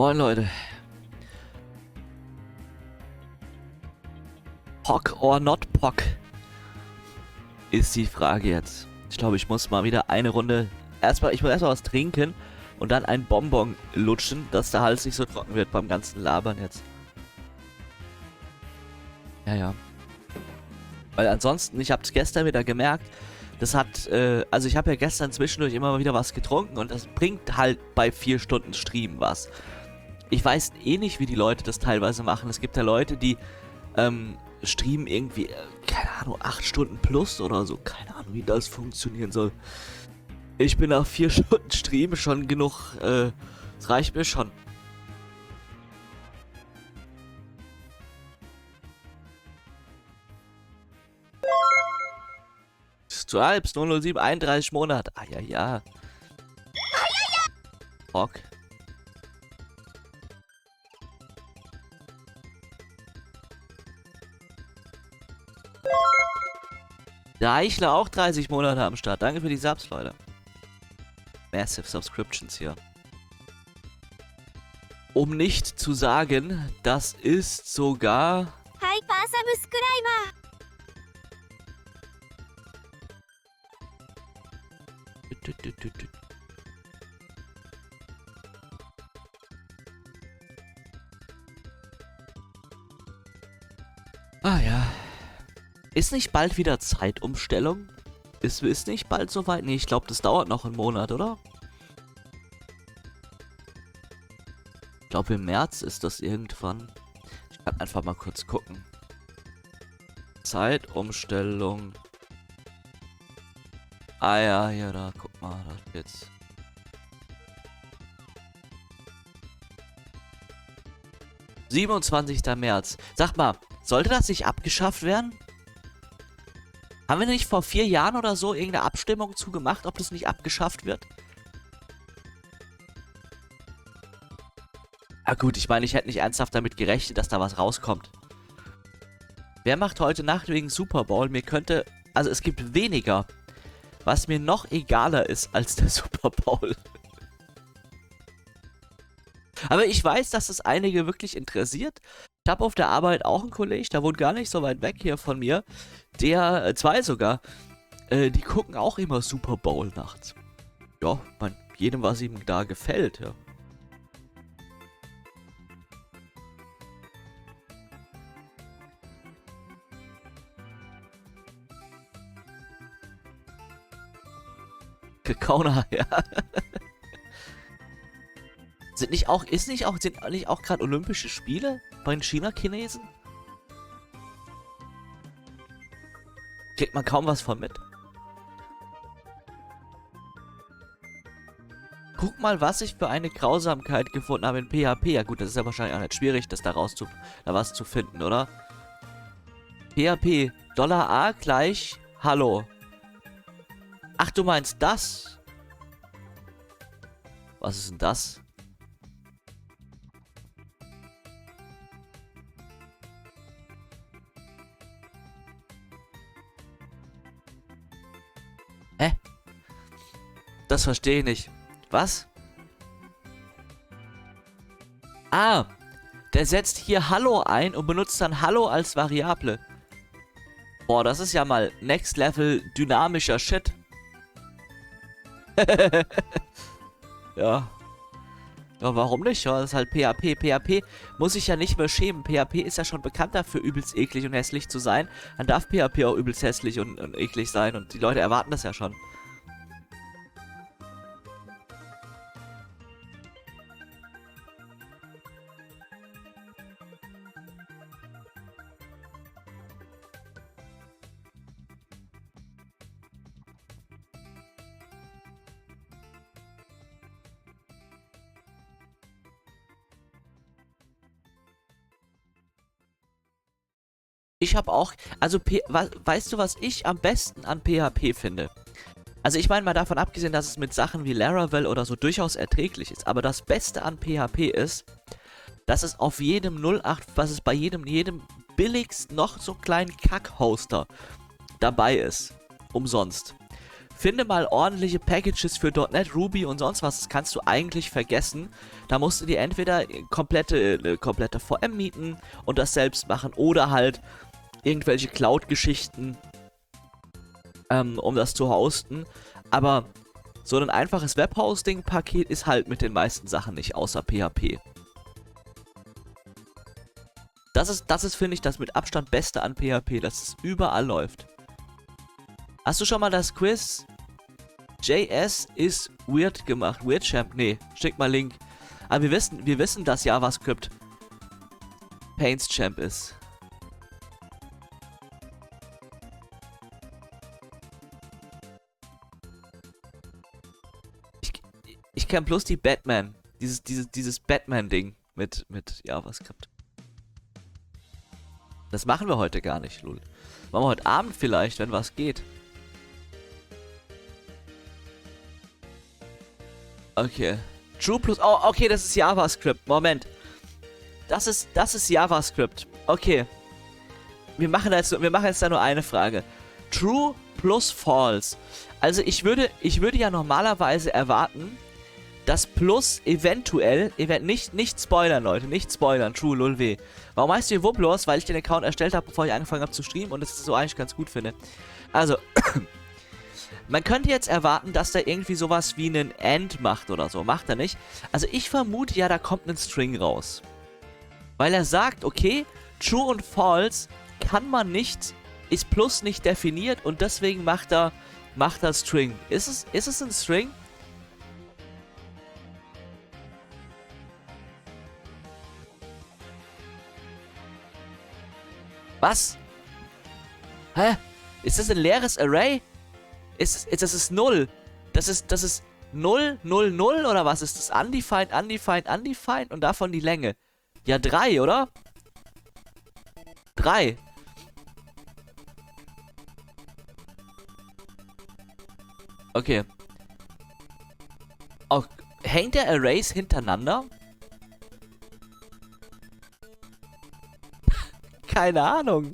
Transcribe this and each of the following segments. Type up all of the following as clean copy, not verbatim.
Moin Leute. Pock or not Pock ist die Frage jetzt. Ich glaube, ich muss mal wieder eine Runde... Ich muss erstmal was trinken und dann ein Bonbon lutschen, dass der Hals nicht so trocken wird beim ganzen Labern jetzt. Ja. Weil ansonsten, ich habe es gestern wieder gemerkt, das hat, also ich habe ja gestern zwischendurch immer mal wieder was getrunken und das bringt halt bei 4 Stunden Stream was. Ich weiß eh nicht, wie die Leute das teilweise machen. Es gibt ja Leute, die streamen irgendwie, keine Ahnung, 8 Stunden plus oder so. Keine Ahnung, wie das funktionieren soll. Ich bin nach 4 Stunden Stream schon genug, es reicht mir schon. Zu Alps 007, 31 Monate. Ah ja. Rock. Der Eichler auch 30 Monate am Start. Danke für die Subs, Leute. Massive Subscriptions hier. Um nicht zu sagen, das ist sogar... Hyper Subscriber. Ah ja. Ist nicht bald wieder Zeitumstellung? Ist nicht bald soweit? Nee, ich glaube, das dauert noch einen Monat, oder? Ich glaube, im März ist das irgendwann. Ich kann einfach mal kurz gucken. Zeitumstellung. Ah ja, hier, da, guck mal, da jetzt. ...27. März. Sag mal, sollte das nicht abgeschafft werden? Haben wir nicht vor 4 Jahren oder so irgendeine Abstimmung zugemacht, ob das nicht abgeschafft wird? Ah gut, ich meine, ich hätte nicht ernsthaft damit gerechnet, dass da was rauskommt. Wer macht heute Nacht wegen Super Bowl? Mir könnte... Also es gibt weniger, was mir noch egaler ist als der Super Bowl. Aber ich weiß, dass es einige wirklich interessiert. Ich habe auf der Arbeit auch einen Kollegen, der wohnt gar nicht so weit weg hier von mir. Der, 2 sogar, die gucken auch immer Super Bowl nachts. Ja, man, jedem, was ihm da gefällt, ja. Kauna, ja. Sind nicht auch gerade Olympische Spiele bei den China-Chinesen? Kriegt man kaum was von mit. Guck mal, was ich für eine Grausamkeit gefunden habe in PHP. Ja gut, das ist ja wahrscheinlich auch nicht schwierig, das da was zu finden, oder? PHP, $A gleich Hallo. Ach, du meinst das? Was ist denn das? Hä? Das verstehe ich nicht. Was? Ah, der setzt hier Hallo ein und benutzt dann Hallo als Variable. Boah, das ist ja mal Next Level dynamischer Shit. Ja. Ja, warum nicht? Ja, das ist halt PHP. PHP muss sich ja nicht mehr schämen. PHP ist ja schon bekannt dafür, übelst eklig und hässlich zu sein. Dann darf PHP auch übelst hässlich und eklig sein. Und die Leute erwarten das ja schon. Ich habe auch, also, weißt du, was ich am besten an PHP finde? Also ich meine mal davon abgesehen, dass es mit Sachen wie Laravel oder so durchaus erträglich ist. Aber das Beste an PHP ist, dass es auf jedem 08, was es bei jedem billigst noch so kleinen Kack-Hoster dabei ist. Umsonst. finde mal ordentliche Packages für .NET, Ruby und sonst was. Das kannst du eigentlich vergessen. Da musst du dir entweder komplette VM mieten und das selbst machen oder halt irgendwelche Cloud-Geschichten, um das zu hosten. Aber so ein einfaches Webhosting-Paket ist halt mit den meisten Sachen nicht, außer PHP. Das ist, finde ich, das mit Abstand Beste an PHP, dass es überall läuft. Hast du schon mal das Quiz JS ist weird gemacht? WeirdChamp? Nee, schick mal Link. Aber wir wissen, dass JavaScript PaintsChamp ist. Ich kenne bloß die Batman. Dieses Batman-Ding mit JavaScript. Das machen wir heute gar nicht, Lul. Machen wir heute Abend vielleicht, wenn was geht. Okay. True plus... Oh, okay, das ist JavaScript. Moment. Das ist JavaScript. Okay. Wir machen jetzt da nur eine Frage. True plus false. Also ich würde ja normalerweise erwarten, dass plus eventuell, nicht spoilern, Leute, nicht spoilern, true, lol, weh. Warum heißt ihr Wublos? Weil ich den Account erstellt habe, bevor ich angefangen habe zu streamen und das so eigentlich ganz gut finde. Also, man könnte jetzt erwarten, dass der irgendwie sowas wie einen AND macht oder so. Macht er nicht. Also ich vermute ja, da kommt ein String raus. Weil er sagt, okay, true und false kann man nicht, ist plus nicht definiert und deswegen macht er String. Ist es ein String? Was? Hä? Ist das ein leeres Array? Das ist 0. Das ist 0, 0, 0 oder was ist das? Undefined, undefined, undefined und davon die Länge. Ja, 3, oder? 3. Okay. Oh, hängt der Arrays hintereinander? Keine Ahnung.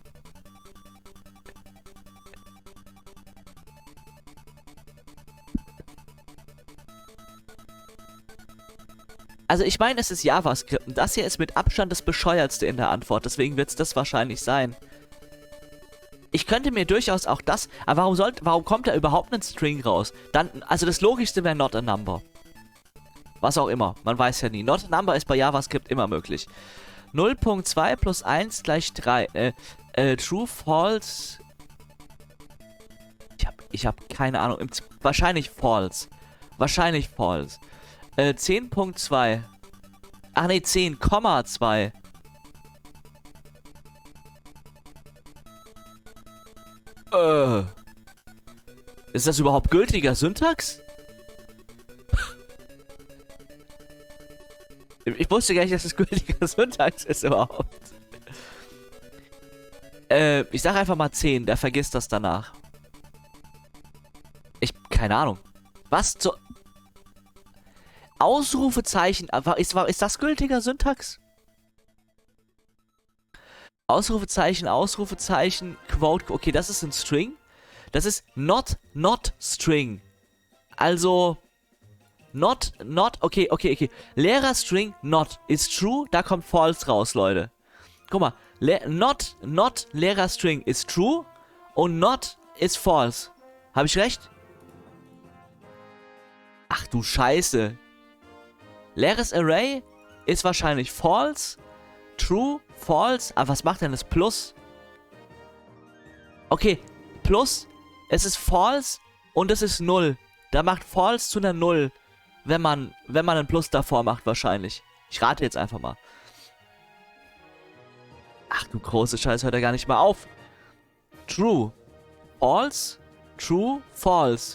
Also ich meine, es ist JavaScript und das hier ist mit Abstand das Bescheuertste in der Antwort, deswegen wird es das wahrscheinlich sein. Ich könnte mir durchaus auch das... Aber warum kommt da überhaupt ein String raus? Dann, also das Logischste wäre not a number. Was auch immer, man weiß ja nie. Not a number ist bei JavaScript immer möglich. 0.2 plus 1 gleich 3. True, false... Ich hab keine Ahnung. Wahrscheinlich false. Wahrscheinlich false. 10.2. Ach ne, 10,2. Ist das überhaupt gültiger Syntax? Ich wusste gar nicht, dass es gültiger Syntax ist überhaupt. Ich sag einfach mal 10, der vergisst das danach. Keine Ahnung. Was zur... Ausrufezeichen, ist das gültiger Syntax? Ausrufezeichen, Ausrufezeichen, Quote, okay, das ist ein String. Das ist not string. Also, not, okay. Leerer String, not, ist true, da kommt false raus, Leute. Guck mal, not, leerer String ist true und not ist false. Habe ich recht? Ach du Scheiße. Leeres Array ist wahrscheinlich false. True, false. Aber was macht denn das Plus? Okay, Plus, es ist false und es ist 0. Da macht false zu einer 0, wenn man ein Plus davor macht wahrscheinlich. Ich rate jetzt einfach mal. Ach du große Scheiße, hört er gar nicht mal auf. True, false, true, false.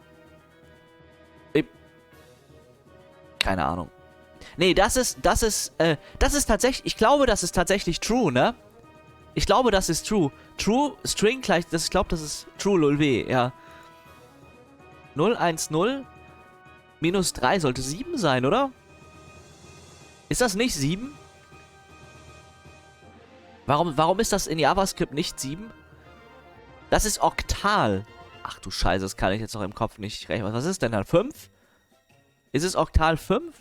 Keine Ahnung. Nee, das ist tatsächlich, ich glaube, das ist tatsächlich true, ne? Ich glaube, das ist true. True, String gleich, ich glaube, das ist true, lol, w, ja. 0, 1, 0. Minus 3 sollte 7 sein, oder? Ist das nicht 7? Warum ist das in JavaScript nicht 7? Das ist Oktal. Ach du Scheiße, das kann ich jetzt noch im Kopf nicht rechnen. Was ist denn dann? 5? Ist es Oktal 5?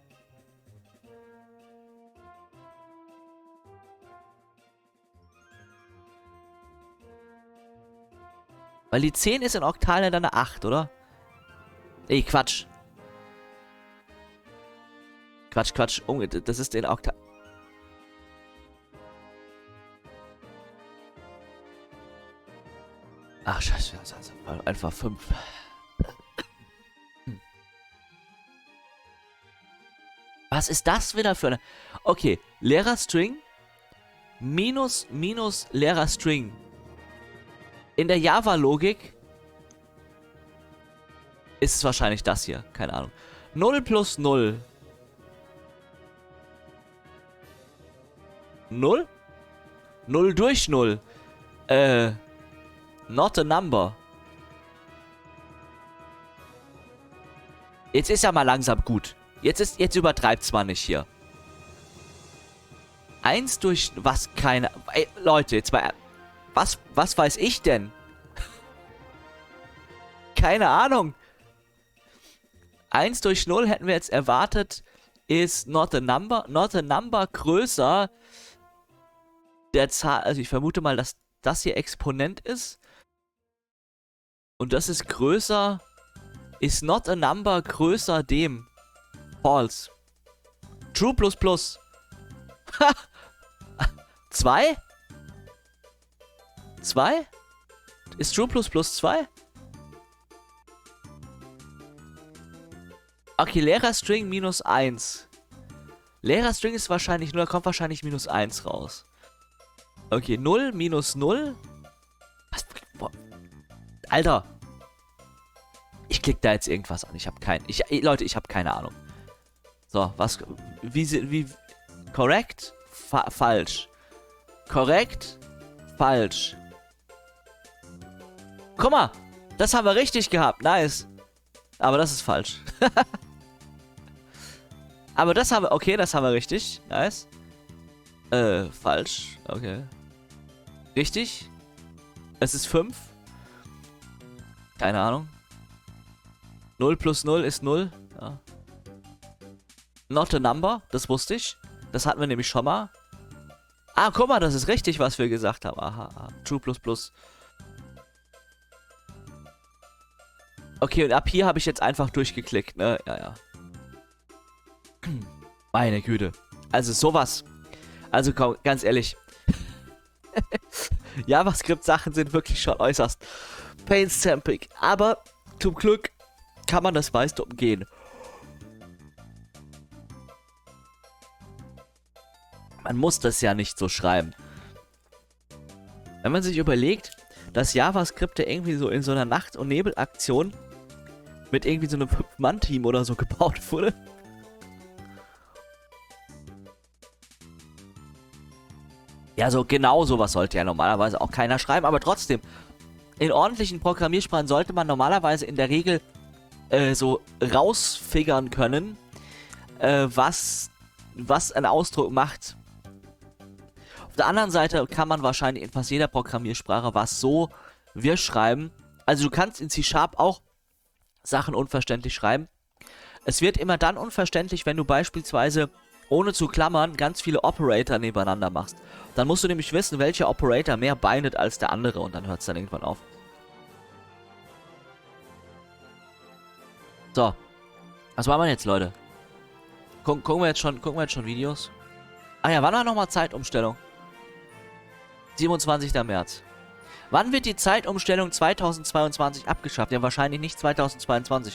Weil die 10 ist in Oktal dann eine 8, oder? Ey, Quatsch. Quatsch. Oh, das ist in Oktal... Ach, scheiße, einfach 5. Was ist das wieder für eine... Okay, Lehrerstring minus Lehrerstring. In der Java-Logik ist es wahrscheinlich das hier. Keine Ahnung. 0 plus 0. 0? 0 durch 0. Not a number. Jetzt ist ja mal langsam gut. Jetzt übertreibt's mal nicht hier. 1 durch... Was? Keine... Ey, Leute, jetzt mal... Was weiß ich denn? Keine Ahnung. 1 durch 0 hätten wir jetzt erwartet, ist not a number. Not a number größer der Zahl... Also ich vermute mal, dass das hier Exponent ist. Und das ist größer... Ist not a number größer dem... False. True plus plus. Ha! 2? 2? Ist True plus plus 2? Okay, Lehrerstring minus 1. Lehrerstring ist wahrscheinlich 0, da kommt wahrscheinlich minus 1 raus. Okay, 0 minus 0. Was? Boah. Alter. Ich klick da jetzt irgendwas an. Leute, ich habe keine Ahnung. So, was... Wie... Korrekt? Falsch. Korrekt? Falsch. Guck mal, das haben wir richtig gehabt. Nice. Aber das ist falsch. Aber das haben wir... Okay, das haben wir richtig. Nice. Falsch. Okay. Richtig. Es ist 5. Keine Ahnung. 0 plus 0 ist 0. Ja. Not a number. Das wusste ich. Das hatten wir nämlich schon mal. Ah, guck mal, das ist richtig, was wir gesagt haben. Aha. True plus plus. Okay, und ab hier habe ich jetzt einfach durchgeklickt, ne? Ja. Meine Güte. Also sowas. Also komm, ganz ehrlich. JavaScript-Sachen sind wirklich schon äußerst painstamping. Aber zum Glück kann man das meiste umgehen. Man muss das ja nicht so schreiben. Wenn man sich überlegt, dass JavaScript ja irgendwie so in so einer Nacht- und Nebelaktion mit irgendwie so einem 5-Mann-Team oder so gebaut wurde. Ja, so genau sowas sollte ja normalerweise auch keiner schreiben, aber trotzdem, in ordentlichen Programmiersprachen sollte man normalerweise in der Regel so rausfigern können, was ein Ausdruck macht. Auf der anderen Seite kann man wahrscheinlich in fast jeder Programmiersprache was so wir schreiben. Also du kannst in C# auch Sachen unverständlich schreiben. Es wird immer dann unverständlich, wenn du beispielsweise ohne zu klammern ganz viele Operator nebeneinander machst. Dann musst du nämlich wissen, welcher Operator mehr bindet als der andere und dann hört es dann irgendwann auf. So. Was machen wir jetzt, Leute? Gucken wir jetzt schon Videos? Ah ja, wann war nochmal Zeitumstellung? 27. März. Wann wird die Zeitumstellung 2022 abgeschafft? Ja, wahrscheinlich nicht 2022.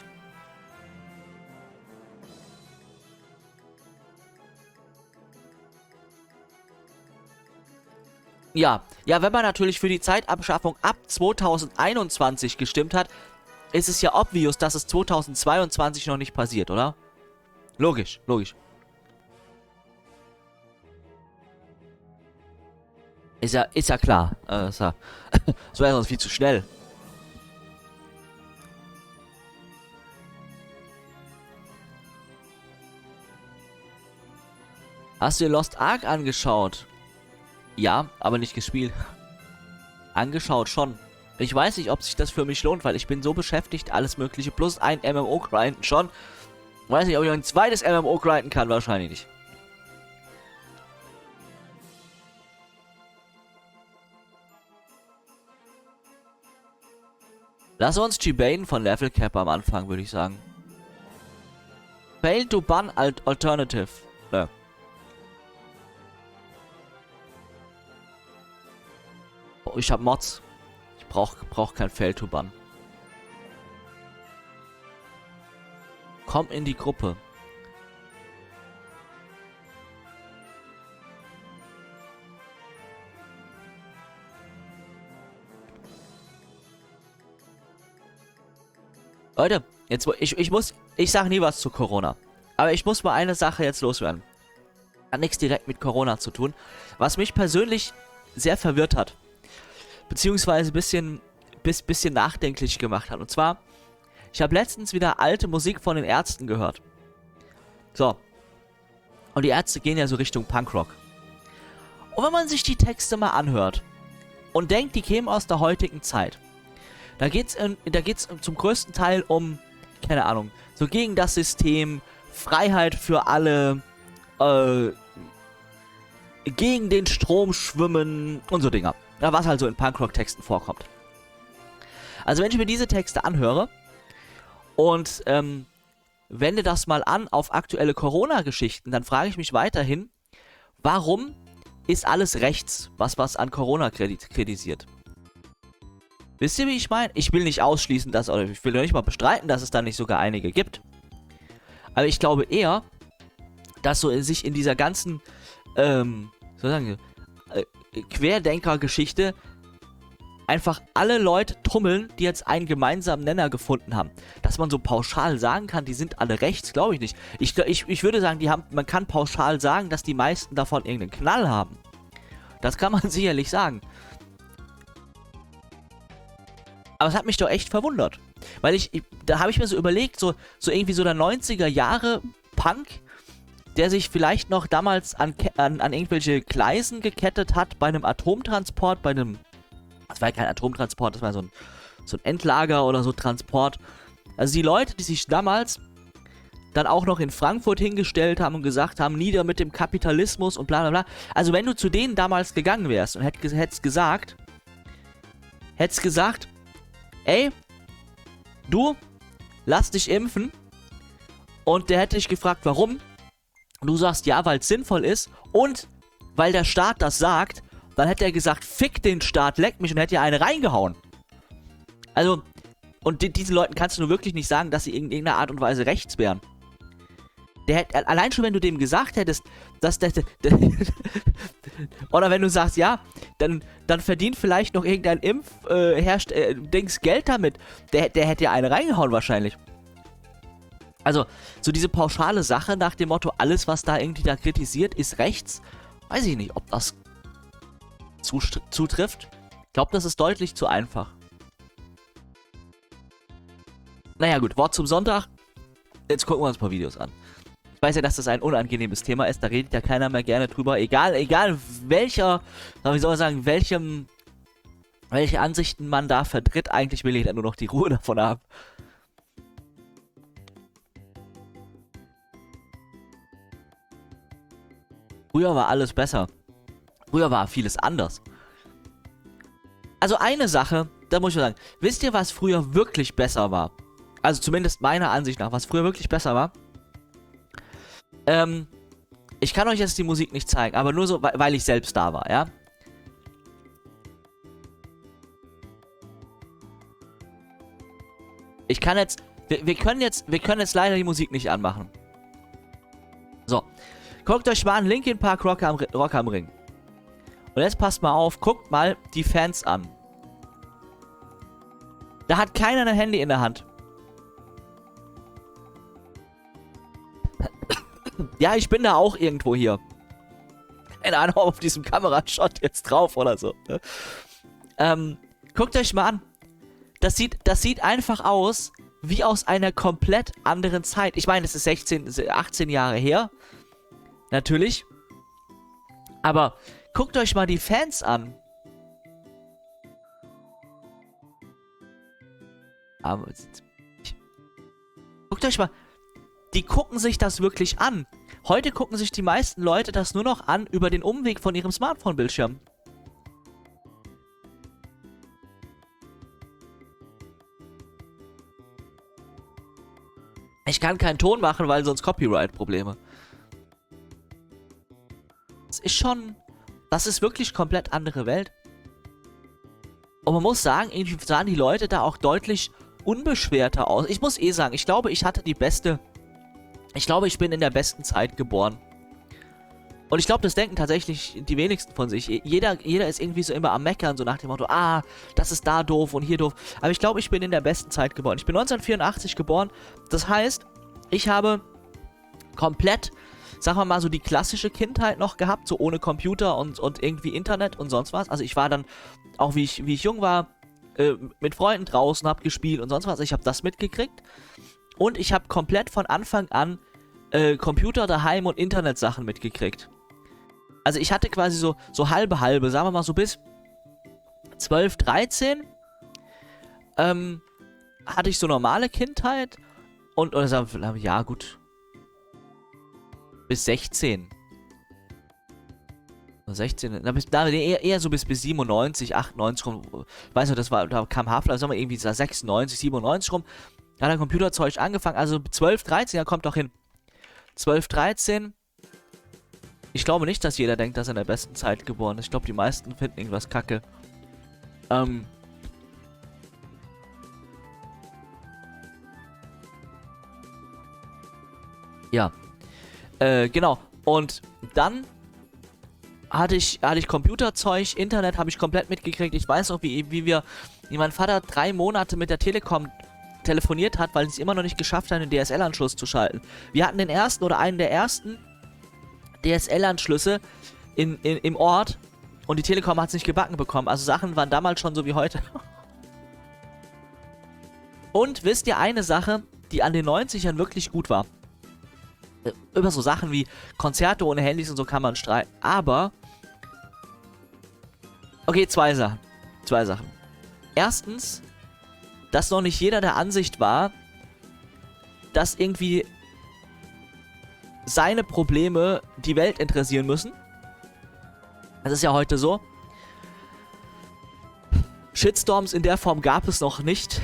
Ja, wenn man natürlich für die Zeitabschaffung ab 2021 gestimmt hat, ist es ja obvious, dass es 2022 noch nicht passiert, oder? Logisch. Ist ja klar. Das wäre sonst viel zu schnell. Hast du dir Lost Ark angeschaut? Ja, aber nicht gespielt. Angeschaut schon. Ich weiß nicht, ob sich das für mich lohnt, weil ich bin so beschäftigt, alles mögliche, plus ein MMO grinden schon. Weiß nicht, ob ich noch ein zweites MMO grinden kann, wahrscheinlich nicht. Lass uns G-Bane von Level Cap am Anfang, würde ich sagen. Fail to ban alternative. Nö. Oh, ich hab Mods. Ich brauch kein Fail to ban. Komm in die Gruppe. Leute, jetzt ich sag nie was zu Corona. Aber ich muss mal eine Sache jetzt loswerden. Hat nichts direkt mit Corona zu tun. Was mich persönlich sehr verwirrt hat. Beziehungsweise bisschen nachdenklich gemacht hat. Und zwar, ich habe letztens wieder alte Musik von den Ärzten gehört. So. Und die Ärzte gehen ja so Richtung Punkrock. Und wenn man sich die Texte mal anhört und denkt, die kämen aus der heutigen Zeit, da geht's zum größten Teil um, keine Ahnung, so gegen das System, Freiheit für alle, gegen den Strom schwimmen und so Dinger. Ja, was halt so in Punkrock-Texten vorkommt. Also wenn ich mir diese Texte anhöre und wende das mal an auf aktuelle Corona-Geschichten, dann frage ich mich weiterhin, warum ist alles rechts, was an Corona kritisiert? Wisst ihr, wie ich meine? Ich will nicht ausschließen, oder ich will nicht mal bestreiten, dass es da nicht sogar einige gibt. Aber ich glaube eher, dass so sich in dieser ganzen, Querdenker-Geschichte einfach alle Leute tummeln, die jetzt einen gemeinsamen Nenner gefunden haben. Dass man so pauschal sagen kann, die sind alle rechts, glaube ich nicht. Ich würde sagen, man kann pauschal sagen, dass die meisten davon irgendeinen Knall haben. Das kann man sicherlich sagen. Aber es hat mich doch echt verwundert. Weil da habe ich mir so überlegt, so irgendwie so der 90er Jahre Punk, der sich vielleicht noch damals an irgendwelche Gleisen gekettet hat bei einem Atomtransport, das war ja kein Atomtransport, das war so ein Endlager oder so Transport. Also die Leute, die sich damals dann auch noch in Frankfurt hingestellt haben und gesagt haben, nieder mit dem Kapitalismus und bla bla bla. Also wenn du zu denen damals gegangen wärst und hättest gesagt, ey, du, lass dich impfen. Und der hätte dich gefragt, warum? Und du sagst, ja, weil es sinnvoll ist und weil der Staat das sagt, dann hätte er gesagt, fick den Staat, leck mich und hätte ja eine reingehauen. Also, und diesen Leuten kannst du nur wirklich nicht sagen, dass sie in irgendeiner Art und Weise rechts wären. Allein schon, wenn du dem gesagt hättest, dass oder wenn du sagst, ja, dann verdient vielleicht noch irgendein Dings Geld damit. Der hätte ja eine reingehauen wahrscheinlich. Also, so diese pauschale Sache nach dem Motto, alles, was da irgendwie da kritisiert, ist rechts. Weiß ich nicht, ob das zutrifft. Ich glaube, das ist deutlich zu einfach. Naja gut, Wort zum Sonntag. Jetzt gucken wir uns ein paar Videos an. Ich weiß ja, dass das ein unangenehmes Thema ist, da redet ja keiner mehr gerne drüber. Egal welche Ansichten man da vertritt, eigentlich will ich da nur noch die Ruhe davon haben. Früher war alles besser. Früher war vieles anders. Also eine Sache, da muss ich sagen, wisst ihr, was früher wirklich besser war? Also zumindest meiner Ansicht nach, was früher wirklich besser war? Ich kann euch jetzt die Musik nicht zeigen, aber nur so, weil ich selbst da war, ja? Ich kann jetzt, wir können jetzt leider die Musik nicht anmachen. So, guckt euch mal an, Linkin Park Rock am Ring. Und jetzt passt mal auf, guckt mal die Fans an. Da hat keiner ein Handy in der Hand. Ja, ich bin da auch irgendwo hier. Keine Ahnung, auf diesem Kamerashot jetzt drauf oder so. Guckt euch mal an. Das sieht einfach aus wie aus einer komplett anderen Zeit. Ich meine, es ist 18 Jahre her. Natürlich. Aber guckt euch mal die Fans an. Aber guckt euch mal, die gucken sich das wirklich an. Heute gucken sich die meisten Leute das nur noch an über den Umweg von ihrem Smartphone-Bildschirm. Ich kann keinen Ton machen, weil sonst Copyright-Probleme. Das ist wirklich komplett andere Welt. Und man muss sagen, irgendwie sahen die Leute da auch deutlich unbeschwerter aus. Ich muss sagen, ich glaube, ich bin in der besten Zeit geboren. Und ich glaube, das denken tatsächlich die wenigsten von sich. Jeder ist irgendwie so immer am Meckern, so nach dem Motto, das ist da doof und hier doof. Aber ich glaube, ich bin in der besten Zeit geboren. Ich bin 1984 geboren. Das heißt, ich habe komplett, sagen wir mal, so die klassische Kindheit noch gehabt, so ohne Computer und irgendwie Internet und sonst was. Also ich war dann, auch wie ich jung war, mit Freunden draußen, hab gespielt und sonst was. Ich habe das mitgekriegt. Und ich habe komplett von Anfang an Computer daheim und Internetsachen mitgekriegt. Also ich hatte quasi so halbe, sagen wir mal so bis 12, 13 hatte ich so normale Kindheit oder sagen wir, ja gut, bis 16. 16, eher so bis 97, 98 rum. Weißt du, da kam Half-Life, sagen wir irgendwie 96, 97 rum. Da hat der Computerzeug angefangen, also 12, 13, ja, kommt doch hin. 12, 13. Ich glaube nicht, dass jeder denkt, dass er in der besten Zeit geboren ist. Ich glaube, die meisten finden irgendwas kacke. Ja. Genau. Und dann hatte ich Computerzeug, Internet habe ich komplett mitgekriegt. Ich weiß auch, wie mein Vater 3 Monate mit der Telekom telefoniert hat, weil sie es immer noch nicht geschafft haben, den DSL-Anschluss zu schalten. Wir hatten einen der ersten DSL-Anschlüsse im Ort und die Telekom hat es nicht gebacken bekommen. Also Sachen waren damals schon so wie heute. Und wisst ihr eine Sache, die an den 90ern wirklich gut war? Über so Sachen wie Konzerte ohne Handys und so kann man streiten. Aber okay, zwei Sachen. Erstens, dass noch nicht jeder der Ansicht war, dass irgendwie seine Probleme die Welt interessieren müssen. Das ist ja heute so. Shitstorms in der Form gab es noch nicht.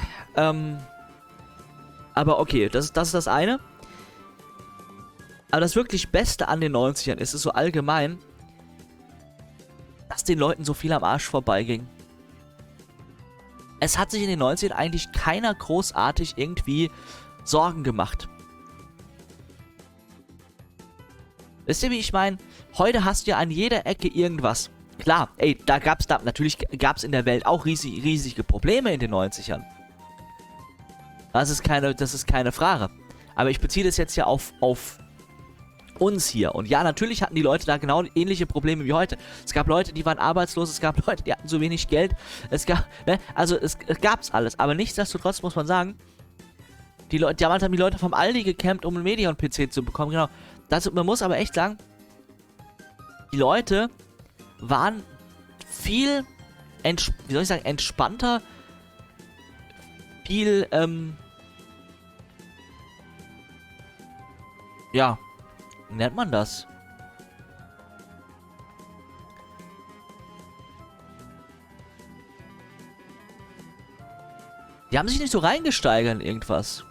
Aber okay, das ist das eine. Aber das wirklich Beste an den 90ern ist es so allgemein, dass den Leuten so viel am Arsch vorbeiging. Es hat sich in den 90ern eigentlich keiner großartig irgendwie Sorgen gemacht. Wisst ihr, wie ich meine? Heute hast du ja an jeder Ecke irgendwas. Klar, ey, natürlich gab's in der Welt auch riesige Probleme in den 90ern. Das ist keine Frage. Aber ich beziehe das jetzt ja auf uns hier. Und ja, natürlich hatten die Leute da genau ähnliche Probleme wie heute. Es gab Leute, die waren arbeitslos, es gab Leute, die hatten so wenig Geld. Es gab's alles. Aber nichtsdestotrotz muss man sagen, damals haben die Leute vom Aldi gecampt, um einen Medion-PC zu bekommen. Genau. Man muss aber echt sagen, die Leute waren viel, entspannter, viel, ja, wie nennt man das? Die haben sich nicht so reingesteigert in irgendwas.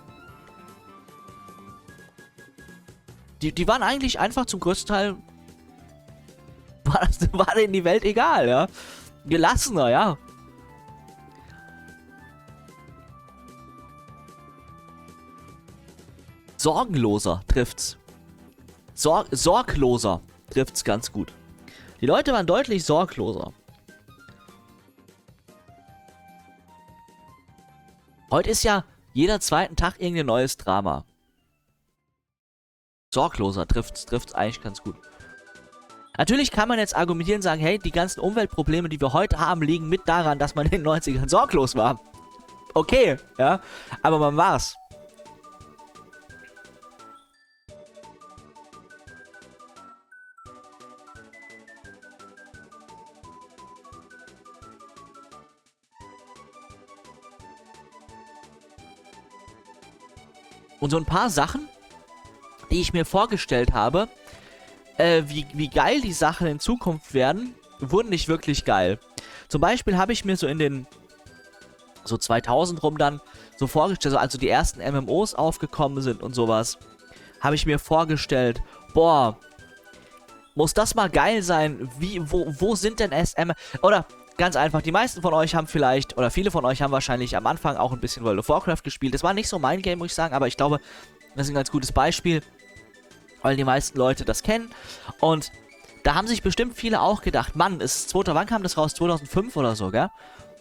Die waren eigentlich einfach zum größten Teil war denen die Welt egal, ja. Gelassener, ja. Sorgenloser trifft's. Sorgloser trifft's ganz gut. Die Leute waren deutlich sorgloser. Heute ist ja jeder zweiten Tag irgendein neues Drama. Sorgloser trifft's eigentlich ganz gut. Natürlich kann man jetzt argumentieren und sagen, hey, die ganzen Umweltprobleme, die wir heute haben, liegen mit daran, dass man in den 90ern sorglos war. Okay, ja, aber man war's. Und so ein paar Sachen, die ich mir vorgestellt habe, wie geil die Sachen in Zukunft werden, wurden nicht wirklich geil. Zum Beispiel habe ich mir so in den so 2000 rum dann so vorgestellt, also die ersten MMOs aufgekommen sind und sowas, habe ich mir vorgestellt, boah, muss das mal geil sein, wo sind denn SM, oder ganz einfach, die meisten von euch haben vielleicht, oder viele von euch haben wahrscheinlich am Anfang auch ein bisschen World of Warcraft gespielt. Das war nicht so mein Game, muss ich sagen, aber ich glaube, das ist ein ganz gutes Beispiel, weil die meisten Leute das kennen. Und da haben sich bestimmt viele auch gedacht, Mann, wann kam das raus? 2005 oder so, gell?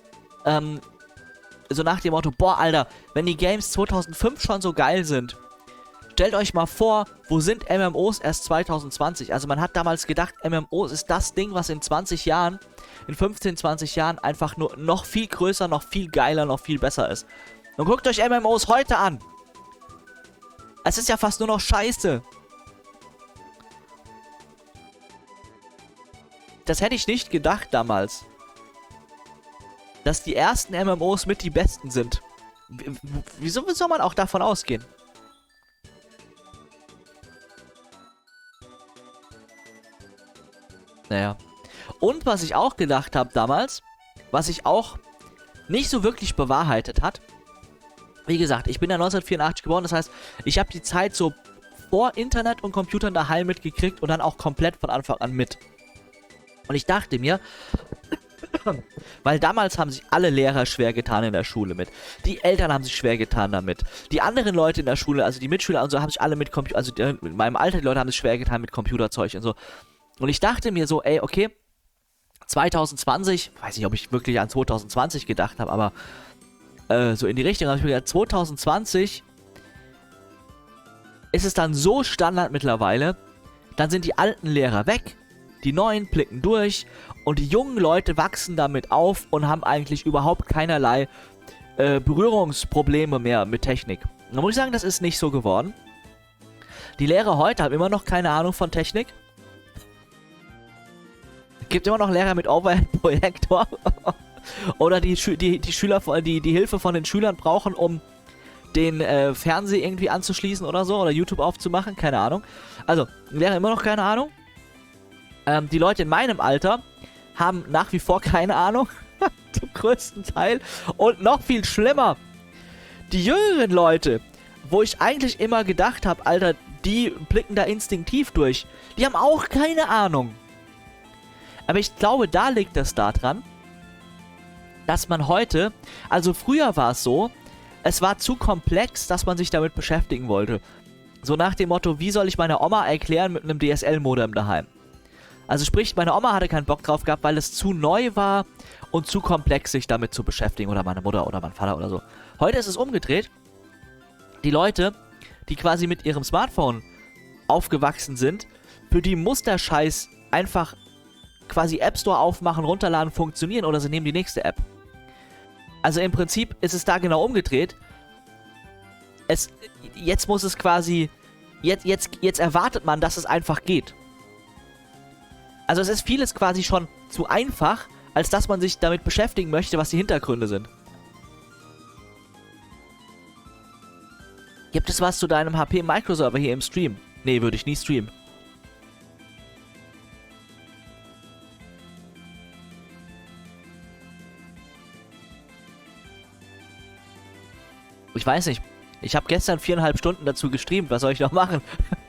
So nach dem Motto, boah, Alter, wenn die Games 2005 schon so geil sind, stellt euch mal vor, wo sind MMOs erst 2020? Also man hat damals gedacht, MMOs ist das Ding, was in 20 Jahren, in 15, 20 Jahren einfach nur noch viel größer, noch viel geiler, noch viel besser ist. Und guckt euch MMOs heute an. Es ist ja fast nur noch Scheiße. Das hätte ich nicht gedacht damals. Dass die ersten MMOs mit die besten sind. Wieso soll man auch davon ausgehen? Naja. Und was ich auch gedacht habe damals, was sich auch nicht so wirklich bewahrheitet hat. Wie gesagt, ich bin ja 1984 geboren, das heißt, ich habe die Zeit so vor Internet und Computern daheim mitgekriegt und dann auch komplett von Anfang an mit. Und ich dachte mir, weil damals haben sich alle Lehrer schwer getan in der Schule mit. Die Eltern haben sich schwer getan damit. Die anderen Leute in der Schule, also die Mitschüler und so, haben sich alle mit Computer, also in meinem Alter, die Leute haben sich schwer getan mit Computerzeug und so. Und ich dachte mir so, ey, okay, 2020, weiß nicht, ob ich wirklich an 2020 gedacht habe, aber so in die Richtung habe ich mir gedacht, 2020 ist es dann so Standard mittlerweile, dann sind die alten Lehrer weg, die neuen blicken durch und die jungen Leute wachsen damit auf und haben eigentlich überhaupt keinerlei Berührungsprobleme mehr mit Technik. Da muss ich sagen, das ist nicht so geworden. Die Lehrer heute haben immer noch keine Ahnung von Technik. Gibt immer noch Lehrer mit Overhead-Projektor. Oder die Schüler, die Hilfe von den Schülern brauchen, um den Fernseher irgendwie anzuschließen oder so. Oder YouTube aufzumachen, keine Ahnung. Also, Lehrer immer noch keine Ahnung. Die Leute in meinem Alter haben nach wie vor keine Ahnung. Zum größten Teil. Und noch viel schlimmer. Die jüngeren Leute, wo ich eigentlich immer gedacht habe, Alter, die blicken da instinktiv durch. Die haben auch keine Ahnung. Aber ich glaube, da liegt es daran, dass man heute, also früher war es so, es war zu komplex, dass man sich damit beschäftigen wollte. So nach dem Motto, wie soll ich meiner Oma erklären mit einem DSL-Modem daheim? Also sprich, meine Oma hatte keinen Bock drauf gehabt, weil es zu neu war und zu komplex, sich damit zu beschäftigen. Oder meine Mutter oder mein Vater oder so. Heute ist es umgedreht. Die Leute, die quasi mit ihrem Smartphone aufgewachsen sind, für die muss der Scheiß einfach quasi App Store aufmachen, runterladen, funktionieren oder sie nehmen die nächste App. Also im Prinzip ist es da genau umgedreht. Jetzt muss es quasi, jetzt erwartet man, dass es einfach geht. Also es ist vieles quasi schon zu einfach, als dass man sich damit beschäftigen möchte, was die Hintergründe sind. Gibt es was zu deinem HP Microserver hier im Stream? Nee, würde ich nie streamen. Ich weiß nicht. Ich habe gestern 4,5 Stunden dazu gestreamt. Was soll ich noch machen?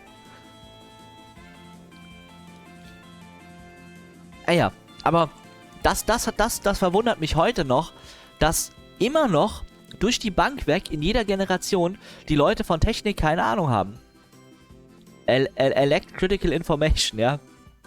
Ja, aber das verwundert mich heute noch, dass immer noch durch die Bank weg in jeder Generation die Leute von Technik keine Ahnung haben. Elect Critical Information, ja.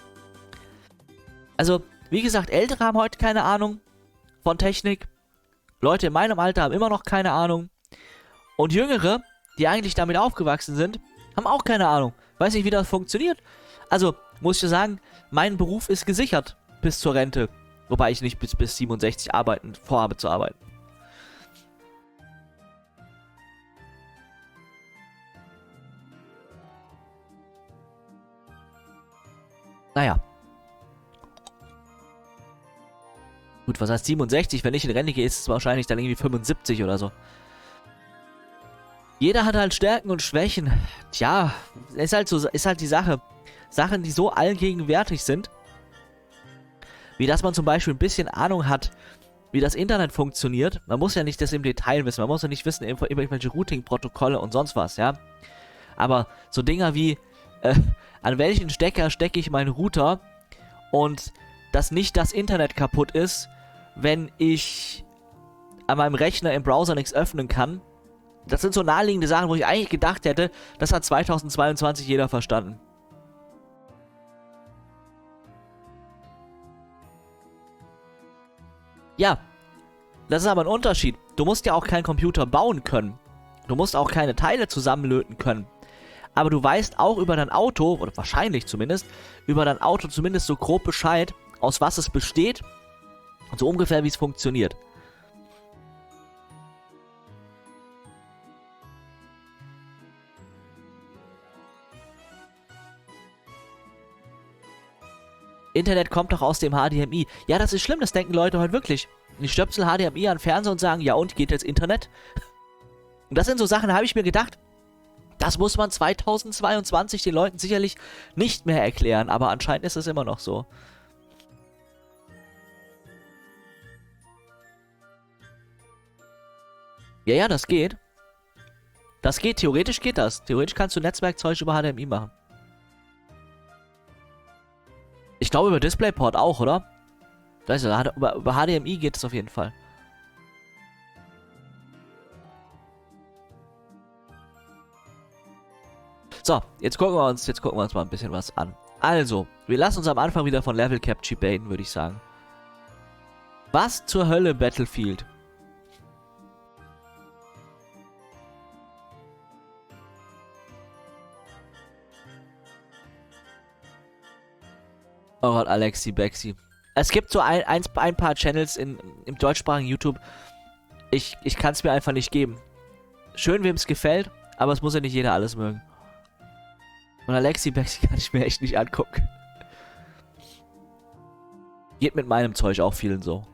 Also, wie gesagt, Ältere haben heute keine Ahnung von Technik. Leute in meinem Alter haben immer noch keine Ahnung. Und Jüngere, die eigentlich damit aufgewachsen sind, haben auch keine Ahnung. Weiß nicht, wie das funktioniert. Also, muss ich sagen, mein Beruf ist gesichert bis zur Rente. Wobei ich nicht bis 67 vorhabe zu arbeiten. Naja. Gut, was heißt 67? Wenn ich in Rente gehe, ist es wahrscheinlich dann irgendwie 75 oder so. Jeder hat halt Stärken und Schwächen. Tja, ist halt so, ist halt die Sache. Sachen, die so allgegenwärtig sind, wie dass man zum Beispiel ein bisschen Ahnung hat, wie das Internet funktioniert. Man muss ja nicht das im Detail wissen. Man muss ja nicht wissen, irgendwelche Routing-Protokolle und sonst was, ja. Aber so Dinger wie, an welchen Stecker stecke ich meinen Router und dass nicht das Internet kaputt ist, wenn ich an meinem Rechner im Browser nichts öffnen kann. Das sind so naheliegende Sachen, wo ich eigentlich gedacht hätte, das hat 2022 jeder verstanden. Ja, das ist aber ein Unterschied. Du musst ja auch keinen Computer bauen können. Du musst auch keine Teile zusammenlöten können. Aber du weißt auch über dein Auto, oder wahrscheinlich zumindest, über dein Auto zumindest so grob Bescheid, aus was es besteht und so ungefähr, wie es funktioniert. Internet kommt doch aus dem HDMI. Ja, das ist schlimm, das denken Leute heute wirklich. Ich stöpsel HDMI an den Fernseher und sagen, ja und, geht jetzt Internet? Und das sind so Sachen, da habe ich mir gedacht, das muss man 2022 den Leuten sicherlich nicht mehr erklären, aber anscheinend ist es immer noch so. Ja, ja, das geht. Das geht, theoretisch geht das. Theoretisch kannst du Netzwerkzeug über HDMI machen. Ich glaube über DisplayPort auch, oder? Weißt du, über HDMI geht es auf jeden Fall. So, jetzt gucken wir uns mal ein bisschen was an. Also, wir lassen uns am Anfang wieder von Level Cap baiten, würde ich sagen. Was zur Hölle, Battlefield? Oh Gott, Alexi Bexi. Es gibt so ein paar Channels im deutschsprachigen YouTube. Ich kann es mir einfach nicht geben. Schön, wem es gefällt, aber es muss ja nicht jeder alles mögen. Und Alexi Bexi kann ich mir echt nicht angucken. Geht mit meinem Zeug auch vielen so.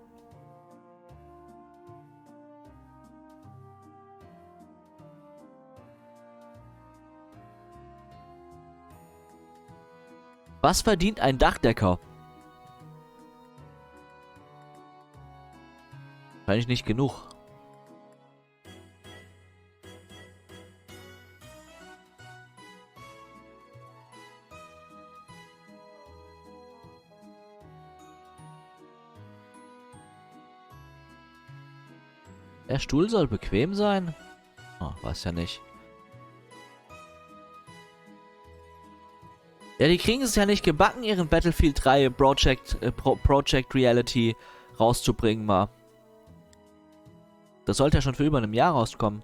Was verdient ein Dachdecker? Wahrscheinlich nicht genug. Der Stuhl soll bequem sein? Oh, weiß ja nicht. Ja, die kriegen es ja nicht gebacken, ihren Battlefield 3 Project Reality rauszubringen mal. Das sollte ja schon für über einem Jahr rauskommen.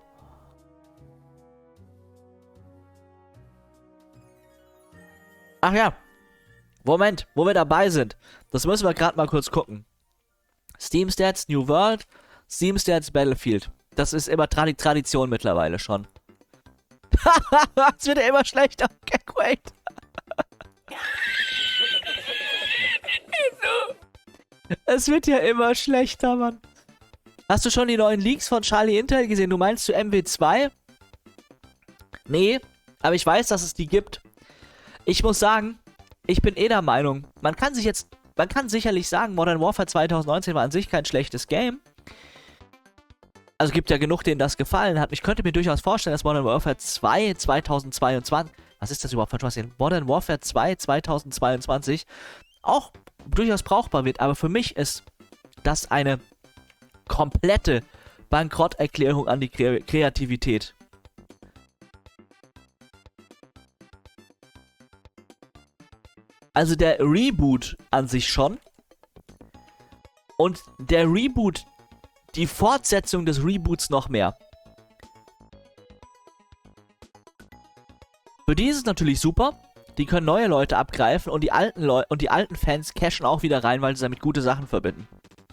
Ach ja. Moment, wo wir dabei sind. Das müssen wir gerade mal kurz gucken. Steam Stats New World, Steam Stats Battlefield. Das ist immer Tradition mittlerweile schon. Es wird ja immer schlechter. Okay, great. Es wird ja immer schlechter, Mann. Hast du schon die neuen Leaks von Charlie Intel gesehen? Du meinst zu MW2? Nee, aber ich weiß, dass es die gibt. Ich muss sagen, ich bin eh der Meinung, man kann sicherlich sagen, Modern Warfare 2019 war an sich kein schlechtes Game. Also gibt ja genug, denen das gefallen hat. Ich könnte mir durchaus vorstellen, dass Modern Warfare 2 2022, was ist das überhaupt für was? Modern Warfare 2 2022 auch durchaus brauchbar wird. Aber für mich ist das eine komplette Bankrotterklärung an die Kreativität. Also der Reboot an sich schon. Und der Reboot, die Fortsetzung des Reboots noch mehr. Für die ist es natürlich super. Die können neue Leute abgreifen und die alten Fans cashen auch wieder rein, weil sie damit gute Sachen verbinden.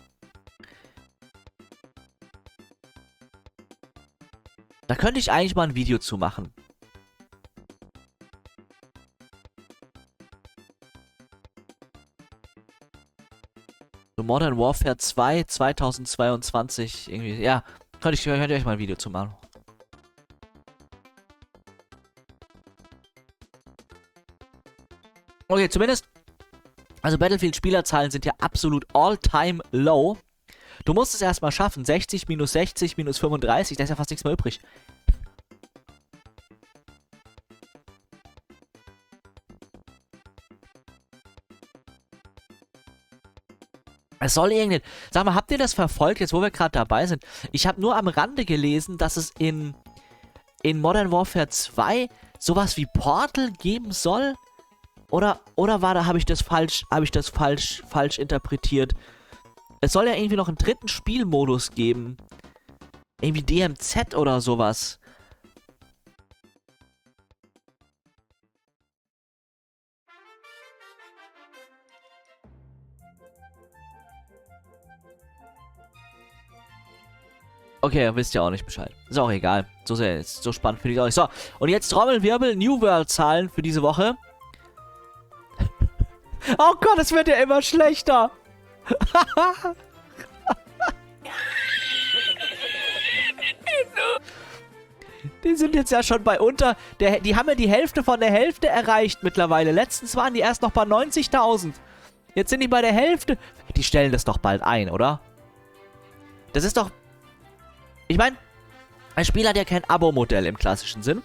Da könnte ich eigentlich mal ein Video zu machen. So Modern Warfare 2 2022 irgendwie. Ja, könnte ich euch mal ein Video zu machen. Okay, zumindest, also Battlefield-Spielerzahlen sind ja absolut all-time low. Du musst es erstmal schaffen. 60, minus 60, minus 35, da ist ja fast nichts mehr übrig. Es soll irgendein... Sag mal, habt ihr das verfolgt, jetzt wo wir gerade dabei sind? Ich habe nur am Rande gelesen, dass es in Modern Warfare 2 sowas wie Portal geben soll. Oder habe ich das falsch interpretiert? Es soll ja irgendwie noch einen dritten Spielmodus geben. Irgendwie DMZ oder sowas. Okay, wisst ihr auch nicht Bescheid. Ist auch egal. So spannend finde ich auch nicht. So, und jetzt Trommelwirbel, New World-Zahlen für diese Woche. Oh Gott, es wird ja immer schlechter. Die sind jetzt ja schon bei die haben ja die Hälfte von der Hälfte erreicht mittlerweile. Letztens waren die erst noch bei 90.000. Jetzt sind die bei der Hälfte. Die stellen das doch bald ein, oder? Das ist doch... Ich meine, ein Spiel hat ja kein Abo-Modell im klassischen Sinn.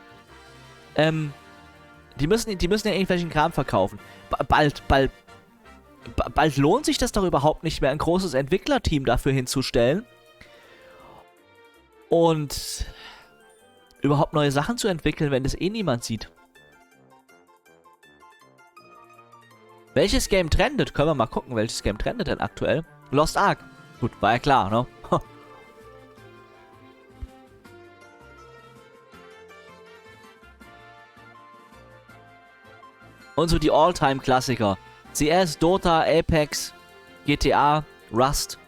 Die müssen ja irgendwelchen Kram verkaufen. Bald lohnt sich das doch überhaupt nicht mehr, ein großes Entwicklerteam dafür hinzustellen. Und überhaupt neue Sachen zu entwickeln, wenn das eh niemand sieht. Welches Game trendet? Können wir mal gucken, welches Game trendet denn aktuell? Lost Ark. Gut, war ja klar, ne? Und so die All-Time-Klassiker. CS, Dota, Apex, GTA, Rust.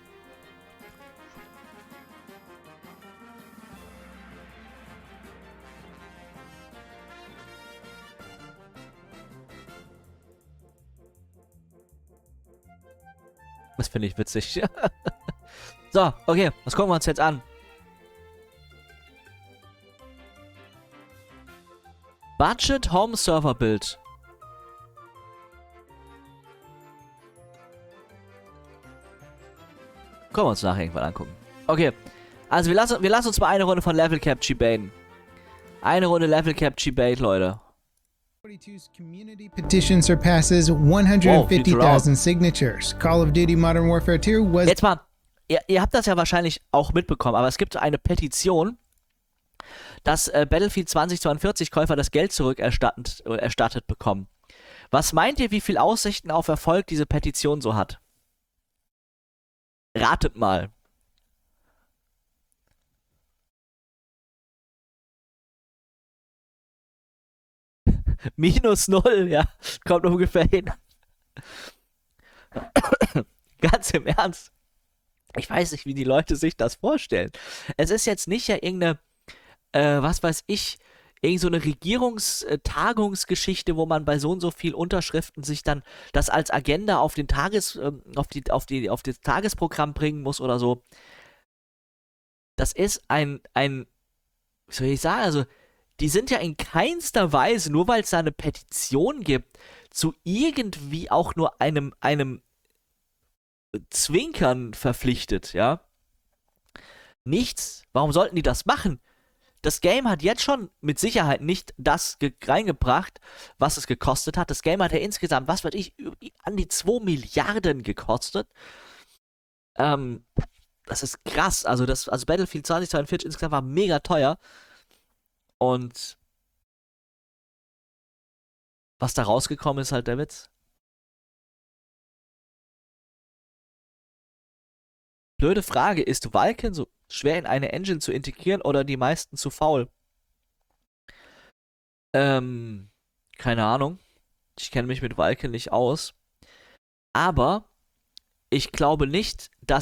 Das finde ich witzig. So, okay, das gucken wir uns jetzt an. Budget Home Server Build. Können wir uns nachher irgendwann angucken. Okay, also wir lassen uns mal eine Runde von Level Cap baiten. Eine Runde Level Cap bait, Leute. 42's community petition surpasses 150,000 signatures. Call of Duty Modern Warfare 2 was... Jetzt mal, ihr habt das ja wahrscheinlich auch mitbekommen, aber es gibt eine Petition, dass Battlefield 2042 Käufer das Geld erstattet bekommen. Was meint ihr, wie viel Aussichten auf Erfolg diese Petition so hat? Ratet mal. -0, ja. Kommt ungefähr hin. Ganz im Ernst. Ich weiß nicht, wie die Leute sich das vorstellen. Es ist jetzt nicht ja irgendeine, was weiß ich, irgend so eine Regierungstagungsgeschichte, wo man bei so und so viel Unterschriften sich dann das als Agenda auf den auf das Tagesprogramm bringen muss oder so. Das ist wie soll ich sagen, also, die sind ja in keinster Weise, nur weil es da eine Petition gibt, zu irgendwie auch nur einem Zwinkern verpflichtet, ja. Nichts. Warum sollten die das machen? Das Game hat jetzt schon mit Sicherheit nicht das reingebracht, was es gekostet hat. Das Game hat ja insgesamt, was weiß ich, an die 2 Milliarden gekostet. Das ist krass. Also Battlefield 2042 insgesamt war mega teuer. Und was da rausgekommen ist, halt der Witz. Blöde Frage, ist Vulkan so schwer in eine Engine zu integrieren oder die meisten zu faul? Keine Ahnung. Ich kenne mich mit Vulkan nicht aus. Aber ich glaube nicht, dass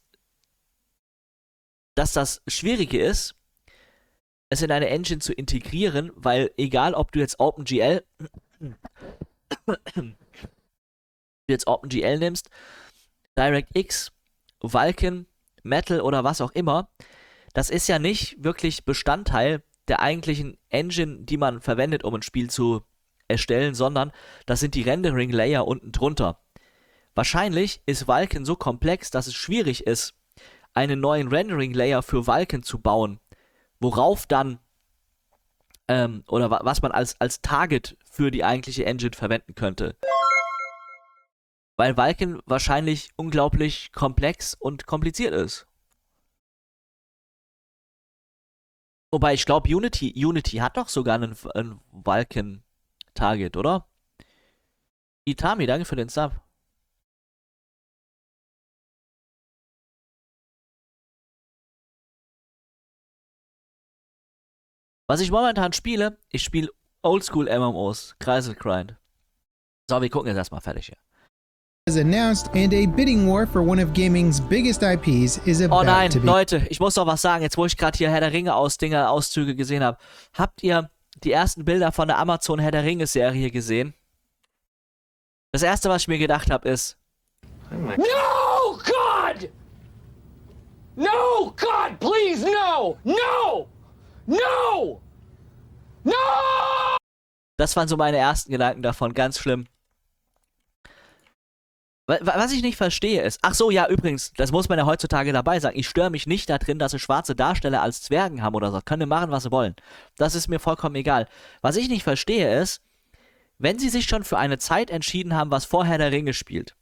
das Schwierige ist, es in eine Engine zu integrieren, weil egal, ob du jetzt OpenGL nimmst, DirectX, Vulkan, Metal oder was auch immer, das ist ja nicht wirklich Bestandteil der eigentlichen Engine, die man verwendet, um ein Spiel zu erstellen, sondern das sind die Rendering-Layer unten drunter. Wahrscheinlich ist Vulkan so komplex, dass es schwierig ist, einen neuen Rendering-Layer für Vulkan zu bauen, worauf dann, oder was man als Target für die eigentliche Engine verwenden könnte. Weil Vulkan wahrscheinlich unglaublich komplex und kompliziert ist. Wobei, ich glaube, Unity hat doch sogar einen Vulkan-Target, oder? Itami, danke für den Sub. Was ich momentan spiele, ich spiele Oldschool MMOs, Kreiselgrind. So, wir gucken jetzt erstmal fertig hier. Was announced, and a bidding war for one of gaming's biggest IPs is about Oh nein, to be. Leute, ich muss doch was sagen, jetzt wo ich gerade hier Herr der Ringe Auszüge gesehen habe. Habt ihr die ersten Bilder von der Amazon Herr der Ringe Serie gesehen? Das erste, was ich mir gedacht habe, ist... No, God! No, God, please, no! No! No! No! Das waren so meine ersten Gedanken davon, ganz schlimm. Was ich nicht verstehe ist, ach so, ja, übrigens, das muss man ja heutzutage dabei sagen, ich störe mich nicht darin, dass sie schwarze Darsteller als Zwergen haben oder so, können die machen, was sie wollen. Das ist mir vollkommen egal. Was ich nicht verstehe ist, wenn sie sich schon für eine Zeit entschieden haben, was vorher der Ringe spielt.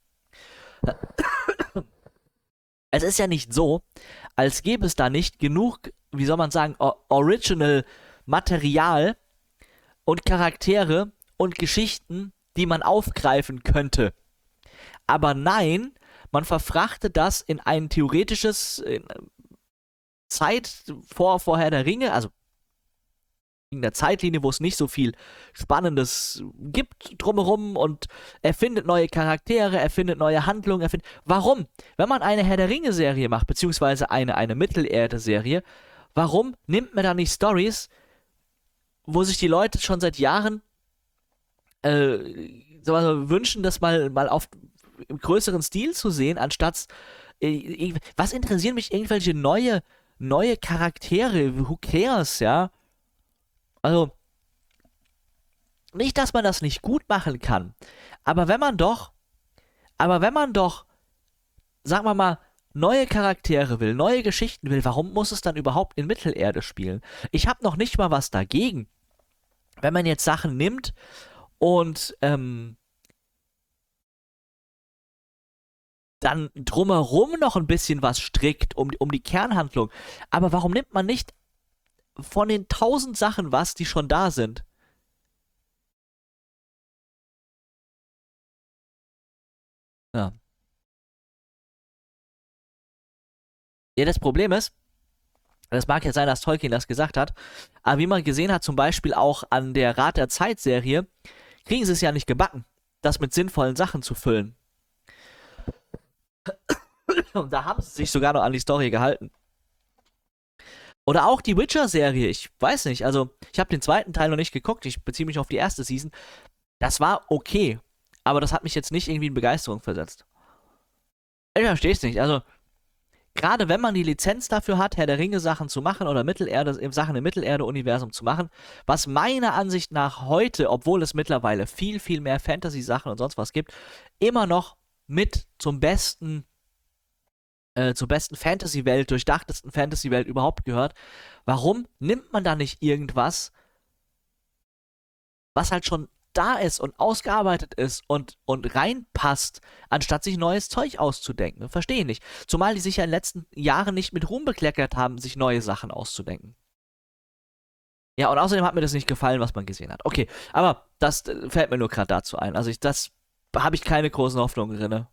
Es ist ja nicht so, als gäbe es da nicht genug, wie soll man sagen, Original Material und Charaktere und Geschichten, die man aufgreifen könnte. Aber nein, man verfrachtet das in ein theoretisches Zeit vorher der Ringe, also in der Zeitlinie, wo es nicht so viel Spannendes gibt drumherum und erfindet neue Charaktere, erfindet neue Handlungen, Warum? Wenn man eine Herr der Ringe-Serie macht, beziehungsweise eine Mittelerde-Serie, warum nimmt man da nicht Stories, wo sich die Leute schon seit Jahren wünschen, das mal im größeren Stil zu sehen, anstatt was interessieren mich irgendwelche neue Charaktere, who cares, ja? Also, nicht, dass man das nicht gut machen kann, aber wenn man doch, sagen wir mal, neue Charaktere will, neue Geschichten will, warum muss es dann überhaupt in Mittelerde spielen? Ich habe noch nicht mal was dagegen, wenn man jetzt Sachen nimmt und dann drumherum noch ein bisschen was strickt um die Kernhandlung. Aber warum nimmt man nicht von den 1000 Sachen was, die schon da sind? Ja. Ja, das Problem ist, das mag ja sein, dass Tolkien das gesagt hat, aber wie man gesehen hat, zum Beispiel auch an der Rat der Zeit-Serie, kriegen sie es ja nicht gebacken, das mit sinnvollen Sachen zu füllen. Und da haben sie sich sogar noch an die Story gehalten. Oder auch die Witcher-Serie, ich weiß nicht, also ich habe den zweiten Teil noch nicht geguckt, ich beziehe mich auf die erste Season. Das war okay, aber das hat mich jetzt nicht irgendwie in Begeisterung versetzt. Ich verstehe es nicht, also gerade wenn man die Lizenz dafür hat, Herr der Ringe Sachen zu machen oder Sachen im Mittelerde-Universum zu machen, was meiner Ansicht nach heute, obwohl es mittlerweile viel, viel mehr Fantasy-Sachen und sonst was gibt, immer noch mit zur besten Fantasy-Welt, durchdachtesten Fantasy-Welt überhaupt gehört. Warum nimmt man da nicht irgendwas, was halt schon da ist und ausgearbeitet ist und reinpasst, anstatt sich neues Zeug auszudenken? Verstehe ich nicht. Zumal die sich ja in den letzten Jahren nicht mit Ruhm bekleckert haben, sich neue Sachen auszudenken. Ja, und außerdem hat mir das nicht gefallen, was man gesehen hat. Okay, aber das fällt mir nur gerade dazu ein. Also das habe ich keine großen Hoffnungen drin.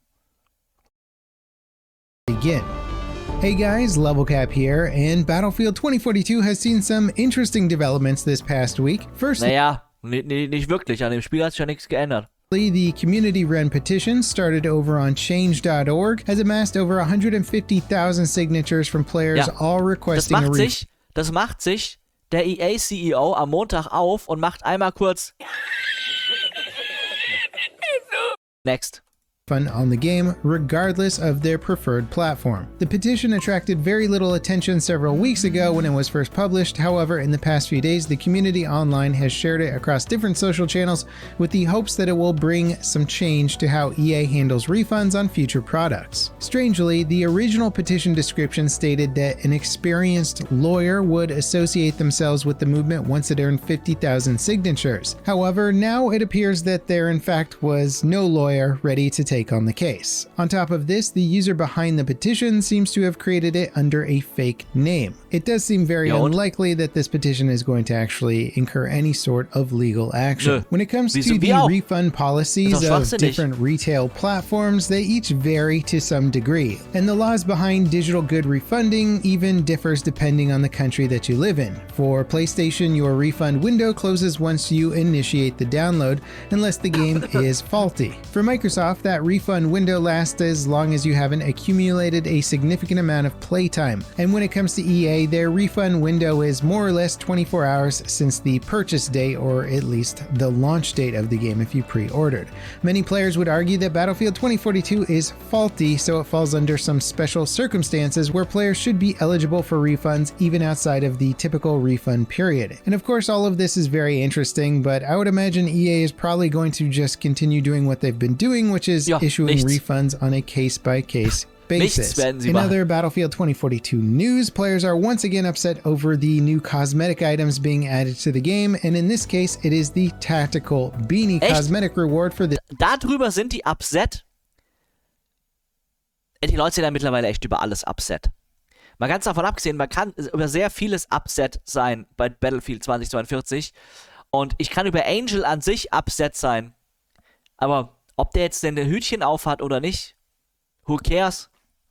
Begin. Hey guys, Levelcap here, and Battlefield 2042 has seen some interesting developments this past week. First, naja, nicht wirklich. An dem Spiel hat sich ja nichts geändert. the community-run petition started over on change.org has amassed over 150,000 signatures from players, Ja, all requesting a das macht sich der EA-CEO am Montag auf und macht einmal kurz Next. refund on the game, regardless of their preferred platform. The petition attracted very little attention several weeks ago when it was first published. However, in the past few days, the community online has shared it across different social channels with the hopes that it will bring some change to how EA handles refunds on future products. Strangely, the original petition description stated that an experienced lawyer would associate themselves with the movement once it earned 50,000 signatures. However, now it appears that there in fact was no lawyer ready to take on the case. On top of this, the user behind the petition seems to have created it under a fake name. It does seem very unlikely that this petition is going to actually incur any sort of legal action. When it comes to the refund policies of different retail platforms, they each vary to some degree, and the laws behind digital good refunding even differs depending on the country that you live in. For PlayStation, your refund window closes once you initiate the download, unless the game is faulty. For Microsoft, that refund window lasts as long as you haven't accumulated a significant amount of playtime. And when it comes to EA, their refund window is more or less 24 hours since the purchase date, or at least the launch date of the game if you pre-ordered. Many players would argue that Battlefield 2042 is faulty, so it falls under some special circumstances where players should be eligible for refunds even outside of the typical refund period. And of course, all of this is very interesting, but I would imagine EA is probably going to just continue doing what they've been doing, which is issuing refunds on a case-by-case basis. In other Battlefield 2042 news, players are once again upset over the new cosmetic items being added to the game, and in this case, it is the tactical beanie cosmetic reward for the... Darüber sind die upset. Die Leute sind ja mittlerweile echt über alles upset. Mal ganz davon abgesehen, man kann über sehr vieles upset sein bei Battlefield 2042 und ich kann über Angel an sich upset sein, aber ob der jetzt denn ein Hütchen aufhat oder nicht, who cares?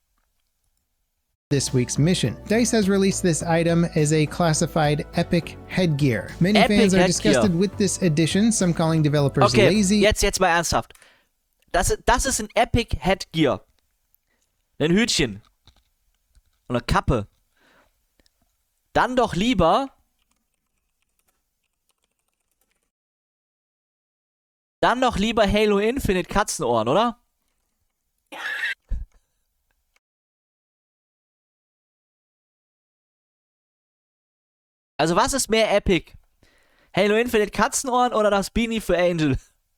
This week's mission. DICE has released this item as a classified epic headgear. Many fans are disgusted with this addition, some calling developers lazy. Jetzt mal ernsthaft. Das ist ein Epic Headgear. Ein Hütchen. Und eine Kappe. Dann doch lieber Halo Infinite Katzenohren, oder? Also was ist mehr epic? Halo Infinite Katzenohren oder das Beanie für Angel?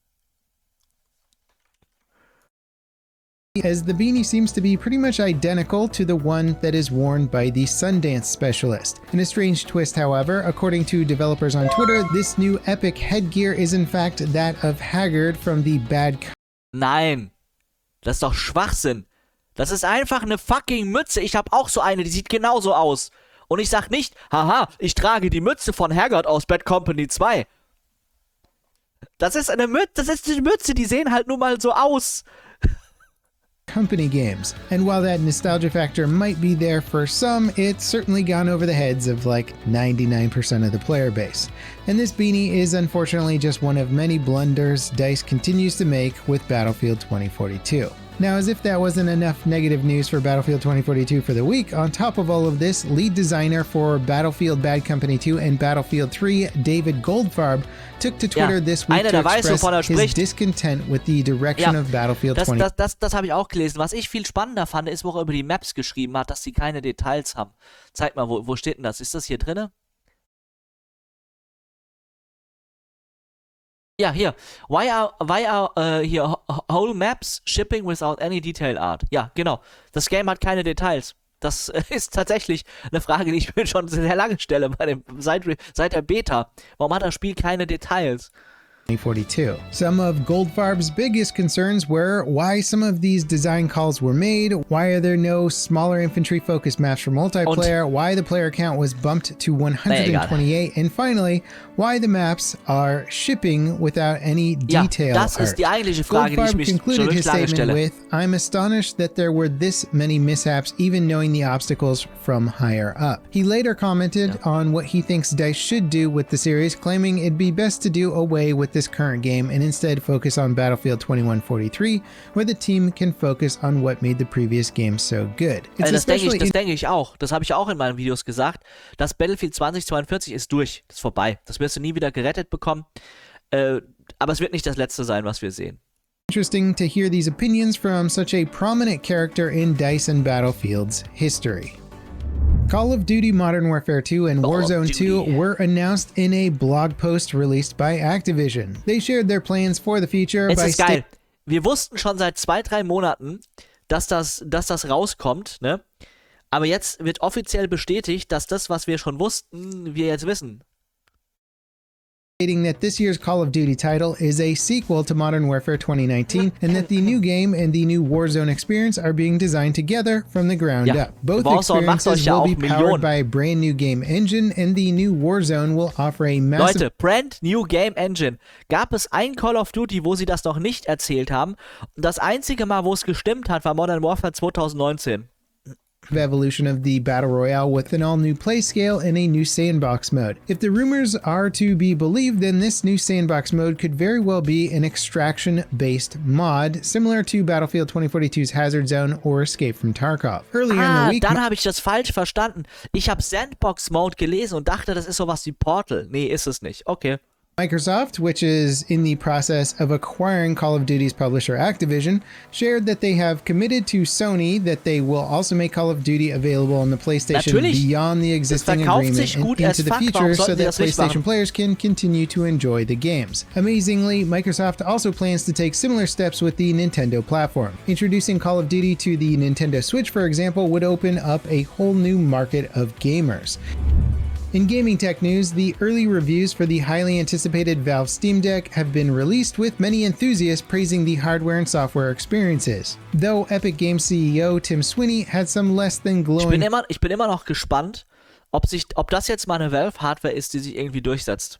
As the beanie seems to be pretty much identical to the one that is worn by the Sundance specialist. In a strange twist, however, according to developers on Twitter, this new epic headgear is in fact that of Haggard from the Bad... Nein, das ist doch Schwachsinn. Das ist einfach eine fucking Mütze. Ich habe auch so eine, die sieht genauso aus. Und ich sag nicht, haha, ich trage die Mütze von Haggard aus Bad Company 2. Das ist eine Mütze, die sehen halt nur mal so aus. Company games. And while that nostalgia factor might be there for some, it's certainly gone over the heads of like 99% of the player base. And this beanie is unfortunately just one of many blunders DICE continues to make with Battlefield 2042. Now, as if that wasn't enough negative news for Battlefield 2042 for the week, on top of all of this, lead designer for Battlefield Bad Company 2 and Battlefield 3, David Goldfarb, took to Twitter this week to express his discontent with the direction of Battlefield 2042. Das habe ich auch gelesen. Was ich viel spannender fand, ist, wo er über die Maps geschrieben hat, dass sie keine Details haben. Zeig mal, wo steht denn das? Ist das hier drinne? Ja, hier. Why are here whole maps shipping without any detail art? Ja, genau. Das Game hat keine Details. Das ist tatsächlich eine Frage, die ich mir schon sehr lange stelle seit der Beta. Warum hat das Spiel keine Details? 2042. Some of Goldfarb's biggest concerns were why some of these design calls were made, why are there no smaller infantry-focused maps for multiplayer, why the player count was bumped to 128, and finally, why the maps are shipping without any detail art. Das ist die eigentliche Frage, die ich mich schon his lange statement stelle. with, I'm astonished that there were this many mishaps even knowing the obstacles from higher up. He later commented on what he thinks DICE should do with the series, claiming it'd be best to do away with this current game and instead focus on Battlefield 2143, where the team can focus on what made the previous game so good. Das denke ich auch. Das habe ich auch in meinen Videos gesagt. Das Battlefield 2042 ist durch. Das ist vorbei. Das wirst du nie wieder gerettet bekommen. Aber es wird nicht das letzte sein, was wir sehen. Interesting to hear these opinions from such a prominent character in DICE and Battlefield's history. Call of Duty Modern Warfare 2 and Warzone 2 were announced in a blog post released by Activision. They shared their plans for the future Es by ist geil. Wir wussten schon seit 2-3 Monaten, dass das rauskommt, ne? Aber jetzt wird offiziell bestätigt, dass das, was wir schon wussten, wir jetzt wissen. stating that this year's Call of Duty title is a sequel to Modern Warfare 2019 and that the new game and the new Warzone experience are being designed together from the ground up. Both Warzone macht euch experiences ja will be auch powered Millionen. by a brand new game engine and the new Warzone will offer a massive Leute, brand new Game Engine. Gab es ein Call of Duty, wo sie das noch nicht erzählt haben? Und das einzige Mal, wo es gestimmt hat, war Modern Warfare 2019. evolution of the Battle Royale with an all-new play scale and a new sandbox mode. If the rumors are to be believed, then this new sandbox mode could very well be an extraction-based mod, similar to Battlefield 2042's Hazard Zone or Escape from Tarkov. Earlier in the week, Dann habe ich das falsch verstanden. Ich habe Sandbox Mode gelesen und dachte, das ist sowas wie Portal. Nee, ist es nicht. Okay. Microsoft, which is in the process of acquiring Call of Duty's publisher Activision, shared that they have committed to Sony that they will also make Call of Duty available on the PlayStation Natürlich. beyond the existing verkauft agreement sich and gut into as the fuck. future Warum so sollten die that das nicht PlayStation machen? players can continue to enjoy the games. Amazingly, Microsoft also plans to take similar steps with the Nintendo platform. Introducing Call of Duty to the Nintendo Switch, for example, would open up a whole new market of gamers. In gaming tech news, the early reviews for the highly anticipated Valve Steam Deck have been released, with many enthusiasts praising the hardware and software experiences. Though Epic Games CEO Tim Sweeney had some less than glowing Ich bin immer noch gespannt, ob das jetzt mal eine Valve-Hardware ist, die sich irgendwie durchsetzt.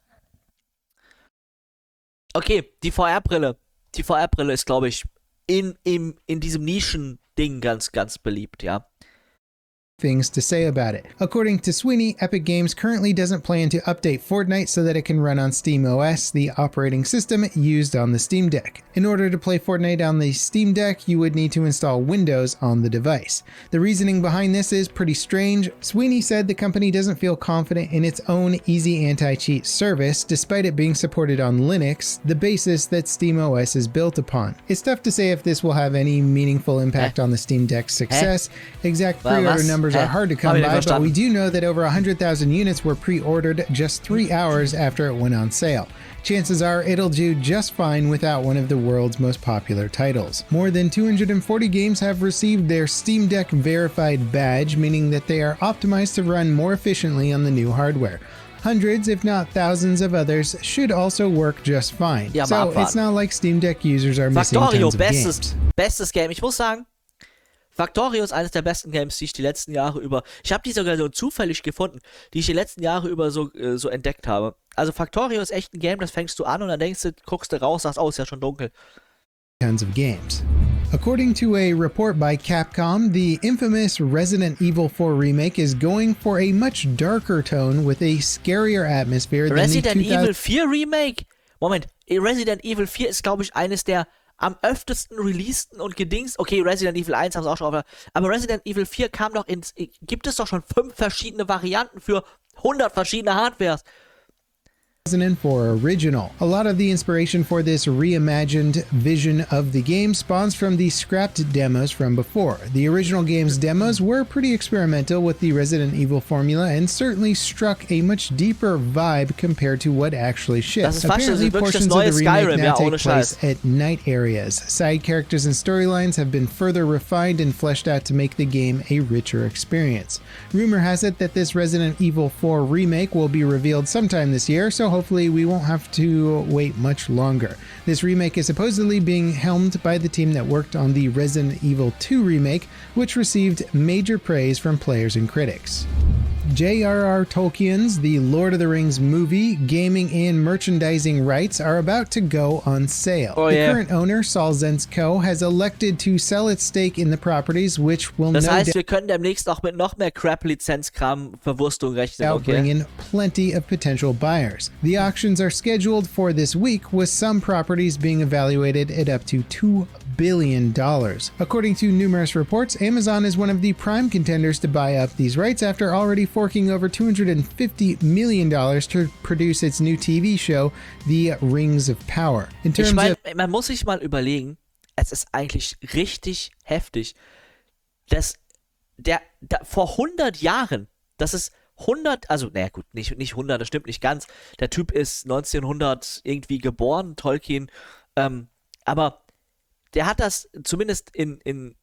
Okay, die VR-Brille. Die VR-Brille ist, glaube ich, in diesem Nischen-Ding ganz, ganz beliebt, ja. things to say about it. According to Sweeney, Epic Games currently doesn't plan to update Fortnite so that it can run on SteamOS, the operating system used on the Steam Deck. In order to play Fortnite on the Steam Deck, you would need to install Windows on the device. The reasoning behind this is pretty strange. Sweeney said the company doesn't feel confident in its own easy anti-cheat service, despite it being supported on Linux, the basis that SteamOS is built upon. It's tough to say if this will have any meaningful impact on the Steam Deck's success. Exact pre-order numbers are hard to come by, but we do know that over 100,000 units were pre-ordered just 3 hours after it went on sale. Chances are it'll do just fine without one of the world's most popular titles. More than 240 games have received their Steam Deck verified badge, meaning that they are optimized to run more efficiently on the new hardware. Hundreds, if not thousands of others should also work just fine. Ja, so it's not like Steam Deck users are missing Factorio, tons of games. bestes Game. Ich muss sagen, Factorio ist eines der besten Games, die ich die letzten Jahre über... Ich habe die sogar so zufällig gefunden, die ich die letzten Jahre über so entdeckt habe. Also Factorio ist echt ein Game, das fängst du an und dann denkst du, guckst du raus, sagst, oh, ist ja schon dunkel. Tons of games. According to a report by Capcom, the infamous Resident Evil 4 remake is going for a much darker tone with a scarier atmosphere than Resident the Evil 4 Remake? Moment, Resident Evil 4 ist, glaube ich, eines der am öftesten releaseden und gedingst. Okay, Resident Evil 1 haben sie auch schon auf, aber Resident Evil 4 kam doch gibt es doch schon 5 verschiedene Varianten für 100 verschiedene Hardwares. 2004 original. A lot of the inspiration for this reimagined vision of the game spawns from the scrapped demos from before. The original game's demos were pretty experimental with the Resident Evil formula and certainly struck a much deeper vibe compared to what actually shipped. Apparently, portions of the remake now take place at night areas. Side characters and storylines have been further refined and fleshed out to make the game a richer experience. Rumor has it that this Resident Evil 4 remake will be revealed sometime this year, so hopefully we won't have to wait much longer. This remake is supposedly being helmed by the team that worked on the Resident Evil 2 remake, which received major praise from players and critics. J.R.R. Tolkien's The Lord of the Rings movie, gaming and merchandising rights are about to go on sale. The current owner, Saul Zentz Co., has elected to sell its stake in the properties, which will Das heißt, wir können demnächst auch mit noch mehr Crap-Lizenzkram Verwurstung rechnen, okay? Bring in plenty of potential buyers. The auctions are scheduled for this week, with some properties being evaluated at up to $2 billion. According to numerous reports, Amazon is one of the prime contenders to buy up these rights after already forking over $250 million to produce its new TV show, The Rings of Power. In terms Ich meine, man muss sich mal überlegen, es ist eigentlich richtig heftig. Vor 100 Jahren, das ist 100, also, naja gut, nicht 100, das stimmt nicht ganz. Der Typ ist 1900 irgendwie geboren, Tolkien, aber der hat das zumindest in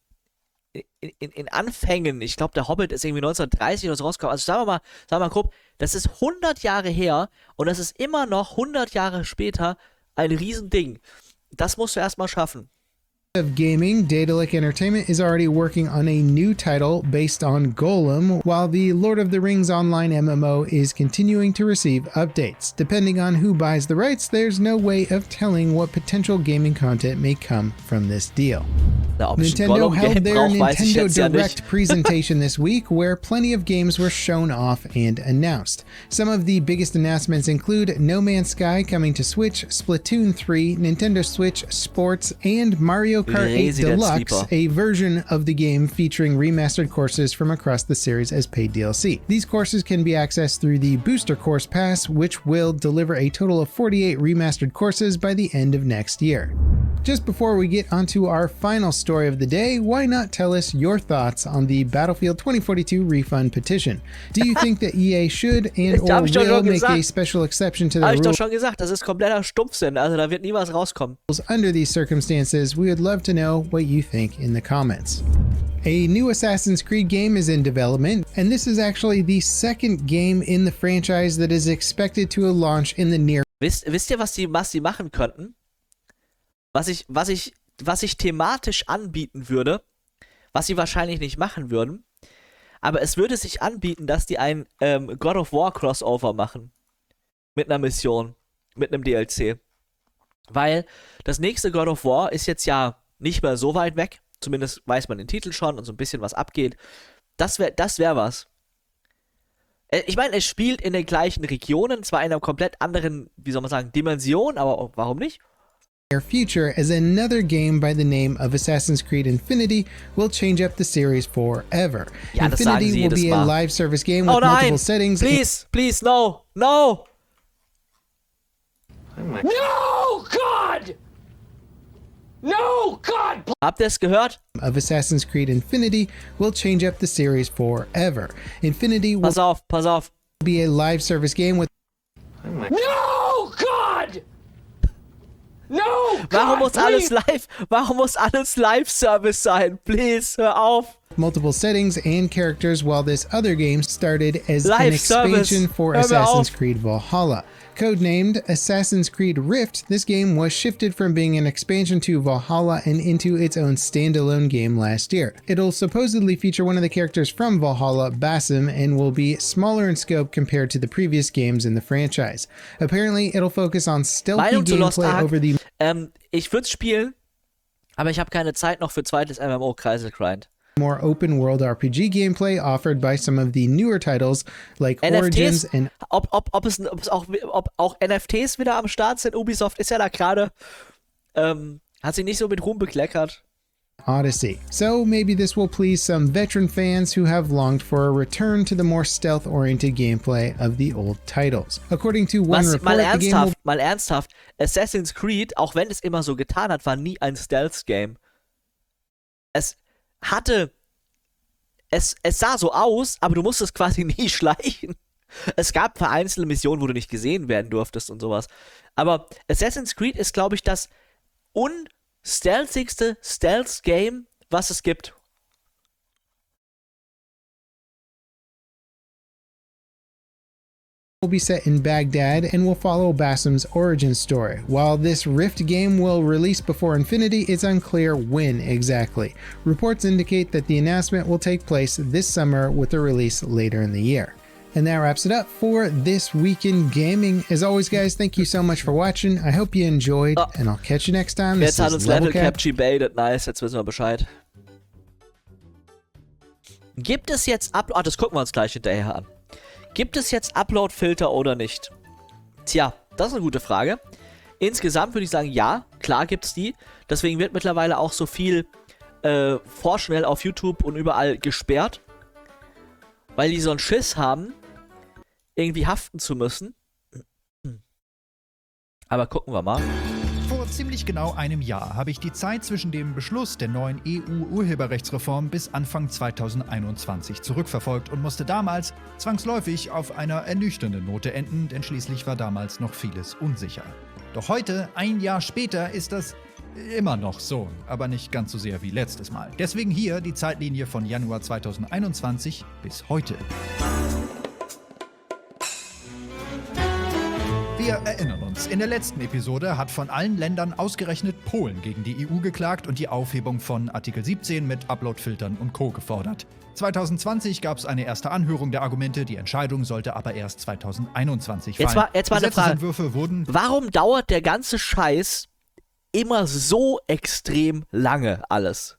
Anfängen, ich glaube, der Hobbit ist irgendwie 1930 oder so rausgekommen, also sagen wir mal grob, das ist 100 Jahre her und das ist immer noch 100 Jahre später ein Riesending. Das musst du erstmal schaffen. Of gaming, Daedalic Entertainment is already working on a new title based on Golem, while the Lord of the Rings Online MMO is continuing to receive updates. Depending on who buys the rights, there's no way of telling what potential gaming content may come from this deal. Nintendo held their Nintendo Direct presentation this week, where plenty of games were shown off and announced. Some of the biggest announcements include No Man's Sky coming to Switch, Splatoon 3, Nintendo Switch Sports, and Mario Kart 8 Deluxe, a version of the game featuring remastered courses from across the series as paid DLC. These courses can be accessed through the Booster Course Pass, which will deliver a total of 48 remastered courses by the end of next year. Just before we get onto our final story of the day, why not tell us your thoughts on the Battlefield 2042 refund petition? Do you think that EA should and or will make a special exception to the rules? Hab ich doch rules schon gesagt, das ist kompletter Stumpfsinn, also da wird nie was rauskommen. Under these circumstances? We would love to know what you think in the comments. A new Assassin's Creed game is in development, and this is actually the second game in the franchise that is expected to launch in the near. Wisst ihr, was sie machen könnten? Was ich thematisch anbieten würde, was sie wahrscheinlich nicht machen würden, aber es würde sich anbieten, dass die ein God of War Crossover machen. Mit einer Mission. Mit einem DLC. Weil das nächste God of War ist jetzt ja nicht mehr so weit weg. Zumindest weiß man den Titel schon und so ein bisschen was abgeht. Das wär was. Ich meine, es spielt in den gleichen Regionen, zwar in einer komplett anderen, wie soll man sagen, Dimension, aber warum nicht? Future, as another game by the name of Assassin's Creed Infinity will change up the series forever. Ja, Infinity will be a live service game with multiple settings. Please, no! No, God! No, God! Habt ihr es gehört? Of Assassin's Creed Infinity will change up the series forever. Infinity will Pass auf. Be a live service game with. No, God! No, God, Warum muss alles Live-Service sein? Please, hör auf. Multiple settings and characters, while this other game started as an Live expansion service. for Assassin's Creed Valhalla. Codenamed Assassin's Creed Rift, this game was shifted from being an expansion to Valhalla and into its own standalone game last year. It'll supposedly feature one of the characters from Valhalla, Basim, and will be smaller in scope compared to the previous games in the franchise. Apparently, it'll focus on stealthy gameplay over the... Ich würde spielen, aber ich habe keine Zeit noch für zweites MMO Kreiselgrind. More open world RPG gameplay offered by some of the newer titles like NFTs? Origins and ob auch NFTs wieder am Start sind. Ubisoft ist ja da gerade, hat sich nicht so mit Ruhm bekleckert. Odyssey. So maybe this will please some veteran fans who have longed for a return to the more stealth-oriented gameplay of the old titles. According to one report, mal ernsthaft, Assassin's Creed, auch wenn es immer so getan hat, war nie ein Stealth-Game. Es sah so aus, aber du musstest quasi nie schleichen. Es gab vereinzelte Missionen, wo du nicht gesehen werden durftest und sowas. Aber Assassin's Creed ist, glaube ich, das unstealthigste Stealth-Game, was es gibt. Will be set in Baghdad and will follow Basim's origin story. While this Rift game will release before Infinity, it's unclear when exactly. Reports indicate that the announcement will take place this summer with a release later in the year. And that wraps it up for this week in gaming. As always, guys, thank you so much for watching. I hope you enjoyed, and I'll catch you next time. Jetzt hat uns Level Cap gebaitet. Nice, jetzt wissen wir Bescheid. Gibt es jetzt Upload? Das gucken wir uns gleich hinterher an. Gibt es jetzt Upload-Filter oder nicht? Tja, das ist eine gute Frage. Insgesamt würde ich sagen, ja, klar gibt's die. Deswegen wird mittlerweile auch so viel vorschnell auf YouTube und überall gesperrt. Weil die so einen Schiss haben, irgendwie haften zu müssen. Aber gucken wir mal. ziemlich genau einem Jahr habe ich die Zeit zwischen dem Beschluss der neuen EU-Urheberrechtsreform bis Anfang 2021 zurückverfolgt und musste damals zwangsläufig auf einer ernüchternden Note enden, denn schließlich war damals noch vieles unsicher. Doch heute, ein Jahr später, ist das immer noch so, aber nicht ganz so sehr wie letztes Mal. Deswegen hier die Zeitlinie von Januar 2021 bis heute. Wir erinnern uns, in der letzten Episode hat von allen Ländern ausgerechnet Polen gegen die EU geklagt und die Aufhebung von Artikel 17 mit Uploadfiltern und Co. gefordert. 2020 gab es eine erste Anhörung der Argumente, die Entscheidung sollte aber erst 2021 fallen. Jetzt mal eine Frage. Gesetzesentwürfe wurden... Warum dauert der ganze Scheiß immer so extrem lange alles?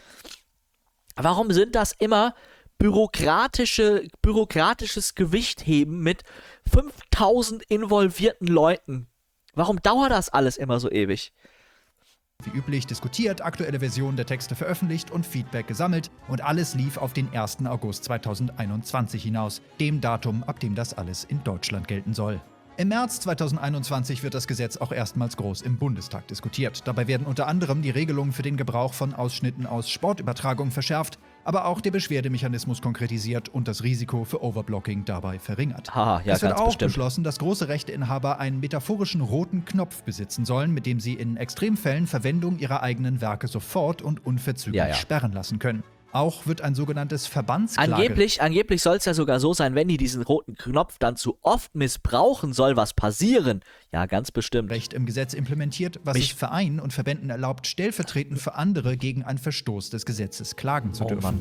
Warum sind das immer bürokratisches Gewichtheben mit 5000 involvierten Leuten? Warum dauert das alles immer so ewig? Wie üblich diskutiert, aktuelle Versionen der Texte veröffentlicht und Feedback gesammelt und alles lief auf den 1. August 2021 hinaus, dem Datum, ab dem das alles in Deutschland gelten soll. Im März 2021 wird das Gesetz auch erstmals groß im Bundestag diskutiert. Dabei werden unter anderem die Regelungen für den Gebrauch von Ausschnitten aus Sportübertragungen verschärft, aber auch der Beschwerdemechanismus konkretisiert und das Risiko für Overblocking dabei verringert. Ja, es wird ganz auch bestimmt beschlossen, dass große Rechteinhaber einen metaphorischen roten Knopf besitzen sollen, mit dem sie in Extremfällen Verwendung ihrer eigenen Werke sofort und unverzüglich sperren lassen können. Auch wird ein sogenanntes Verbandsklage... Angeblich soll es ja sogar so sein, wenn die diesen roten Knopf dann zu oft missbrauchen, soll was passieren. Ja, ganz bestimmt. Recht im Gesetz implementiert, was es Vereinen und Verbänden erlaubt, stellvertretend für andere gegen einen Verstoß des Gesetzes klagen zu dürfen.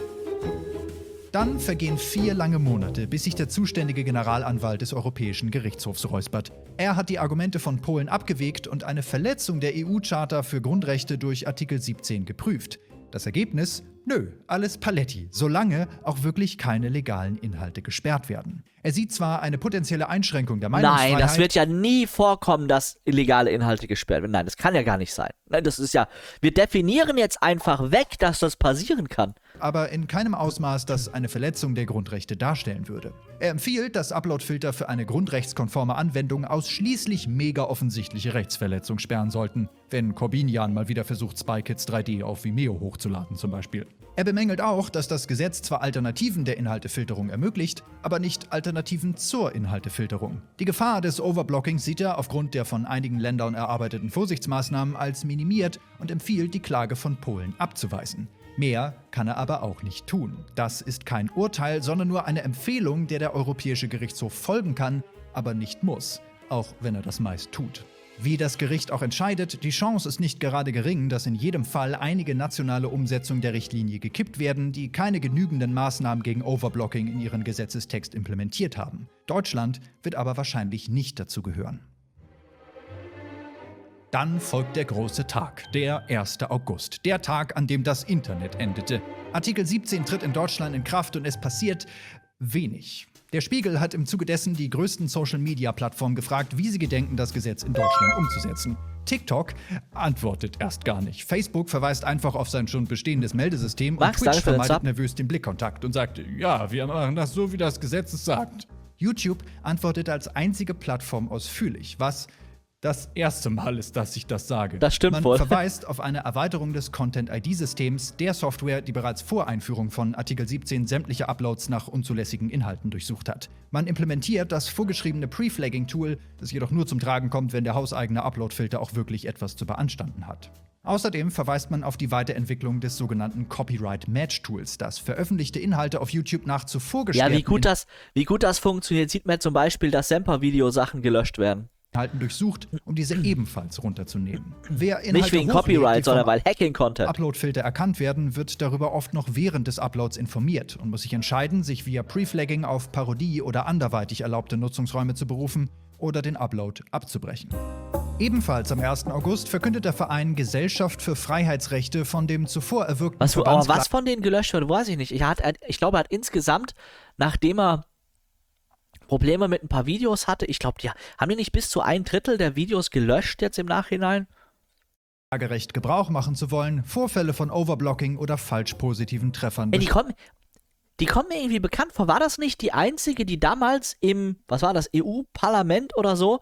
Dann vergehen 4 lange Monate, bis sich der zuständige Generalanwalt des Europäischen Gerichtshofs räuspert. Er hat die Argumente von Polen abgewegt und eine Verletzung der EU-Charta für Grundrechte durch Artikel 17 geprüft. Das Ergebnis? Nö, alles Paletti, solange auch wirklich keine legalen Inhalte gesperrt werden. Er sieht zwar eine potenzielle Einschränkung der Meinungsfreiheit... Nein, das wird ja nie vorkommen, dass illegale Inhalte gesperrt werden. Nein, das kann ja gar nicht sein. Nein, das ist ja... Wir definieren jetzt einfach weg, dass das passieren kann. Aber in keinem Ausmaß, das eine Verletzung der Grundrechte darstellen würde. Er empfiehlt, dass Uploadfilter für eine grundrechtskonforme Anwendung ausschließlich mega offensichtliche Rechtsverletzung sperren sollten, wenn Corbinian mal wieder versucht, Spy Kids 3D auf Vimeo hochzuladen zum Beispiel. Er bemängelt auch, dass das Gesetz zwar Alternativen der Inhaltefilterung ermöglicht, aber nicht Alternativen zur Inhaltefilterung. Die Gefahr des Overblockings sieht er aufgrund der von einigen Ländern erarbeiteten Vorsichtsmaßnahmen als minimiert und empfiehlt, die Klage von Polen abzuweisen. Mehr kann er aber auch nicht tun. Das ist kein Urteil, sondern nur eine Empfehlung, der der Europäische Gerichtshof folgen kann, aber nicht muss, auch wenn er das meist tut. Wie das Gericht auch entscheidet, die Chance ist nicht gerade gering, dass in jedem Fall einige nationale Umsetzungen der Richtlinie gekippt werden, die keine genügenden Maßnahmen gegen Overblocking in ihren Gesetzestext implementiert haben. Deutschland wird aber wahrscheinlich nicht dazu gehören. Dann folgt der große Tag, der 1. August, der Tag, an dem das Internet endete. Artikel 17 tritt in Deutschland in Kraft und es passiert wenig. Der Spiegel hat im Zuge dessen die größten Social-Media-Plattformen gefragt, wie sie gedenken, das Gesetz in Deutschland umzusetzen. TikTok antwortet erst gar nicht. Facebook verweist einfach auf sein schon bestehendes Meldesystem und Twitch vermeidet nervös den Blickkontakt und sagt, ja, wir machen das so, wie das Gesetz es sagt. YouTube antwortet als einzige Plattform ausführlich, was das erste Mal ist, dass ich das sage. Das stimmt Man wohl. verweist auf eine Erweiterung des Content-ID-Systems, der Software, die bereits vor Einführung von Artikel 17 sämtliche Uploads nach unzulässigen Inhalten durchsucht hat. Man implementiert das vorgeschriebene Pre-Flagging-Tool, das jedoch nur zum Tragen kommt, wenn der hauseigene Upload-Filter auch wirklich etwas zu beanstanden hat. Außerdem verweist man auf die Weiterentwicklung des sogenannten Copyright-Match-Tools, das veröffentlichte Inhalte auf YouTube nach zuvor gesperrten wie gut das funktioniert, sieht man zum Beispiel, dass Semper-Video-Sachen gelöscht werden. Inhalten durchsucht, um diese ebenfalls runterzunehmen. Wer Inhalte Nicht wegen hochlegt, Copyright, die sondern vom weil Hacking-Content. Upload-Filter erkannt werden, wird darüber oft noch während des Uploads informiert und muss sich entscheiden, sich via Pre-Flagging auf Parodie oder anderweitig erlaubte Nutzungsräume zu berufen oder den Upload abzubrechen. Ebenfalls am 1. August verkündet der Verein Gesellschaft für Freiheitsrechte von dem zuvor erwirkten Was von denen gelöscht wird, weiß ich nicht. Ich glaube, er hat insgesamt, nachdem er Probleme mit ein paar Videos hatte, ich glaube, haben die nicht bis zu 1/3 der Videos gelöscht jetzt im Nachhinein? Klagerecht Gebrauch machen zu wollen, Vorfälle von Overblocking oder falsch positiven Treffern. Die kommen mir irgendwie bekannt vor. War das nicht die einzige, die damals im, was war das, EU-Parlament oder so,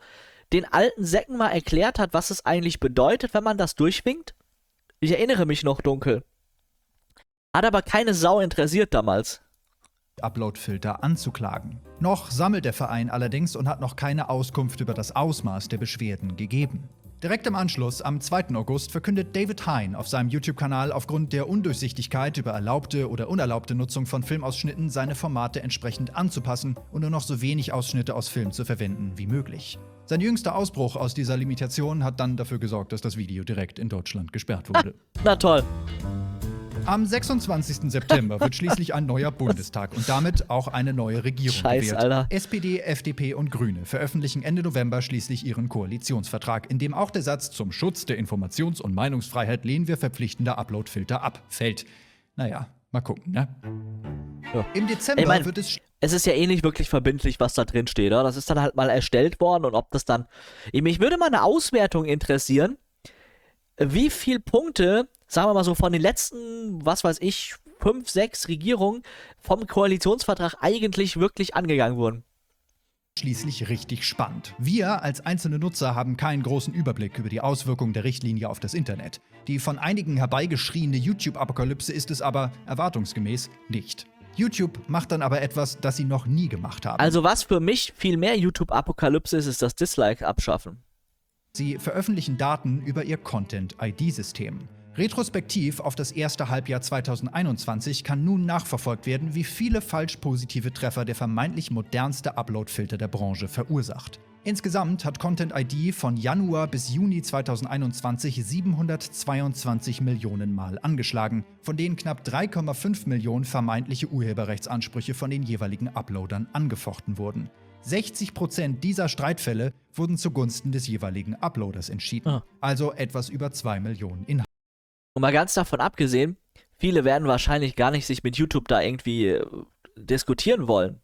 den alten Säcken mal erklärt hat, was es eigentlich bedeutet, wenn man das durchwinkt? Ich erinnere mich noch dunkel. Hat aber keine Sau interessiert damals. Uploadfilter anzuklagen. Noch sammelt der Verein allerdings und hat noch keine Auskunft über das Ausmaß der Beschwerden gegeben. Direkt im Anschluss, am 2. August, verkündet David Hein auf seinem YouTube-Kanal aufgrund der Undurchsichtigkeit über erlaubte oder unerlaubte Nutzung von Filmausschnitten seine Formate entsprechend anzupassen und nur noch so wenig Ausschnitte aus Filmen zu verwenden wie möglich. Sein jüngster Ausbruch aus dieser Limitation hat dann dafür gesorgt, dass das Video direkt in Deutschland gesperrt wurde. Na toll. Am 26. September wird schließlich ein neuer Bundestag und damit auch eine neue Regierung Scheiß, gewählt. Alter. SPD, FDP und Grüne veröffentlichen Ende November schließlich ihren Koalitionsvertrag, in dem auch der Satz „Zum Schutz der Informations- und Meinungsfreiheit lehnen wir verpflichtende Uploadfilter ab" fällt. Naja, mal gucken, ne? Ja. Im Dezember Ich mein, wird es... es ist ja eh nicht wirklich verbindlich, was da drin steht, oder? Das ist dann halt mal erstellt worden und ob das dann... Mich würde mal eine Auswertung interessieren, wie viele Punkte, sagen wir mal so, von den letzten, was weiß ich, 5, 6 Regierungen vom Koalitionsvertrag eigentlich wirklich angegangen wurden. Schließlich richtig spannend. Wir als einzelne Nutzer haben keinen großen Überblick über die Auswirkungen der Richtlinie auf das Internet. Die von einigen herbeigeschriene YouTube-Apokalypse ist es aber erwartungsgemäß nicht. YouTube macht dann aber etwas, das sie noch nie gemacht haben. Also was für mich viel mehr YouTube-Apokalypse ist, ist das Dislike abschaffen. Sie veröffentlichen Daten über ihr Content-ID-System. Retrospektiv auf das erste Halbjahr 2021 kann nun nachverfolgt werden, wie viele falsch positive Treffer der vermeintlich modernste Upload-Filter der Branche verursacht. Insgesamt hat Content ID von Januar bis Juni 2021 722 Millionen Mal angeschlagen, von denen knapp 3,5 Millionen vermeintliche Urheberrechtsansprüche von den jeweiligen Uploadern angefochten wurden. 60% dieser Streitfälle wurden zugunsten des jeweiligen Uploaders entschieden, also etwas über 2 Millionen Inhalte. Und mal ganz davon abgesehen, viele werden wahrscheinlich gar nicht sich mit YouTube da irgendwie diskutieren wollen.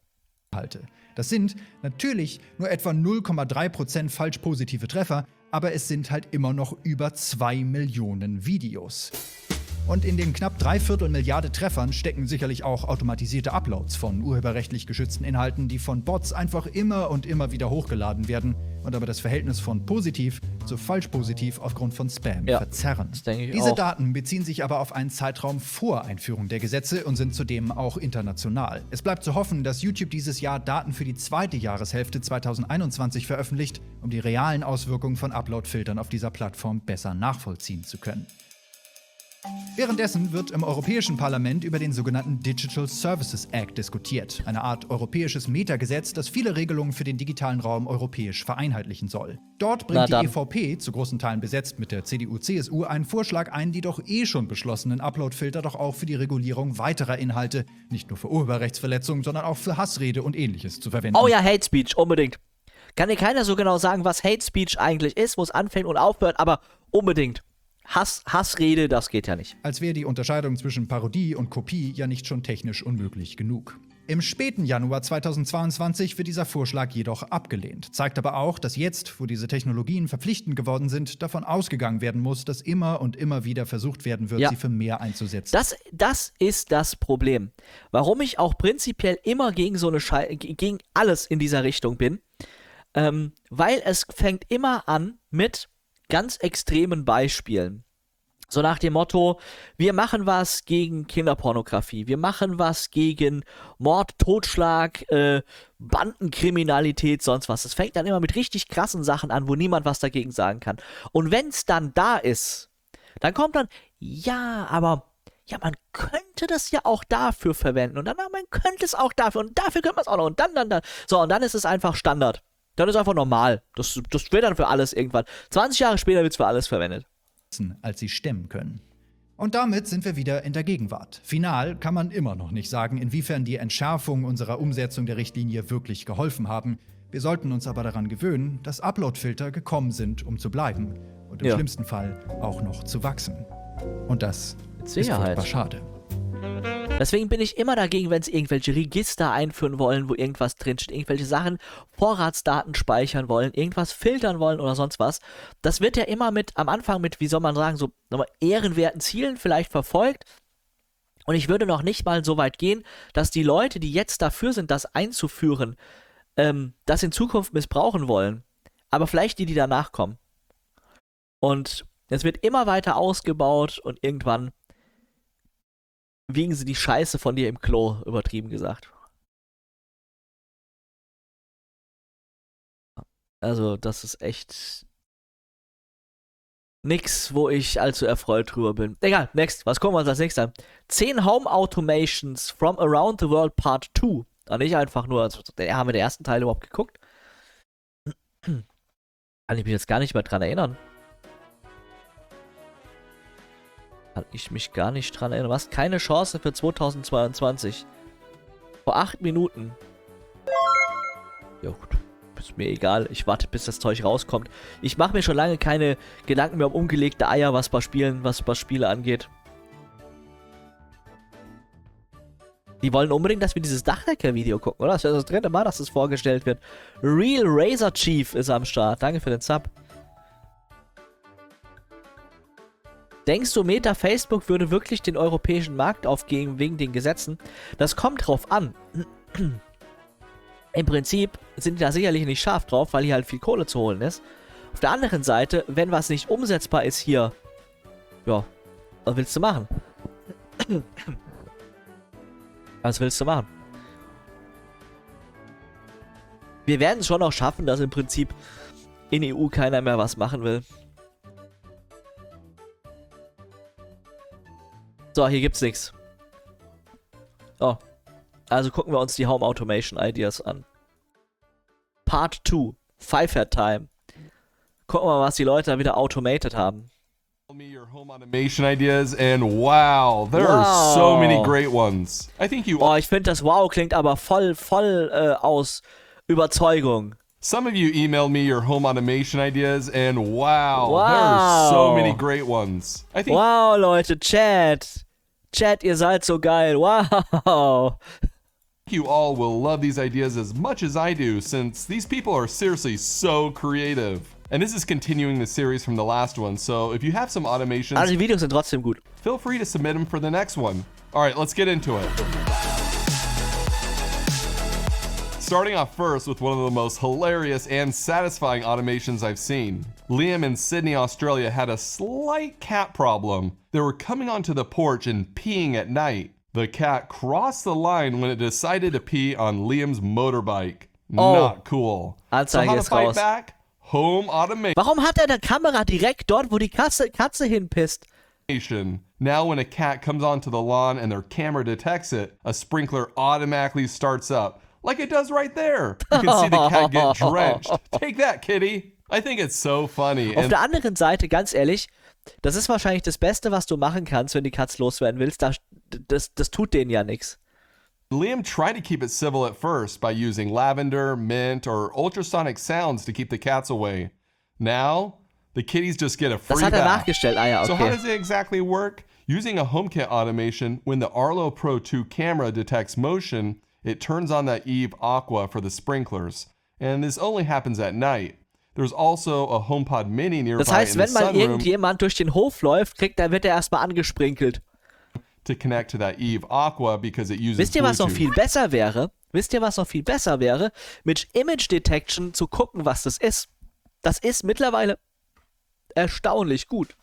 Das sind natürlich nur etwa 0,3% falsch positive Treffer, aber es sind halt immer noch über 2 Millionen Videos. Und in den knapp 3/4 Milliarde Treffern stecken sicherlich auch automatisierte Uploads von urheberrechtlich geschützten Inhalten, die von Bots einfach immer und immer wieder hochgeladen werden und aber das Verhältnis von positiv zu falsch positiv aufgrund von Spam verzerren. Das denke ich Diese auch. Daten beziehen sich aber auf einen Zeitraum vor Einführung der Gesetze und sind zudem auch international. Es bleibt zu hoffen, dass YouTube dieses Jahr Daten für die zweite Jahreshälfte 2021 veröffentlicht, um die realen Auswirkungen von Upload-Filtern auf dieser Plattform besser nachvollziehen zu können. Währenddessen wird im Europäischen Parlament über den sogenannten Digital Services Act diskutiert, eine Art europäisches Metagesetz, das viele Regelungen für den digitalen Raum europäisch vereinheitlichen soll. Dort bringt die EVP, zu großen Teilen besetzt mit der CDU/CSU, einen Vorschlag ein, die doch eh schon beschlossenen Uploadfilter doch auch für die Regulierung weiterer Inhalte, nicht nur für Urheberrechtsverletzungen, sondern auch für Hassrede und Ähnliches zu verwenden. Oh ja, Hate Speech, unbedingt. Kann dir keiner so genau sagen, was Hate Speech eigentlich ist, wo es anfängt und aufhört, aber unbedingt. Hassrede, das geht ja nicht. Als wäre die Unterscheidung zwischen Parodie und Kopie ja nicht schon technisch unmöglich genug. Im späten Januar 2022 wird dieser Vorschlag jedoch abgelehnt. Zeigt aber auch, dass jetzt, wo diese Technologien verpflichtend geworden sind, davon ausgegangen werden muss, dass immer und immer wieder versucht werden wird, sie für mehr einzusetzen. Das ist das Problem. Warum ich auch prinzipiell immer gegen so eine gegen alles in dieser Richtung bin. Weil es fängt immer an mit ganz extremen Beispielen. So nach dem Motto, wir machen was gegen Kinderpornografie, wir machen was gegen Mord, Totschlag, Bandenkriminalität, sonst was. Es fängt dann immer mit richtig krassen Sachen an, wo niemand was dagegen sagen kann. Und wenn es dann da ist, dann kommt dann, ja, aber ja, man könnte das ja auch dafür verwenden und dann, man könnte es auch dafür und dafür können wir es auch noch und dann. So, und dann ist es einfach Standard. Dann ist einfach normal. Das wird dann für alles irgendwann. 20 Jahre später wird es für alles verwendet. Als sie stemmen können. Und damit sind wir wieder in der Gegenwart. Final kann man immer noch nicht sagen, inwiefern die Entschärfung unserer Umsetzung der Richtlinie wirklich geholfen haben. Wir sollten uns aber daran gewöhnen, dass Uploadfilter gekommen sind, um zu bleiben. Und im schlimmsten Fall auch noch zu wachsen. Und das ist furchtbar schade. Deswegen bin ich immer dagegen, wenn sie irgendwelche Register einführen wollen, wo irgendwas drinsteht, irgendwelche Sachen, Vorratsdaten speichern wollen, irgendwas filtern wollen oder sonst was. Das wird ja immer am Anfang mit, wie soll man sagen, so ehrenwerten Zielen vielleicht verfolgt. Und ich würde noch nicht mal so weit gehen, dass die Leute, die jetzt dafür sind, das einzuführen, das in Zukunft missbrauchen wollen. aber vielleicht die danach kommen. Und es wird immer weiter ausgebaut und irgendwann wiegen sie die Scheiße von dir im Klo, übertrieben gesagt. Also, das ist echt nix, wo ich allzu erfreut drüber bin. Egal, next. Was gucken wir uns als nächstes an? 10 Home Automations from Around the World Part 2. Und nicht einfach nur, also, haben wir den ersten Teil überhaupt geguckt? Kann ich mich jetzt gar nicht mehr dran erinnern. Kann ich mich gar nicht dran erinnern. Was? Keine Chance für 2022. Vor 8 Minuten. Ja gut. Ist mir egal. Ich warte, bis das Zeug rauskommt. Ich mache mir schon lange keine Gedanken mehr um umgelegte Eier, was bei Spiele angeht. Die wollen unbedingt, dass wir dieses Dachdecker-Video gucken, oder? Das ist das 3. Mal, dass das vorgestellt wird. Real Razor Chief ist am Start. Danke für den Sub. Denkst du, Meta Facebook würde wirklich den europäischen Markt aufgeben wegen den Gesetzen? Das kommt drauf an. Im Prinzip sind die da sicherlich nicht scharf drauf, weil hier halt viel Kohle zu holen ist. Auf der anderen Seite, wenn was nicht umsetzbar ist hier, ja, was willst du machen? Was willst du machen? Wir werden es schon auch schaffen, dass im Prinzip in EU keiner mehr was machen will. So, hier gibt's nichts. Oh. Also gucken wir uns die Home Automation Ideas an. Part 2. Five-Head Time. Gucken wir mal, was die Leute da wieder automated haben. Me your home automation ideas and wow, there are so many great ones. I think you Oh, ich finde das Wow klingt aber voll aus Überzeugung. Some of you emailed me your home automation ideas and wow, there are so many great ones. I think Wow, Leute, Chat, ihr seid so geil. Wow. you all will love these ideas as much as I do since these people are seriously so creative. And this is continuing the series from the last one, so if you have some automations, Also die Videos sind trotzdem gut. feel free to submit them for the next one. All right, let's get into it. Starting off first with one of the most hilarious and satisfying automations I've seen. Liam in Sydney, Australia had a slight cat problem. They were coming onto the porch and peeing at night. The cat crossed the line when it decided to pee on Liam's motorbike. Not cool. So Anzeige how to ist fight raus. back? Home automation. Warum hat er eine Kamera direkt dort, wo die Katze hinpisst? Now when a cat comes onto the lawn and their camera detects it, a sprinkler automatically starts up. Like it does right there. You can see the cat get drenched. Take that, kitty. I think it's so funny. Auf der anderen Seite, ganz ehrlich, das ist wahrscheinlich das Beste, was du machen kannst, wenn die Katze loswerden willst. Das tut denen ja nichts. Liam tried to keep it civil at first by using lavender, mint, or ultrasonic sounds to keep the cats away. Now, the kitties just get a free Das hat er bath. nachgestellt. Ah ja, So how okay. does it exactly work? Using a HomeKit automation, when the Arlo Pro 2 camera detects motion, it turns on that Eve Aqua for the sprinklers. And this only happens at night. There's also a HomePod Mini nearby Das heißt, in the wenn mal sunroom irgendjemand durch den Hof läuft, wird er erstmal angesprinkelt. to connect to that Eve Aqua because it uses Wisst ihr, was noch Bluetooth. viel besser wäre? Mit Image Detection zu gucken, was das ist. Das ist mittlerweile erstaunlich gut.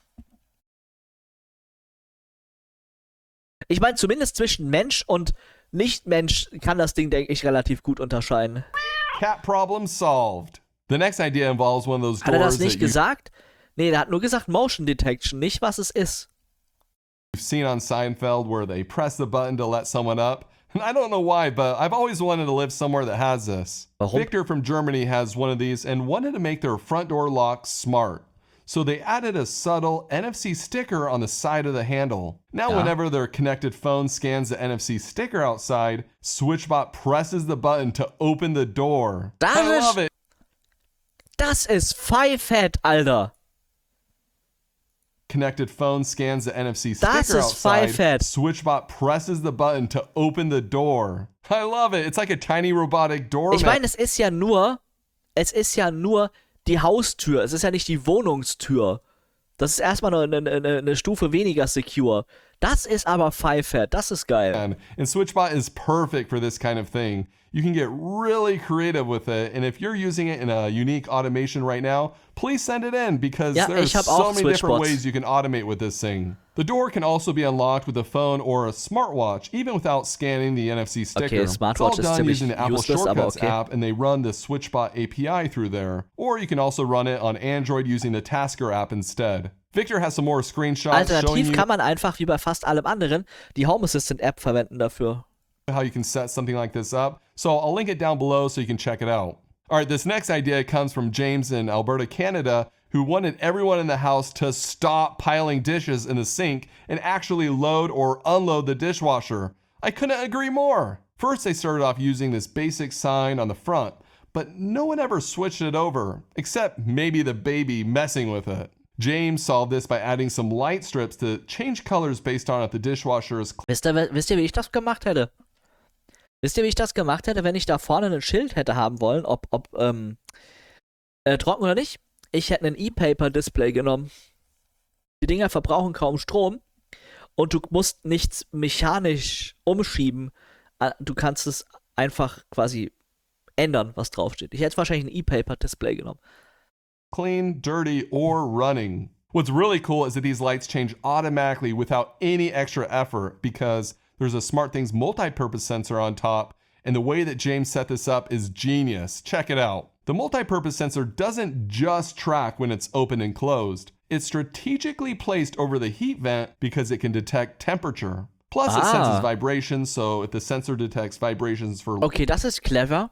Ich meine, zumindest zwischen Mensch und Nicht-Mensch kann das Ding, denke ich, relativ gut unterscheiden. Cat problem solved. The next idea involves one of those Hat er doors das nicht that gesagt? Nee, der hat nur gesagt Motion Detection, nicht was es ist. you've seen on Seinfeld where they press the button to let someone up. And I don't know why, but I've always wanted to live somewhere that has this. Warum? Victor from Germany has one of these and wanted to make their front door lock smart. So they added a subtle NFC sticker on the side of the handle. Now Ja. whenever their connected phone scans the NFC sticker outside, SwitchBot presses the button to open the door. Das I ist- love it. Das ist Five-Head, Alter. Connected phone scans the NFC Das sticker ist outside. Five-Head. SwitchBot presses the button to open the door. I love it. It's like a tiny robotic doormat. Ich meine, es ist ja nur die Haustür. Es ist ja nicht die Wohnungstür. Das ist erstmal nur eine Stufe weniger secure. Das ist aber Five-Head. Das ist geil. And SwitchBot is perfect for this kind of thing. You can get really creative with it, and if you're using it in a unique automation right now, please send it in because Ja, there's ich hab so auch many different Switchbots. ways you can automate with this thing. The door can also be unlocked with a phone or a smartwatch, even without scanning the NFC sticker. Okay, It's Smartwatch all ist done ziemlich using the Apple useless, aber Shortcuts okay. app, and they run the SwitchBot API through there. Or you can also run it on Android using the Tasker app instead. Victor has some more screenshots showing Alternativ you kann man einfach, wie bei fast allem anderen, die Home Assistant App verwenden dafür. how you can set something like this up. So I'll link it down below so you can check it out. All right, this next idea comes from James in Alberta, Canada, who wanted everyone in the house to stop piling dishes in the sink and actually load or unload the dishwasher. I couldn't agree more. First, they started off using this basic sign on the front, but no one ever switched it over, except maybe the baby messing with it. James solved this by adding some light strips to change colors based on if the dishwasher is Wisst ihr, wie ich das gemacht hätte? Wisst ihr, wie ich das gemacht hätte, wenn ich da vorne ein Schild hätte haben wollen, ob trocken oder nicht? Ich hätte ein E-Paper-Display genommen. Die Dinger verbrauchen kaum Strom und du musst nichts mechanisch umschieben. Du kannst es einfach quasi ändern, was draufsteht. Ich hätte wahrscheinlich ein E-Paper-Display genommen. clean, dirty, or running. What's really cool is that these lights change automatically without any extra effort because there's a SmartThings multi-purpose sensor on top, and the way that James set this up is genius. Check it out. The multi-purpose sensor doesn't just track when it's open and closed. It's strategically placed over the heat vent because it can detect temperature. Plus it senses vibrations, so if the sensor detects vibrations for Okay, das ist clever.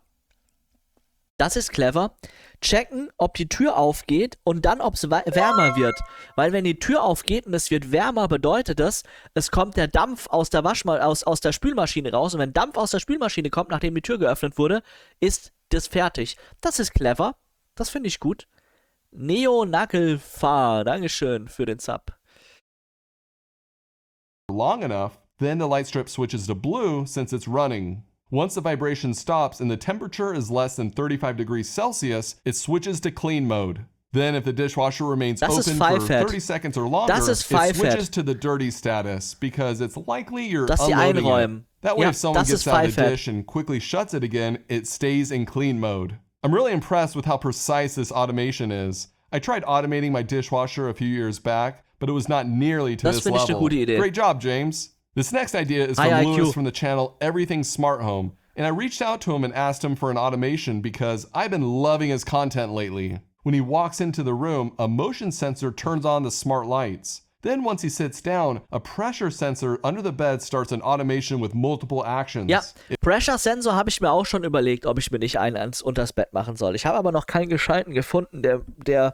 Das ist clever. Checken, ob die Tür aufgeht und dann, ob es wärmer wird. Weil wenn die Tür aufgeht und es wird wärmer, bedeutet das, es kommt der Dampf aus der aus der Spülmaschine raus. Und wenn Dampf aus der Spülmaschine kommt, nachdem die Tür geöffnet wurde, ist das fertig. Das ist clever. Das finde ich gut. Neo Nackelfahr, Dankeschön für den Sub. long enough, then the light strip switches to blue since it's running. Once the vibration stops and the temperature is less than 35 degrees Celsius, it switches to clean mode. Then if the dishwasher remains Das ist open for Pfeifert. 30 seconds or longer, Das it ist Pfeifert. switches to the dirty status because it's likely you're Dass sie unloading einräumen. it. That way Ja, if someone das gets ist out of the Pfeifert. dish and quickly shuts it again, it stays in clean mode. I'm really impressed with how precise this automation is. I tried automating my dishwasher a few years back, but it was not nearly to Das this finde ich eine level. gute Idee. Great job, James. This next idea is Hi, from IQ. Lewis from the channel Everything Smart Home, and I reached out to him and asked him for an automation because I've been loving his content lately. When he walks into the room, a motion sensor turns on the smart lights. Then once he sits down, a pressure sensor under the bed starts an automation with multiple actions. Ja, Pressure Sensor habe ich mir auch schon überlegt, ob ich mir nicht einen unters Bett machen soll. Ich habe aber noch keinen gescheiten gefunden, der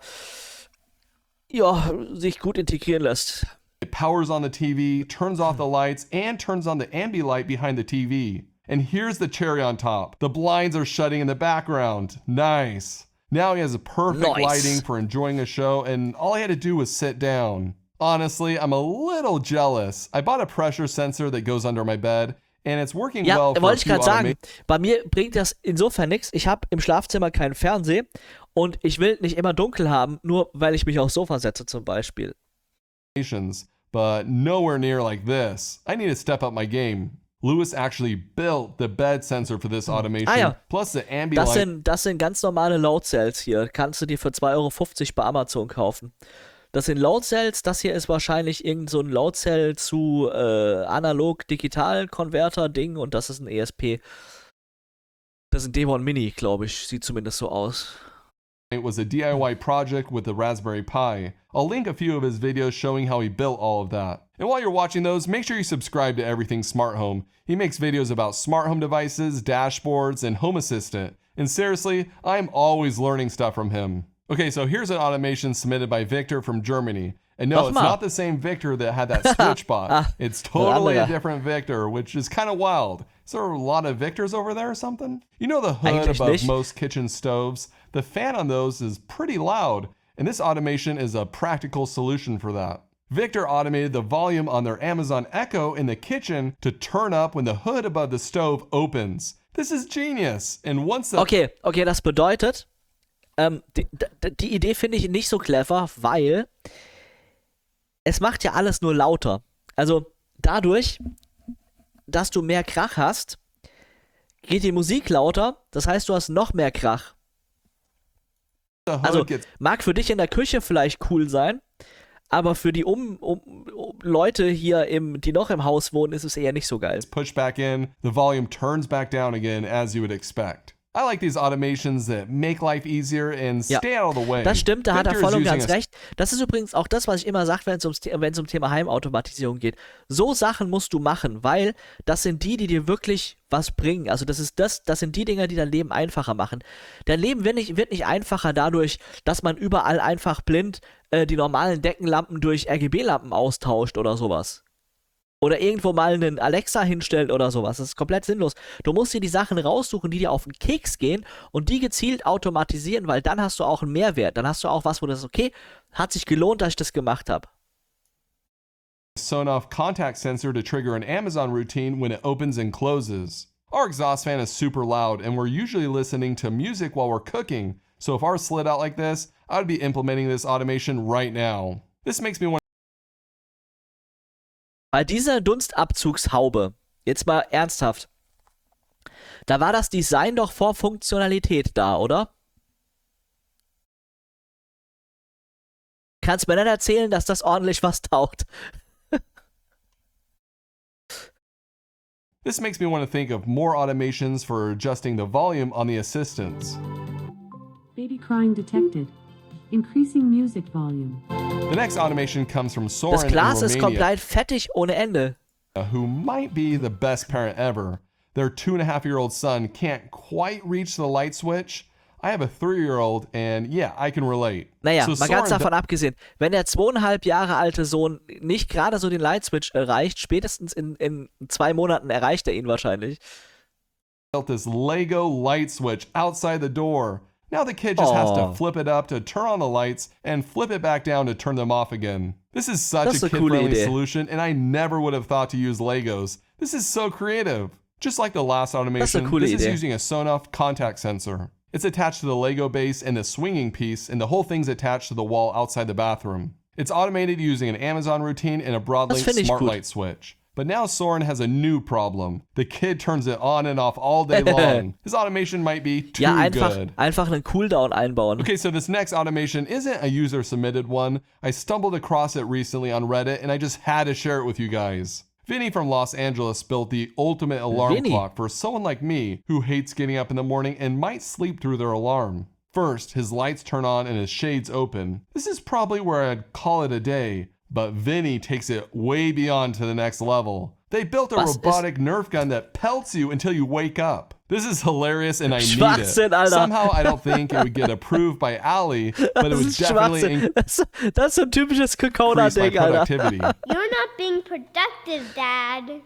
ja, sich gut integrieren lässt. It powers on the TV, turns off the lights, and turns on the ambilight behind the TV. And here's the cherry on top. The blinds are shutting in the background. Nice. Now he has a perfect Nice. lighting for enjoying a show, and all I had to do was sit down. Honestly, I'm a little jealous. I bought a pressure sensor that goes under my bed, and it's working Ja, well for a wollte ich few gerade sagen. automations. Bei mir bringt das insofern nichts. Ich habe im Schlafzimmer keinen Fernseher und ich will nicht immer dunkel haben, nur weil ich mich aufs Sofa setze zum Beispiel. But nowhere near like this. I need to step up my game. Lewis actually built the bed sensor for this automation, Ah, ja. plus the ambilight. Das sind ganz normale Load Cells hier. Kannst du dir für 2,50 € bei Amazon kaufen. Das sind Load Cells. Das hier ist wahrscheinlich irgend so ein Load Cell zu Analog-Digital-Konverter-Ding und das ist ein ESP. Das ist ein D1 Mini, glaube ich. Sieht zumindest so aus. It was a DIY project with the Raspberry Pi. I'll link a few of his videos showing how he built all of that. And while you're watching those, make sure you subscribe to Everything Smart Home. He makes videos about smart home devices, dashboards, and Home Assistant. And seriously, I'm always learning stuff from him. Okay, so here's an automation submitted by Victor from Germany. And no, Mach it's mal. not the same Victor that had that SwitchBot. Ah, It's totally a andere. different Victor, which is kind of wild. Is there a lot of Victors over there or something? You know the hood Eigentlich above nicht. most kitchen stoves? The fan on those is pretty loud, and this automation is a practical solution for that. Victor automated the volume on their Amazon Echo in the kitchen to turn up when the hood above the stove opens. This is genius. And once the Okay, das bedeutet, die Idee finde ich nicht so clever, weil es macht ja alles nur lauter. Also dadurch, dass du mehr Krach hast, geht die Musik lauter, das heißt, du hast noch mehr Krach. The hood Also, gets mag für dich in der Küche vielleicht cool sein, aber für die Leute hier, die noch im Haus wohnen, ist es eher nicht so geil. pushed back in, the volume turns back down again as you would expect. I like these automations that make life easier and Ja, stay out of the way. das stimmt, da hat er Victor is voll und using ganz a recht. Das ist übrigens auch das, was ich immer sage, wenn es um Thema Heimautomatisierung geht. So Sachen musst du machen, weil das sind die dir wirklich was bringen. Also das sind die Dinge, die dein Leben einfacher machen. Dein Leben wird nicht einfacher dadurch, dass man überall einfach blind die normalen Deckenlampen durch RGB-Lampen austauscht oder sowas. Oder irgendwo mal einen Alexa hinstellt oder sowas. Das ist komplett sinnlos. Du musst dir die Sachen raussuchen, die dir auf den Keks gehen und die gezielt automatisieren, weil dann hast du auch einen Mehrwert. Dann hast du auch was, wo du sagst, okay, hat sich gelohnt, dass ich das gemacht habe. Sonoff contact sensor to trigger an Amazon routine when it opens and closes. Our exhaust fan is super loud and we're usually listening to music while we're cooking. So if ours slid out like this, I would be implementing this automation right now. This makes me want Bei dieser Dunstabzugshaube, jetzt mal ernsthaft, da war das Design doch vor Funktionalität da, oder? Kannst mir nicht erzählen, dass das ordentlich was taugt. This makes me want to think of more automations for adjusting the volume on the assistants. Baby crying detected. Increasing music volume. The next automation comes from Das Soren in Glas ist Romania, komplett fettig ohne Ende. who might be the best parent ever. Their 2.5-year-old son can't quite reach the light switch. I have a 3-year-old and yeah, I can relate. Naja, So mal ganz Soren davon abgesehen, wenn der 2,5 Jahre alte Sohn nicht gerade so den Lightswitch erreicht, spätestens in 2 Monaten erreicht er ihn wahrscheinlich. built this Lego light switch outside the door. Now the kid just has to Aw. flip it up to turn on the lights and flip it back down to turn them off again. This is such Das ist a eine coole kid-friendly Idee. solution, and I never would have thought to use Legos. This is so creative. Just like the last automation, coole this is Idee. using a Sonoff contact sensor. It's attached to the Lego base and the swinging piece, and the whole thing's attached to the wall outside the bathroom. It's automated using an Amazon routine and a Broadlink finde ich smart gut. light switch. But now Soren has a new problem. The kid turns it on and off all day long. His automation might be too Ja, good. einfach einen Cooldown einbauen. Okay, so this next automation isn't a user submitted one. I stumbled across it recently on Reddit and I just had to share it with you guys. Vinny from Los Angeles built the ultimate alarm Vinny. clock for someone like me who hates getting up in the morning and might sleep through their alarm. First, his lights turn on and his shades open. This is probably where I'd call it a day, but Vinny takes it way beyond to the next level. They built a Was ist- robotic Nerf gun that pelts you until you wake up. This is hilarious and I need Schwachsinn, it. Alter. Somehow I don't think it would get approved by Ali, but it Das would ist definitely Schwachsinn. Das ist so ein typisches increase my Kokona-Ding, Alter. productivity. You're not being productive, Dad.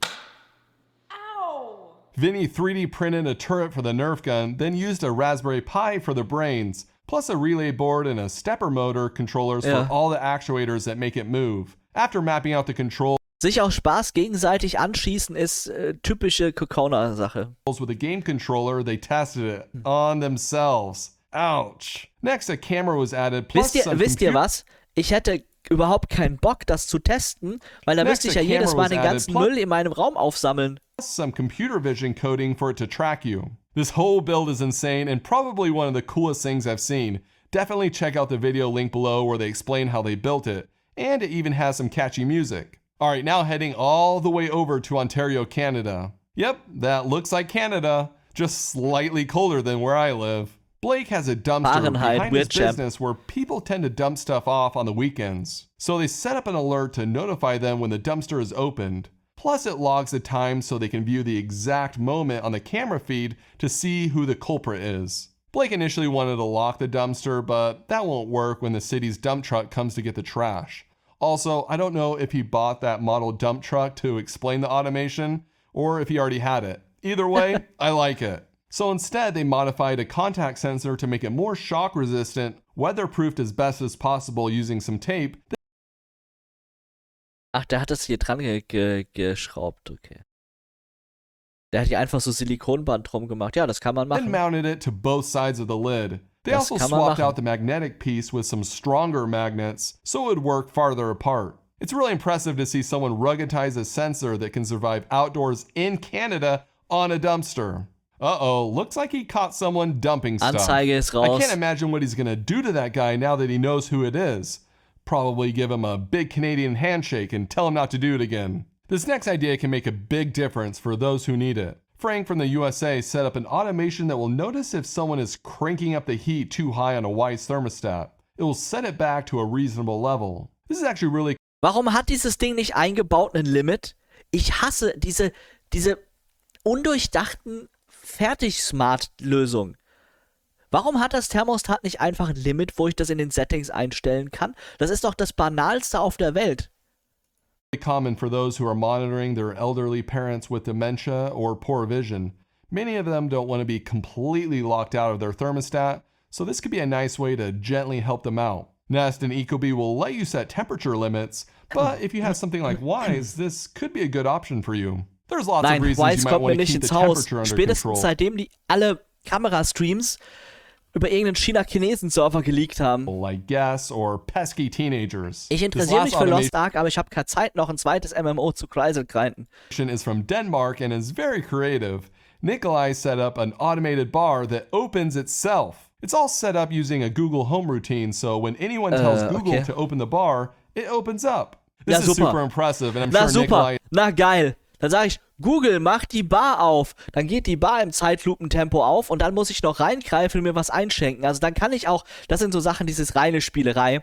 Vinny 3D printed a turret for the Nerf gun, then used a Raspberry Pi for the brains, plus a relay board and a stepper motor controllers Ja. for all the actuators that make it move. After mapping out the controls Sich auch Spaß gegenseitig anschießen ist typische Kokona-Sache. with a game controller, they tested it on themselves. Ouch. Next, a camera was added, plus some Wisst ihr computer- was? Ich hätte überhaupt keinen Bock, das zu testen, weil da Next, müsste ich a ja jedes camera Mal den was added, ganzen plus- Müll in meinem Raum aufsammeln. some computer vision coding for it to track you. This whole build is insane and probably one of the coolest things I've seen. Definitely check out the video link below where they explain how they built it, and it even has some catchy music. Alright, now heading all the way over to Ontario, Canada. Yep, that looks like Canada, just slightly colder than where I live. Blake has a dumpster Fahrenheit, behind his weird champ. business where people tend to dump stuff off on the weekends. So they set up an alert to notify them when the dumpster is opened. Plus, it logs the time so they can view the exact moment on the camera feed to see who the culprit is. Blake initially wanted to lock the dumpster, but that won't work when the city's dump truck comes to get the trash. Also, I don't know if he bought that model dump truck to explain the automation, or if he already had it. Either way, I like it. So instead, they modified a contact sensor to make it more shock resistant, weatherproofed as best as possible using some tape, Ach, der hat das hier dran geschraubt, okay. Der hat hier einfach so Silikonband drum gemacht. Ja, das kann man then machen. mounted it to both sides of the lid. They Das also kann man swapped machen. out the magnetic piece with some stronger magnets so it would work farther apart. It's really impressive to see someone ruggedize a sensor that can survive outdoors in Canada on a dumpster. Uh-oh, looks like he caught someone dumping stuff. Anzeige ist I raus. can't imagine what he's gonna do to that guy now that he knows who it is. Probably give him a big Canadian handshake and tell him not to do it again. This next idea can make a big difference for those who need it. Frank from the USA set up an automation that will notice if someone is cranking up the heat too high on a Wyze thermostat. It will set it back to a reasonable level. This is actually really Warum hat dieses Ding nicht eingebaut ein Limit? Ich hasse diese undurchdachten Fertig-Smart-Lösungen. Warum hat das Thermostat nicht einfach ein Limit, wo ich das in den Settings einstellen kann? Das ist doch das Banalste auf der Welt. common for those who are monitoring their elderly parents with dementia or poor vision. Many of them don't want to be completely locked out of their thermostat, so this could be a nice way to gently help them out. Nest and Ecobee will let you set temperature limits, but if you have something like Wyze, this could be a good option for you. There's lots Nein, of reasons Wyze you might kommt mir want to nicht keep the ins Haus. temperature under Spätestens control. seitdem die alle Kamerastreams über irgendeinen China-Chinesen-Server geleakt haben. Like guests or pesky teenagers. Ich This interessiere mich last für Lost Ark, aber ich habe keine Zeit, noch ein zweites MMO zu grinden. automation is from Denmark and is very creative. Nikolai set up an automated bar that opens itself. It's all set up using a Google Home routine, so when anyone tells Google okay. to open the bar, it opens up. This Ja, is super. super impressive, and I'm Na sure super, Nikolai na geil. Dann sage ich, Google, mach die Bar auf. Dann geht die Bar im Zeitlupentempo auf und dann muss ich noch reingreifen und mir was einschenken. Also dann kann ich auch, das sind so Sachen, dieses reine Spielerei.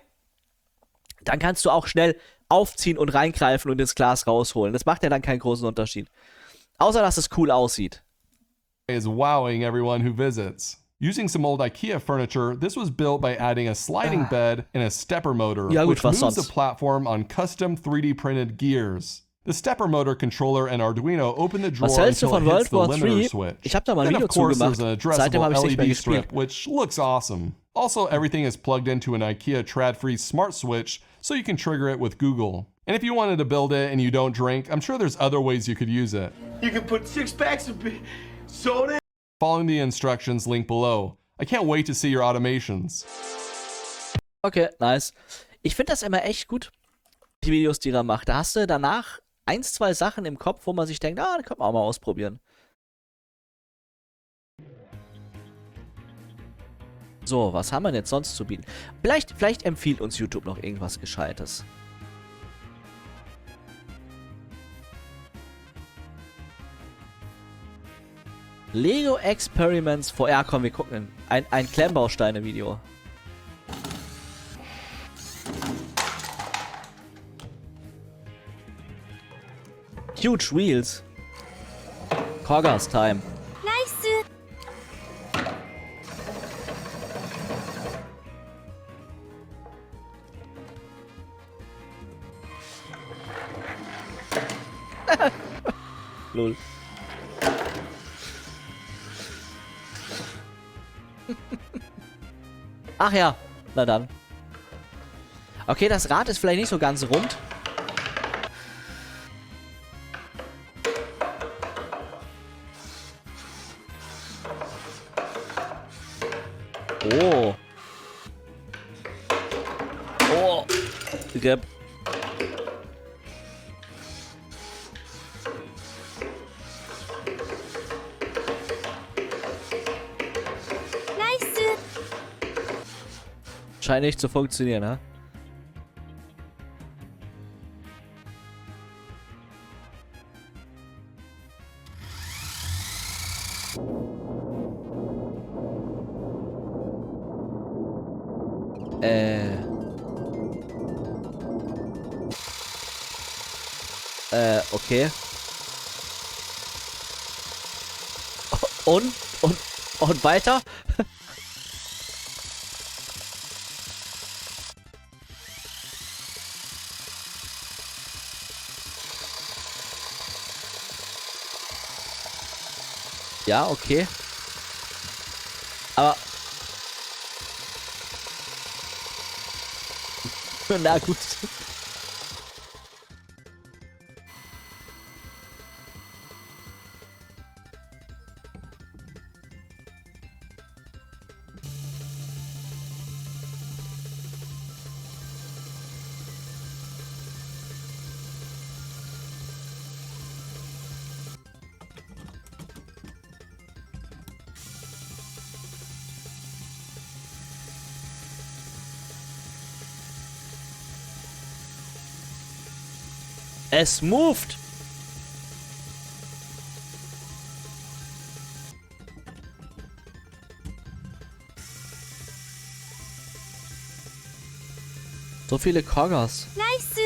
Dann kannst du auch schnell aufziehen und reingreifen und ins Glas rausholen. Das macht ja dann keinen großen Unterschied. Außer, dass es cool aussieht. is wowing everyone who visits. Using some old IKEA furniture, this was built by adding a sliding bed and a stepper motor, Ja, gut, which was moves the sonst? platform on custom 3D printed gears. The stepper motor controller and Arduino open the drawer Was hältst du until von it hits World the War limiter III? switch. Ich habe da mal ein Then, Video of course, zugemacht. there's a Seitdem habe ich addressable nicht mehr LED gespielt. strip, which looks awesome. Also, everything is plugged into an IKEA trad-free smart switch, so you can trigger it with Google. And if you wanted to build it and you don't drink, I'm sure there's other ways you could use it. You can put 6 packs of soda. Following the instructions linked below. I can't wait to see your automations. Okay, nice. Ich finde das immer echt gut, die Videos, die er macht. Da hast du danach 1, 2 Sachen im Kopf, wo man sich denkt, da kann man auch mal ausprobieren. So, was haben wir denn jetzt sonst zu bieten? Vielleicht empfiehlt uns YouTube noch irgendwas Gescheites. Lego Experiments VR. Ja, komm, wir gucken. Ein Klemmbausteine-Video. Huge Wheels. Kogas Time. Nice. Lol. Ach ja, na dann. Okay, das Rad ist vielleicht nicht so ganz rund. Oh. Oh. Gib. Nice. Scheint nicht zu funktionieren, ha? Okay. Und weiter? Ja, okay. Aber... Na gut. Es moved. So viele Koggers. Nice.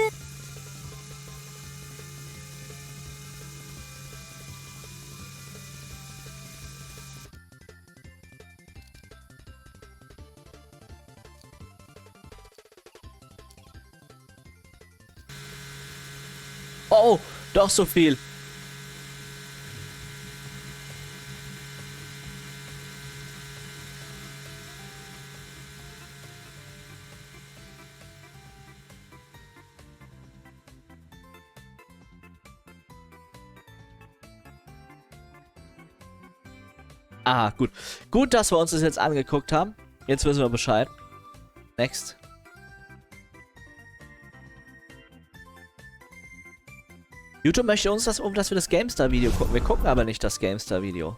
Oh, doch so viel. Ah, gut. Gut, dass wir uns das jetzt angeguckt haben. Jetzt wissen wir Bescheid. Next. YouTube möchte uns dass wir das GameStar-Video gucken. Wir gucken aber nicht das GameStar-Video.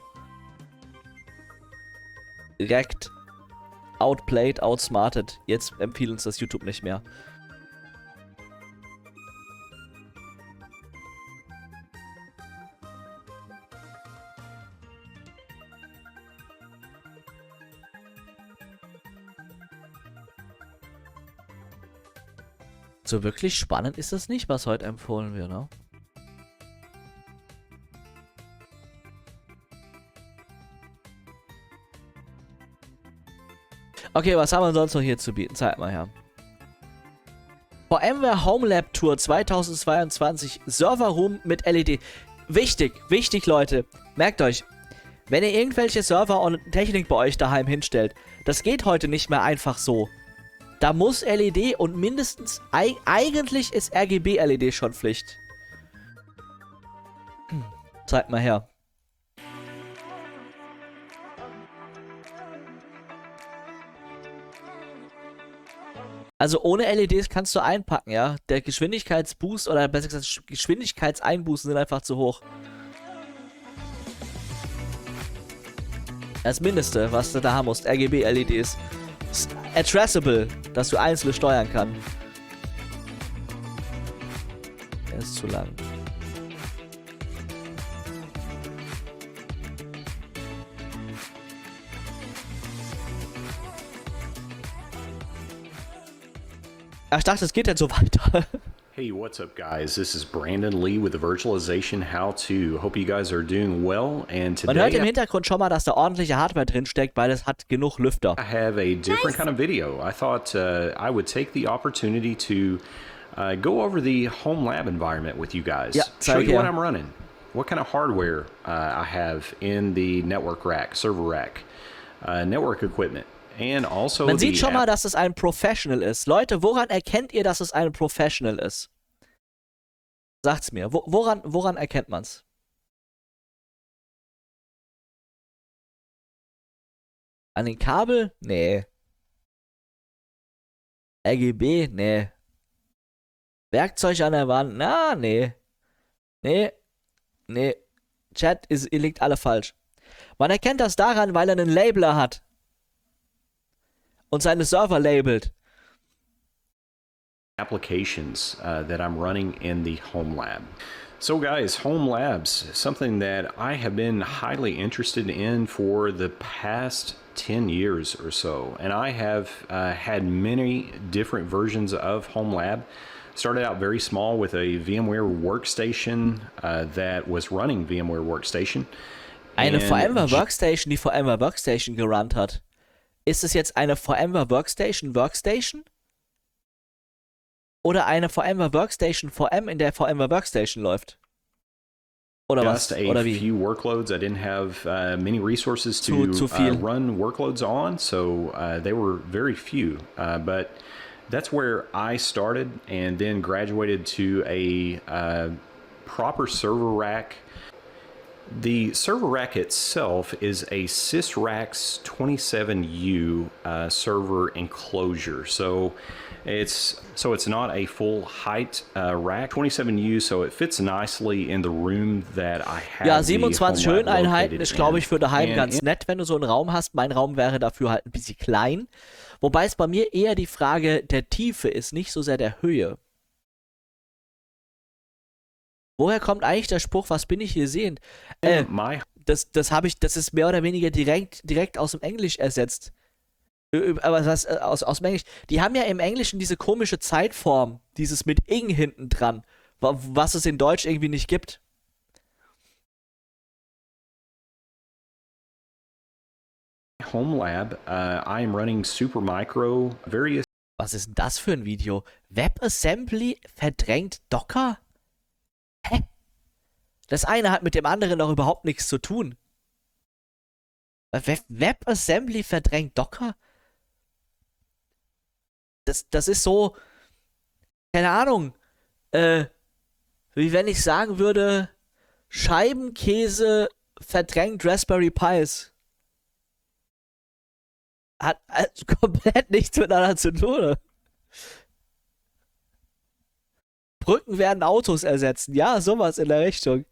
Direkt outplayed, outsmarted. Jetzt empfiehlt uns das YouTube nicht mehr. So wirklich spannend ist das nicht, was heute empfohlen wird, ne? Okay, was haben wir sonst noch hier zu bieten? Zeig mal her. VMware Home Lab Tour 2022 Server Room mit LED. Wichtig, wichtig, Leute. Merkt euch, wenn ihr irgendwelche Server und Technik bei euch daheim hinstellt, das geht heute nicht mehr einfach so. Da muss LED und mindestens, eigentlich ist RGB-LED schon Pflicht. Zeig mal her. Also ohne LEDs kannst du einpacken, ja. Der Geschwindigkeitsboost oder besser gesagt Geschwindigkeitseinbußen sind einfach zu hoch. Das Mindeste, was du da haben musst, RGB-LEDs. Addressable, dass du einzelne steuern kannst. Der ist zu lang. Ach, ich dachte, es geht jetzt so weiter. Hey, what's up guys? This is Brandon Lee with the Virtualization How To. Hope you guys are doing well. And today Man hört im Hintergrund schon mal, dass da ordentliche Hardware drin steckt, weil es hat genug Lüfter. I have a different kind of video. I thought I would take the opportunity to go over the home lab environment with you guys. Yeah, show you what I'm running, what kind of hardware I have in the network rack, server rack, network equipment. And also Man sieht schon mal, dass es ein Professional ist. Leute, woran erkennt ihr, dass es ein Professional ist? Sagt's mir. Woran erkennt man's? An den Kabel? Nee. RGB? Nee. Werkzeug an der Wand? Na, nee. Nee. Nee. Chat, ihr liegt alle falsch. Man erkennt das daran, weil er einen Labeler hat. Und seine Server labelt. Applications that I'm running in the home lab. So guys, home labs, something that I have been highly interested in for the past 10 years or so. And I have had many different versions of home lab. Started out very small with a VMware workstation that was running VMware Workstation. Eine VMware Workstation, die VMware Workstation gerannt hat. Ist es jetzt eine VMware Workstation Workstation? Oder eine VMware Workstation VM, in der VMware Workstation läuft? Oder was? Oder wie? Few workloads. I didn't have many resources to run workloads on, so they were very few. But that's where I started and then graduated to a proper server rack. The server rack itself is a SysRacks 27U server enclosure. So it's not a full height rack. 27U, so it fits nicely in the room that I have. Ja, 27 Höheneinheiten ist, glaube ich, für daheim ganz nett, wenn du so einen Raum hast. Mein Raum wäre dafür halt ein bisschen klein. Wobei es bei mir eher die Frage der Tiefe ist, nicht so sehr der Höhe. Woher kommt eigentlich der Spruch, was bin ich hier sehend? Das ist mehr oder weniger direkt aus dem Englisch ersetzt. Aber was aus dem Englisch? Die haben ja im Englischen diese komische Zeitform, dieses mit ing hinten dran, was es in Deutsch irgendwie nicht gibt. Home Lab, I am running Supermicro, various. Was ist denn das für ein Video? WebAssembly verdrängt Docker? Hä? Das eine hat mit dem anderen doch überhaupt nichts zu tun. WebAssembly verdrängt Docker? Das ist so, keine Ahnung, wie wenn ich sagen würde, Scheibenkäse verdrängt Raspberry Pis. Hat komplett nichts miteinander zu tun. Brücken werden Autos ersetzen. Ja, sowas in der Richtung.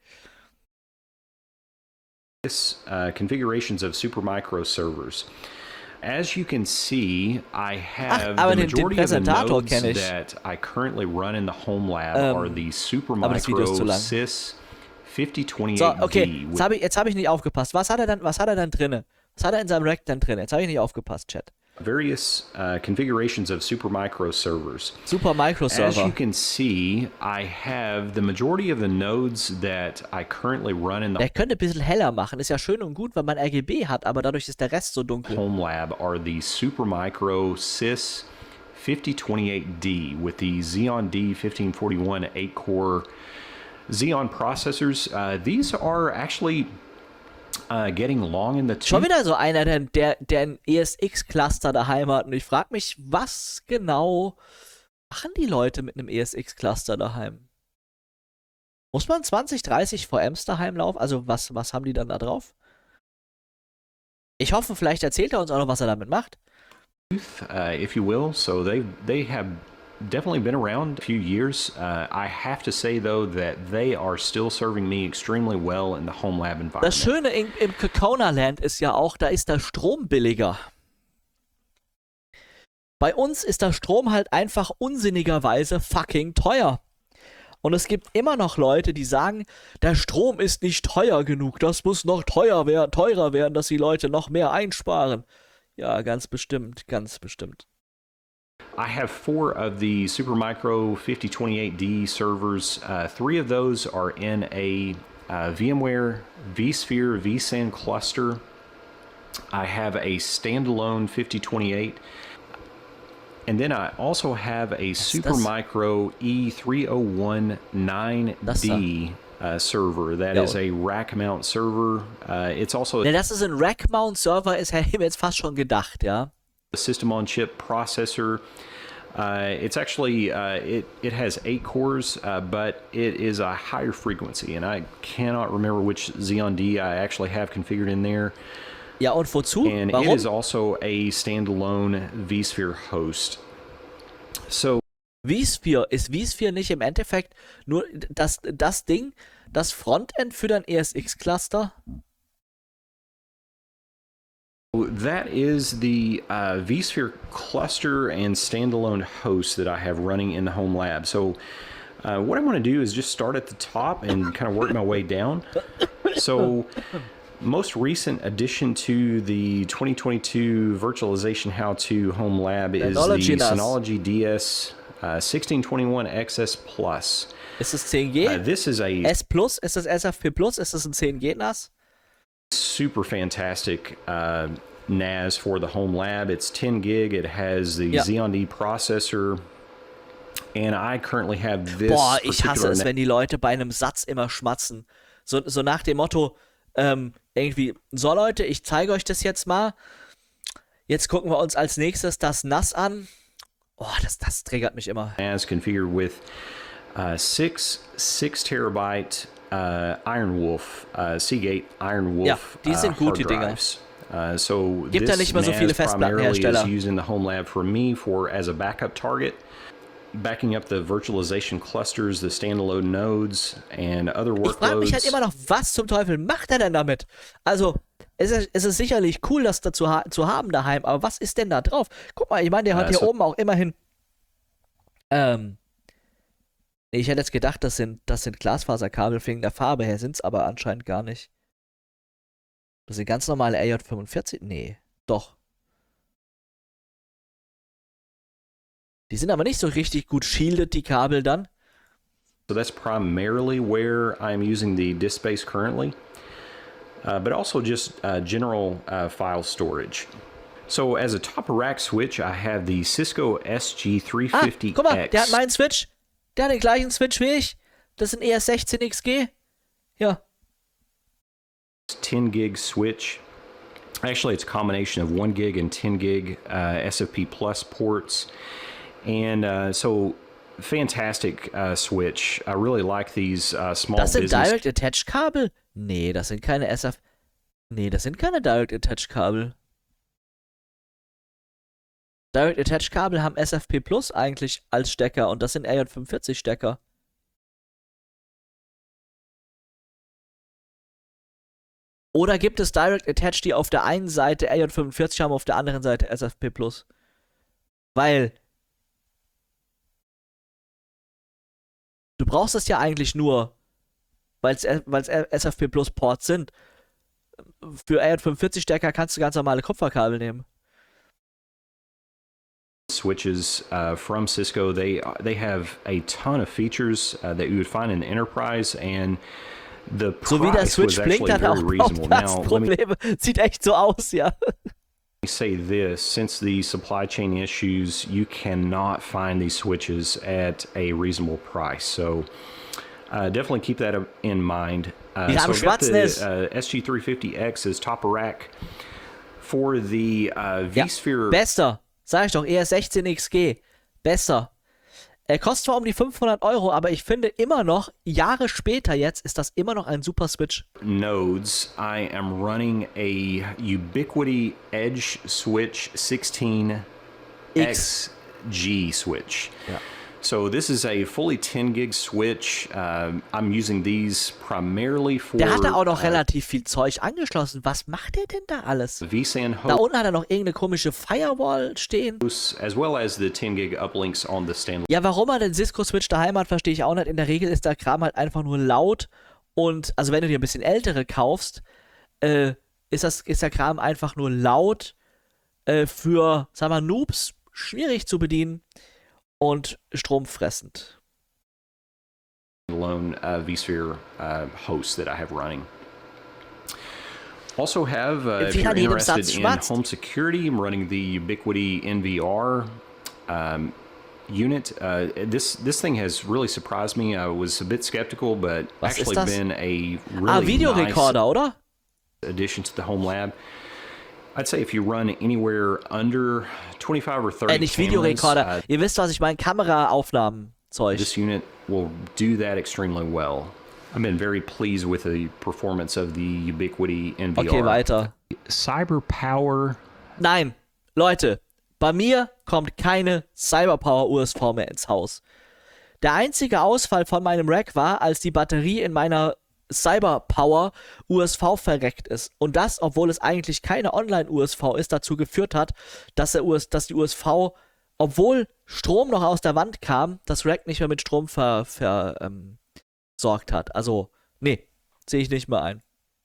Configurations of Supermicro servers. As you can see, I have aber the den majority of the Präsentator nodes kenn ich. that I currently run in the home lab are the Supermicro Sys 5028D. So, okay, jetzt hab ich nicht aufgepasst. Was hat er dann drinne? Was hat er in seinem Rack dann drin? Jetzt habe ich nicht aufgepasst, Chat. Various configurations of Supermicro servers. Supermicro Server. As you can see, I have the majority of the nodes that I currently run in the Der könnte ein bisschen heller machen. Ist ja schön und gut, weil man RGB hat, aber dadurch ist der Rest so dunkel. Home lab are the Supermicro Sys 5028D with the Xeon D1541 8-core Xeon processors. These are actually getting long in the tooth. Schon wieder so einer, der ein ESX-Cluster daheim hat. Und ich frage mich, was genau machen die Leute mit einem ESX-Cluster daheim? Muss man 20, 30 VMs daheim laufen? Also was haben die dann da drauf? Ich hoffe, vielleicht erzählt er uns auch noch, was er damit macht. If you will. So they have definitely been around a few years. I have to say, though, that they are still serving me extremely well in the home lab environment. Das Schöne im Kokona Land ist ja auch, da ist der Strom billiger. Bei uns ist der Strom halt einfach unsinnigerweise fucking teuer. Und es gibt immer noch Leute, die sagen, der Strom ist nicht teuer genug, das muss noch teurer werden, dass die Leute noch mehr einsparen. Ja, ganz bestimmt, ganz bestimmt. I have 4 of the Supermicro 5028D servers. 3 of those are in a VMware vSphere vSAN cluster. I have a standalone 5028. And then I also have a Supermicro E3019D server. That is a rack mount server. It's also Ja, das ist ein Rack Mount Server, ist hätte ich mir jetzt fast schon gedacht, ja. a system on chip processor. It's actually it has 8 cores, but it is a higher frequency, and I cannot remember which Xeon D I actually have configured in there. Ja, und wozu? And Warum? it is also a standalone vSphere host. So vSphere, ist vSphere nicht im Endeffekt nur das Ding, das Frontend für dein ESX-Cluster? that is the vSphere cluster and standalone host that I have running in the home lab. So what I'm going to do is just start at the top and kind of work my way down. So most recent addition to the 2022 virtualization how-to home lab is the Synology DS 1621 XS Plus. Ist es 10G? This is a S Plus? Ist das SFP Plus? Ist das ein 10G NAS? super fantastic NAS for the home lab. It's 10 gig. It has the Xeon D processor. And I currently have this. Boah, ich hasse es, wenn die Leute bei einem Satz immer schmatzen. So nach dem Motto, irgendwie, so Leute, ich zeige euch das jetzt mal. Jetzt gucken wir uns als nächstes das NAS an. Oh, das triggert mich immer. NAS configured with 6 terabyte Ironwolf, Seagate Ironwolf ja, die sind gut, die Dinger. So gibt da nicht mehr so viele Festplattenhersteller. is used in the home lab for me as a backup target, backing up the virtualization clusters, the standalone nodes and other workloads. Ich frage mich halt immer noch, was zum Teufel macht er denn damit? Also, es ist sicherlich cool, das da zu haben daheim, aber was ist denn da drauf? Guck mal, ich meine, der hat hier oben auch immerhin Ich hätte jetzt gedacht, das sind Glasfaserkabel wegen der Farbe her, sind's aber anscheinend gar nicht. Das sind ganz normale RJ45. Nee, doch. Die sind aber nicht so richtig gut shielded, die Kabel dann. So that's primarily where I'm using the disk space currently, but also just general file storage. So as a top of rack switch, I have the Cisco SG350X. Guck mal, der hat meinen Switch. Der hat den gleichen Switch wie ich. Das ist ein ES16XG. Ja. 10 gig switch. Actually, it's a combination of 1 gig and 10 gig SFP Plus ports. And so fantastic switch. I really like these small Das sind business. Direct Attach Kabel? Nee, das sind keine Nee, das sind keine Direct Attach Kabel. Direct Attach Kabel haben SFP Plus eigentlich als Stecker und das sind RJ45 Stecker. Oder gibt es Direct Attach, die auf der einen Seite RJ45 haben, auf der anderen Seite SFP Plus? Weil du brauchst es ja eigentlich nur, weil es SFP Plus Ports sind. Für RJ45 Stecker kannst du ganz normale Kupferkabel nehmen. Switches from Cisco, they have a ton of features that you would find in the enterprise, and the So wie der price was Switch blinkt, actually hat er very auch reasonable. Now, let me Probleme. Sieht echt so aus, ja. say this: since the supply chain issues, you cannot find these switches at a reasonable price. So definitely keep that in mind. Wir So haben I've got the Schwarznis. SG350X as top of rack for the vSphere. Bester. Sag ich doch, ES16XG. Besser. Er kostet zwar um die 500 Euro, aber ich finde immer noch, Jahre später jetzt, ist das immer noch ein super Switch. Nodes, I am running a Ubiquiti Edge Switch 16 XG switch. Ja. So this is a fully 10 gig switch. I'm using these primarily for Der hat da auch noch relativ viel Zeug angeschlossen. Was macht der denn da alles? vSAN Da unten hat er noch irgendeine komische Firewall stehen. hosts, as well as the 10 gig uplinks on the standalone. Ja, warum er den Cisco-Switch daheim hat, verstehe ich auch nicht. In der Regel ist der Kram halt einfach nur laut. Und, also wenn du dir ein bisschen ältere kaufst, ist der Kram einfach nur laut. Für, sagen wir, Noobs schwierig zu bedienen und stromfressend. vSphere host that I have running. Also have, if Wie you're an jedem interested Satz in schwatzt. home security, I'm running the Ubiquiti NVR unit. This thing has really surprised me. I was a bit skeptical, but Was ist actually das? been a really Videorekorder, oder? nice addition to the home lab. I'd say if you run anywhere under 25 or 30 Nicht cameras, Videorekorder. Ihr wisst, was ich meine. Kameraaufnahmen-Zeug. this unit will do that extremely well. I've been very pleased with the performance of the Ubiquiti NVR. Okay, weiter. CyberPower. Nein, Leute, bei mir kommt keine Cyberpower USV mehr ins Haus. Der einzige Ausfall von meinem Rack war, als die Batterie in meiner Cyberpower USV verreckt ist. Und das, obwohl es eigentlich keine Online-USV ist, dazu geführt hat, dass die USV, obwohl Strom noch aus der Wand kam, das Rack nicht mehr mit Strom versorgt hat. Also, nee, sehe ich nicht mehr ein.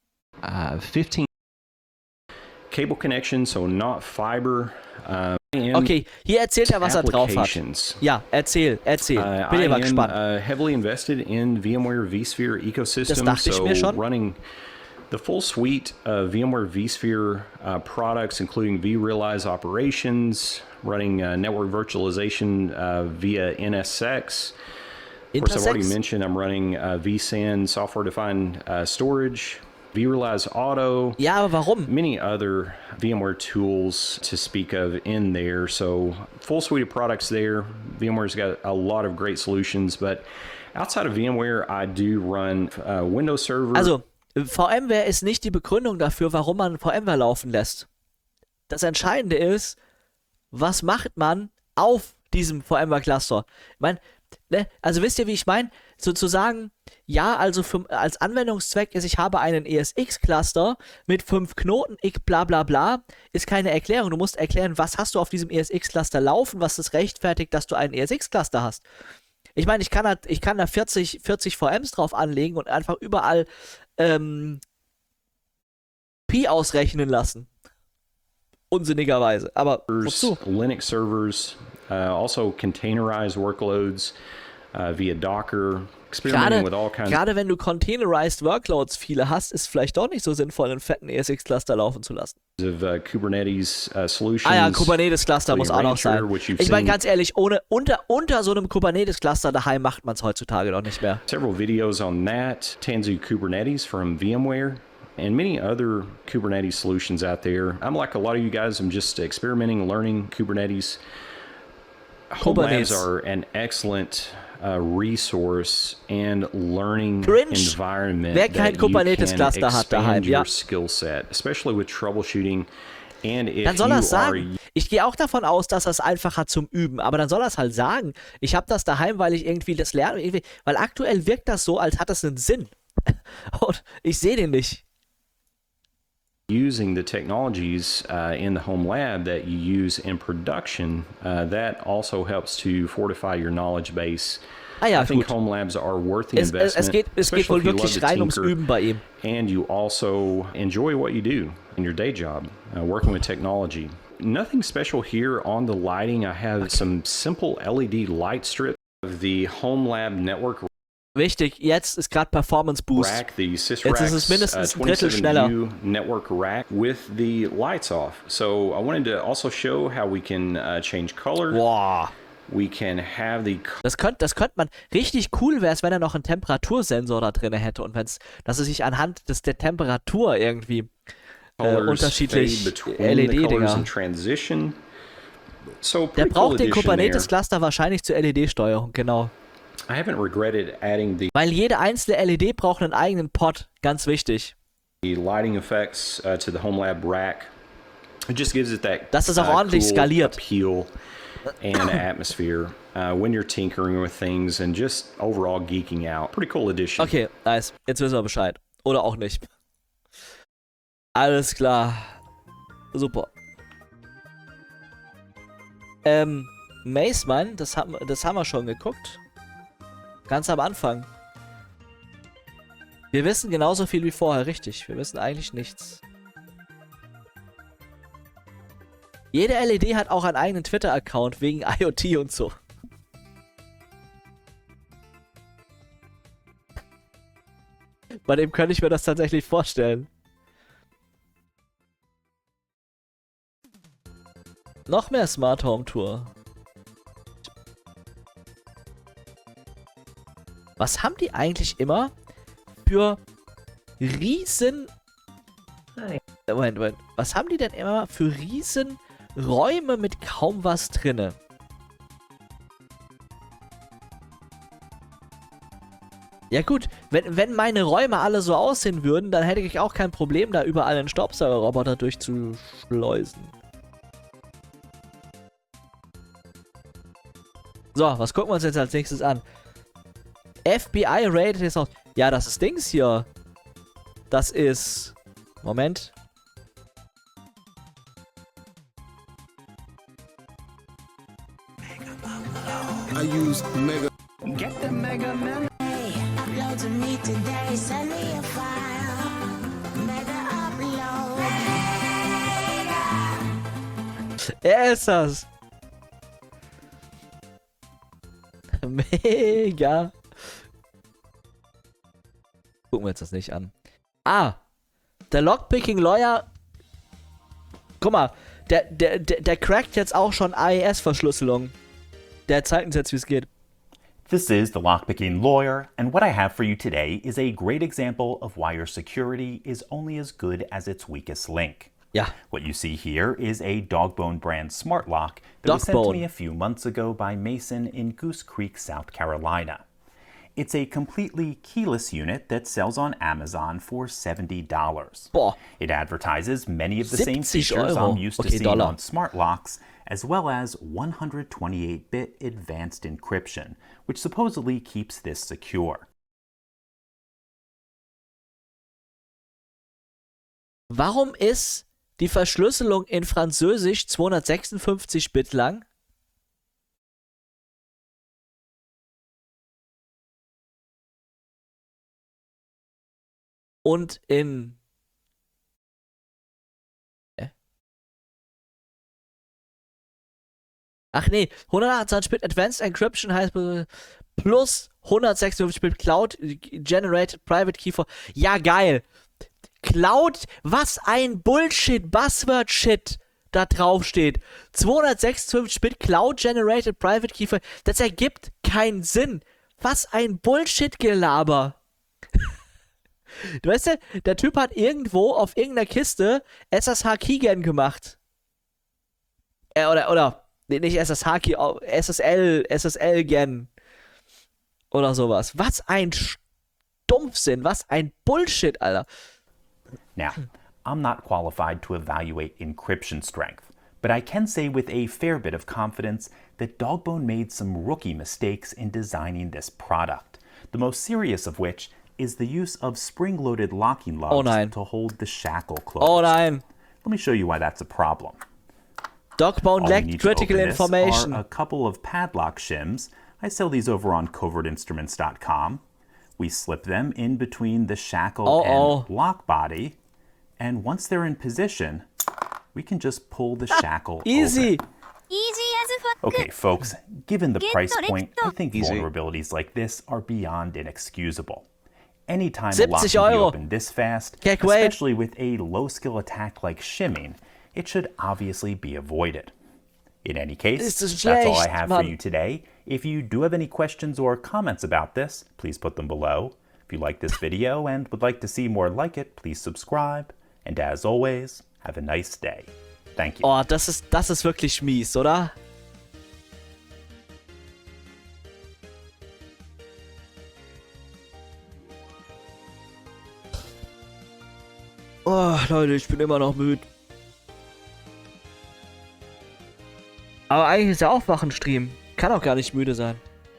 15 cable connection, so not fiber. Okay, hier erzählt er, was er drauf hat. applications. Ja, erzähl. Bin I immer am gespannt. heavily invested in VMware vSphere ecosystem, Das dachte ich so mir schon. running the full suite of VMware vSphere products, including vRealize operations, running network virtualization via NSX. Of course, I've already Intersex? mentioned I'm running vSAN software-defined storage, vRealize Auto. Ja, aber warum? Many other VMware tools to speak of in there. So full suite of products there. VMware's got a lot of great solutions, but outside of VMware, I do run Windows Server. Also, VMware ist nicht die Begründung dafür, warum man VMware laufen lässt. Das Entscheidende ist, was macht man auf diesem VMware-Cluster? Ich meine, ne, also wisst ihr, wie ich meine? Sozusagen, ja, also als Anwendungszweck ist, ich habe einen ESX-Cluster mit 5 Knoten, bla bla bla, ist keine Erklärung. Du musst erklären, was hast du auf diesem ESX-Cluster laufen, was es rechtfertigt, dass du einen ESX-Cluster hast. Ich meine, ich kann da 40 VMs drauf anlegen und einfach überall Pi ausrechnen lassen. Unsinnigerweise. Aber wozu? Linux servers, also containerized workloads via Docker, experimenting with all kinds. Gerade wenn du containerized Workloads viele hast, ist vielleicht doch nicht so sinnvoll, einen fetten ESX-Cluster laufen zu lassen. Of Kubernetes solutions. Ah ja, Kubernetes-Cluster muss auch noch sein. Ich meine, ganz ehrlich, unter so einem Kubernetes-Cluster daheim macht man es heutzutage noch nicht mehr. Several videos on that, Tanzu Kubernetes from VMware, and many other Kubernetes solutions out there. I'm like a lot of you guys, I'm just experimenting, learning Kubernetes. Home Labs are an excellent resource and learning environment Wer kein Kubernetes-Cluster hat daheim, ja. Skill set, especially with troubleshooting. And if dann soll er es sagen. Ich gehe auch davon aus, dass er es einfach hat zum Üben, aber dann soll er es halt sagen. Ich habe das daheim, weil ich irgendwie das lerne, weil aktuell wirkt das so, als hat es einen Sinn. Und ich sehe den nicht. Using the technologies in the home lab that you use in production, that also helps to fortify your knowledge base. Ah ja, I think home labs are worth the investment. Es geht wohl wirklich rein ums Üben bei ihm. And you also enjoy what you do in your day job, working with technology. Nothing special here on the lighting. I have some simple LED light strips of the home lab network. Wichtig, jetzt ist gerade Performance Boost. Jetzt ist es mindestens ein Drittel schneller. Network rack with the lights off. So I wanted to also show how we can change color. Wow. We can have the. Das könnte man. Richtig cool wäre es, wenn er noch einen Temperatursensor da drin hätte und dass er sich anhand der Temperatur irgendwie unterschiedlich LED-Dinger. So der braucht den Kubernetes-Cluster wahrscheinlich zur LED-Steuerung, genau. I haven't regretted adding the. Weil jede einzelne LED braucht einen eigenen Pod, ganz wichtig. The lighting effects to the home lab rack. It just gives it that. Das ist auch ordentlich cool skaliert. Appeal and atmosphere when you're tinkering with things and just overall geeking out. Pretty cool addition. Okay, nice. Jetzt wissen wir Bescheid. Oder auch nicht. Alles klar. Super. Maceman, das haben wir schon geguckt. Ganz am Anfang. Wir wissen genauso viel wie vorher, richtig. Wir wissen eigentlich nichts. Jede LED hat auch einen eigenen Twitter-Account wegen IoT und so. Bei dem könnte ich mir das tatsächlich vorstellen. Noch mehr Smart Home Tour. Was haben die eigentlich immer für riesen... Moment. Was haben die denn immer für riesen Räume mit kaum was drinne? Ja gut, wenn meine Räume alle so aussehen würden, dann hätte ich auch kein Problem, da überall einen Staubsaugerroboter durchzuschleusen. So, was gucken wir uns jetzt als nächstes an? FBI rated jetzt noch. Ja, das ist Dings hier. Das ist... Moment. I use Mega. Get the Mega Man. Upload to me today. Send me a file. Mega upload. Er ist das. Mega. Gucken wir uns das nicht an. Ah. Der Lockpicking Lawyer. Guck mal. Der crackt jetzt auch schon AES-Verschlüsselung. Der zeigt uns jetzt, wie es geht. This is the Lockpicking Lawyer, and what I have for you today is a great example of why your security is only as good as its weakest link. Yeah. What you see here is a Dogbone brand smart lock that was sent to me a few months ago by Mason in Goose Creek, South Carolina. It's a completely keyless unit that sells on Amazon for $70. Boah. It advertises many of the same features Euro. I'm used to seeing on smart locks, as well as 128-bit advanced encryption, which supposedly keeps this secure. Warum ist die Verschlüsselung in Französisch 256 Bit lang? und in... Ach nee, 128-Bit Advanced Encryption heißt plus 156-Bit Cloud Generated Private Key for... Ja, geil. Cloud, was ein Bullshit, Buzzword-Shit da drauf steht. 256-Bit Cloud Generated Private Key for... Das ergibt keinen Sinn. Was ein Bullshit-Gelaber. Du weißt ja, der Typ hat irgendwo auf irgendeiner Kiste SSH Keygen gemacht. Nee, nicht SSH Key, SSL Gen. Oder sowas. Was ein Stumpfsinn, was ein Bullshit, Alter. Now, I'm not qualified to evaluate encryption strength, but I can say with a fair bit of confidence that Dogbone made some rookie mistakes in designing this product, the most serious of which is the use of spring-loaded locking lugs to hold the shackle closed. Oh nein. Let me show you why that's a problem. Dogbone lacked critical information. Are a couple of padlock shims. I sell these over on covertinstruments.com. We slip them in between the shackle and lock body, and once they're in position, we can just pull the shackle Easy. open. Easy as a fuck. Okay, folks, given the price point, I think vulnerabilities like this are beyond inexcusable. Anytime a lock can be opened this fast, especially with a low-skill attack like shimming, it should obviously be avoided. In any case, that's all I have for you today. If you do have any questions or comments about this, please put them below. If you like this video and would like to see more like it, please subscribe. And as always, have a nice day. Thank you. Oh, das ist wirklich mies, oder? Oh, Leute, ich bin immer noch müde. Aber eigentlich ist ja auch Wachenstream. Kann auch gar nicht müde sein.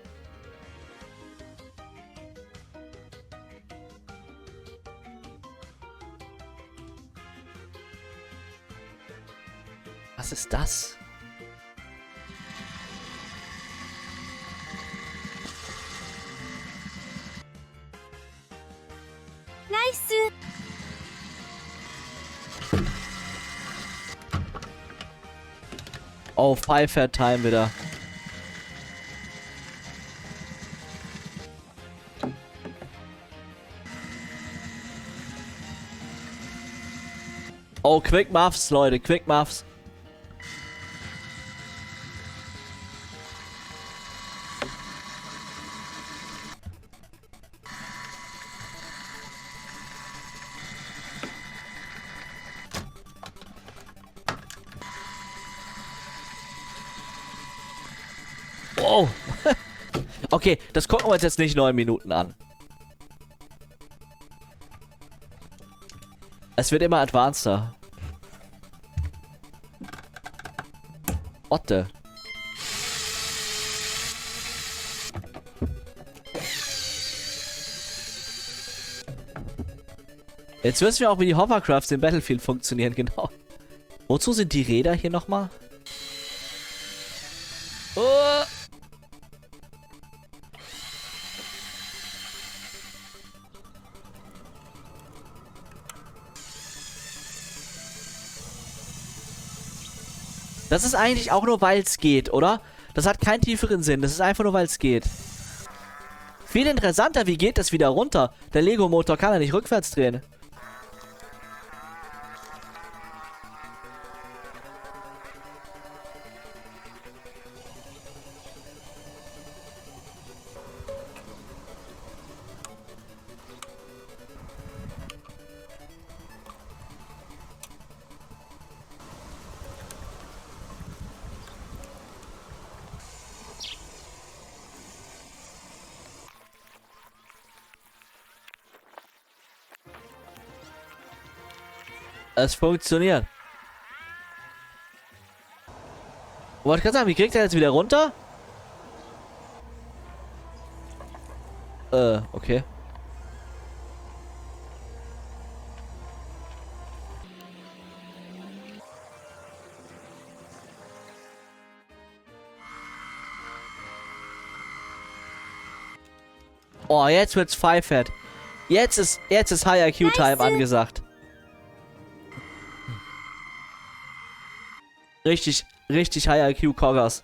Was ist das? Nice. Oh, Five-Fair Time wieder. Oh, Quick Muffs, Leute, Quick Muffs. Wow. Okay, das gucken wir uns jetzt nicht 9 Minuten an. Es wird immer advanceder. Otte. Jetzt wissen wir auch, wie die Hovercrafts im Battlefield funktionieren, genau. Wozu sind die Räder hier nochmal? Oh. Das ist eigentlich auch nur, weil es geht, oder? Das hat keinen tieferen Sinn. Das ist einfach nur, weil es geht. Viel interessanter, wie geht das wieder runter? Der Lego-Motor kann ja nicht rückwärts drehen. Es funktioniert. Wollte gerade sagen, wie kriegt er jetzt wieder runter? Okay. Oh, jetzt wird's Five-Fat. Jetzt ist High IQ Time angesagt. Richtig High IQ Coggers.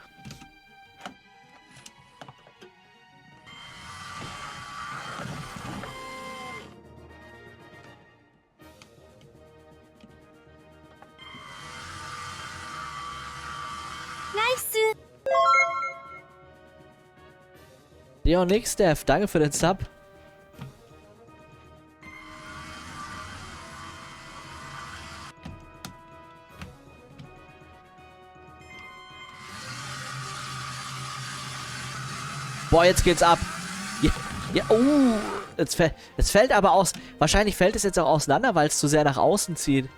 Ja, nix, Steph. Danke für den Sub. Boah, jetzt geht's ab. Ja, es fällt aber aus. Wahrscheinlich fällt es jetzt auch auseinander, weil es zu sehr nach außen zieht.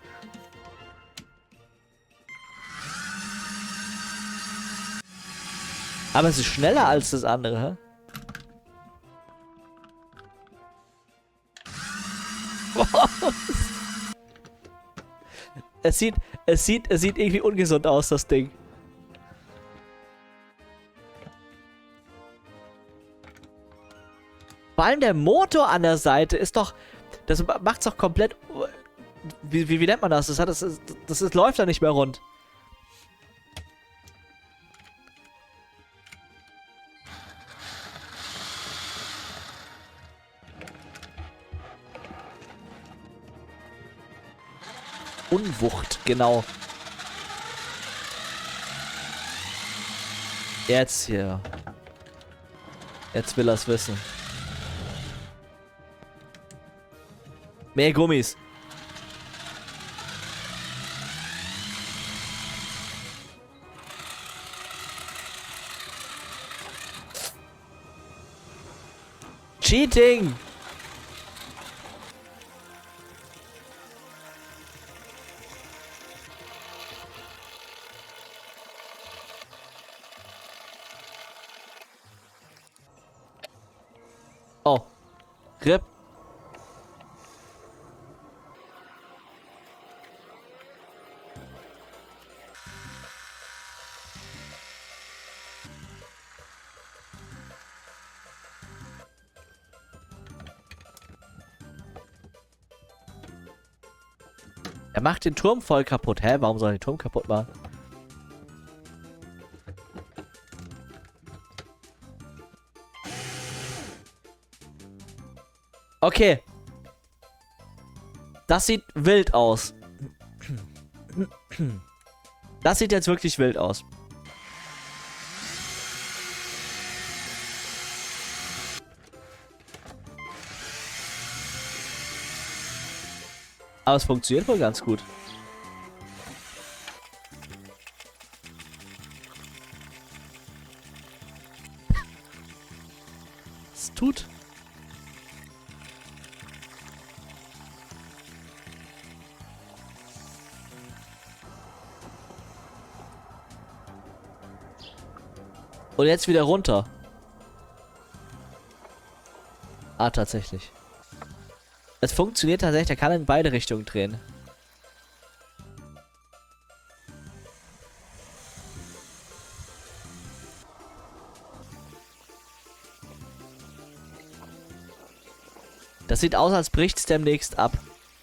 Aber es ist schneller als das andere, hä? Es sieht irgendwie ungesund aus, das Ding. Vor allem der Motor an der Seite ist doch... Das macht's doch komplett... Wie nennt man das? Das läuft da nicht mehr rund. Unwucht, genau. Jetzt hier. Jetzt will er's wissen. Mehr Gummis. Cheating! Oh. RIP. Er macht den Turm voll kaputt. Hä? Warum soll er den Turm kaputt machen? Okay. Das sieht wild aus. Das sieht jetzt wirklich wild aus. Aber es funktioniert wohl ganz gut. Es tut. Und jetzt wieder runter. Ah, tatsächlich. Es funktioniert tatsächlich, er kann in beide Richtungen drehen. Das sieht aus, als bricht es demnächst ab.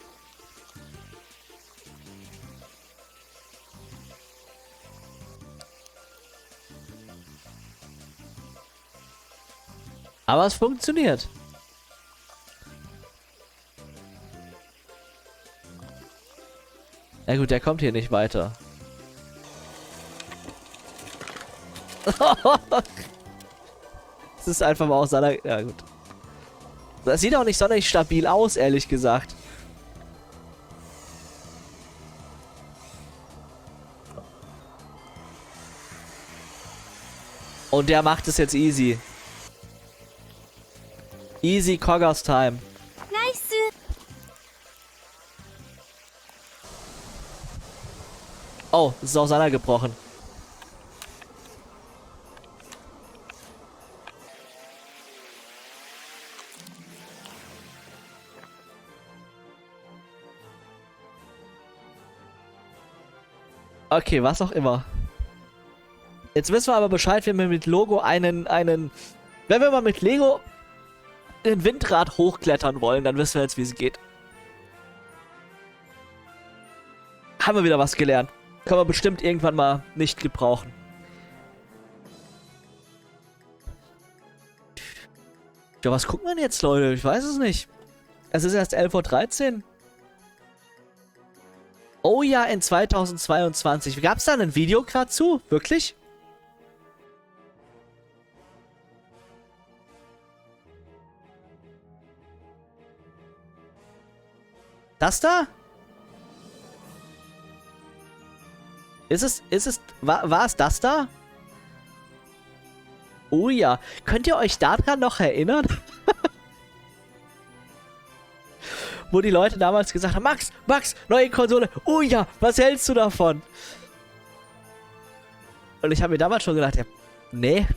Aber es funktioniert. Na gut, der kommt hier nicht weiter. Das ist einfach mal aus seiner... Ja gut. Das sieht auch nicht sonderlich stabil aus, ehrlich gesagt. Und der macht es jetzt easy. Easy Coggers Time. Nice. Oh, es ist auseinandergebrochen. Okay, was auch immer. Jetzt wissen wir aber Bescheid, wenn wir mit Logo wenn wir mal mit Lego ein Windrad hochklettern wollen, dann wissen wir jetzt, wie es geht. Haben wir wieder was gelernt. Kann man bestimmt irgendwann mal nicht gebrauchen. Ja, was gucken wir denn jetzt, Leute? Ich weiß es nicht. Es ist erst 11:13 Uhr. Oh ja, in 2022. Gab es da ein Video gerade zu? Wirklich? Das da? War es das da? Oh ja. Könnt ihr euch daran noch erinnern? Wo die Leute damals gesagt haben, Max, neue Konsole. Oh ja, was hältst du davon? Und ich habe mir damals schon gedacht, ja, nee.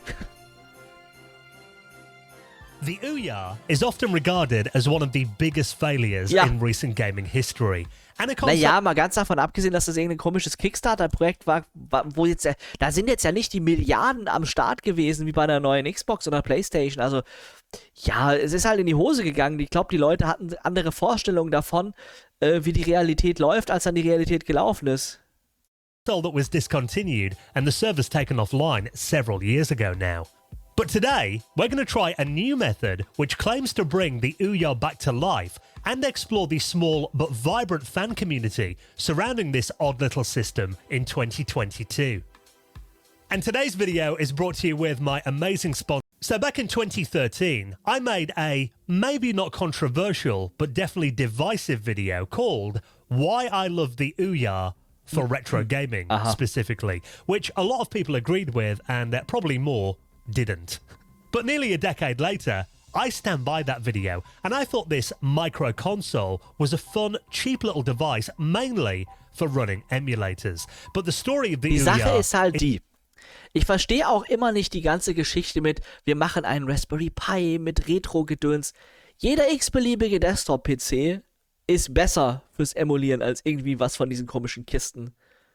The Ouya is often regarded as one of the biggest failures in recent gaming history. Naja, mal ganz davon abgesehen, dass das irgendein komisches Kickstarter-Projekt war, wo jetzt, da sind jetzt ja nicht die Milliarden am Start gewesen, wie bei einer neuen Xbox oder Playstation. Also, ja, es ist halt in die Hose gegangen. Ich glaube, die Leute hatten andere Vorstellungen davon, wie die Realität läuft, als dann die Realität gelaufen ist. That was discontinued and the server's taken offline several years ago now. But today, we're going to try a new method which claims to bring the Ouya back to life and explore the small but vibrant fan community surrounding this odd little system in 2022. And today's video is brought to you with my amazing sponsor. So back in 2013, I made a maybe not controversial but definitely divisive video called Why I Love the Ouya for Retro Gaming specifically, which a lot of people agreed with and probably more didn't. But nearly a decade later, I stand by that video, and I thought this micro console was a fun, cheap little device, mainly for running emulators. But the story of the Die Sache ist halt die, ich verstehe auch immer nicht die ganze Geschichte mit, wir machen einen Raspberry Pi mit Retro-Gedöns. Jeder x-beliebige Desktop-PC ist besser fürs Emulieren als irgendwie was von diesen komischen Kisten.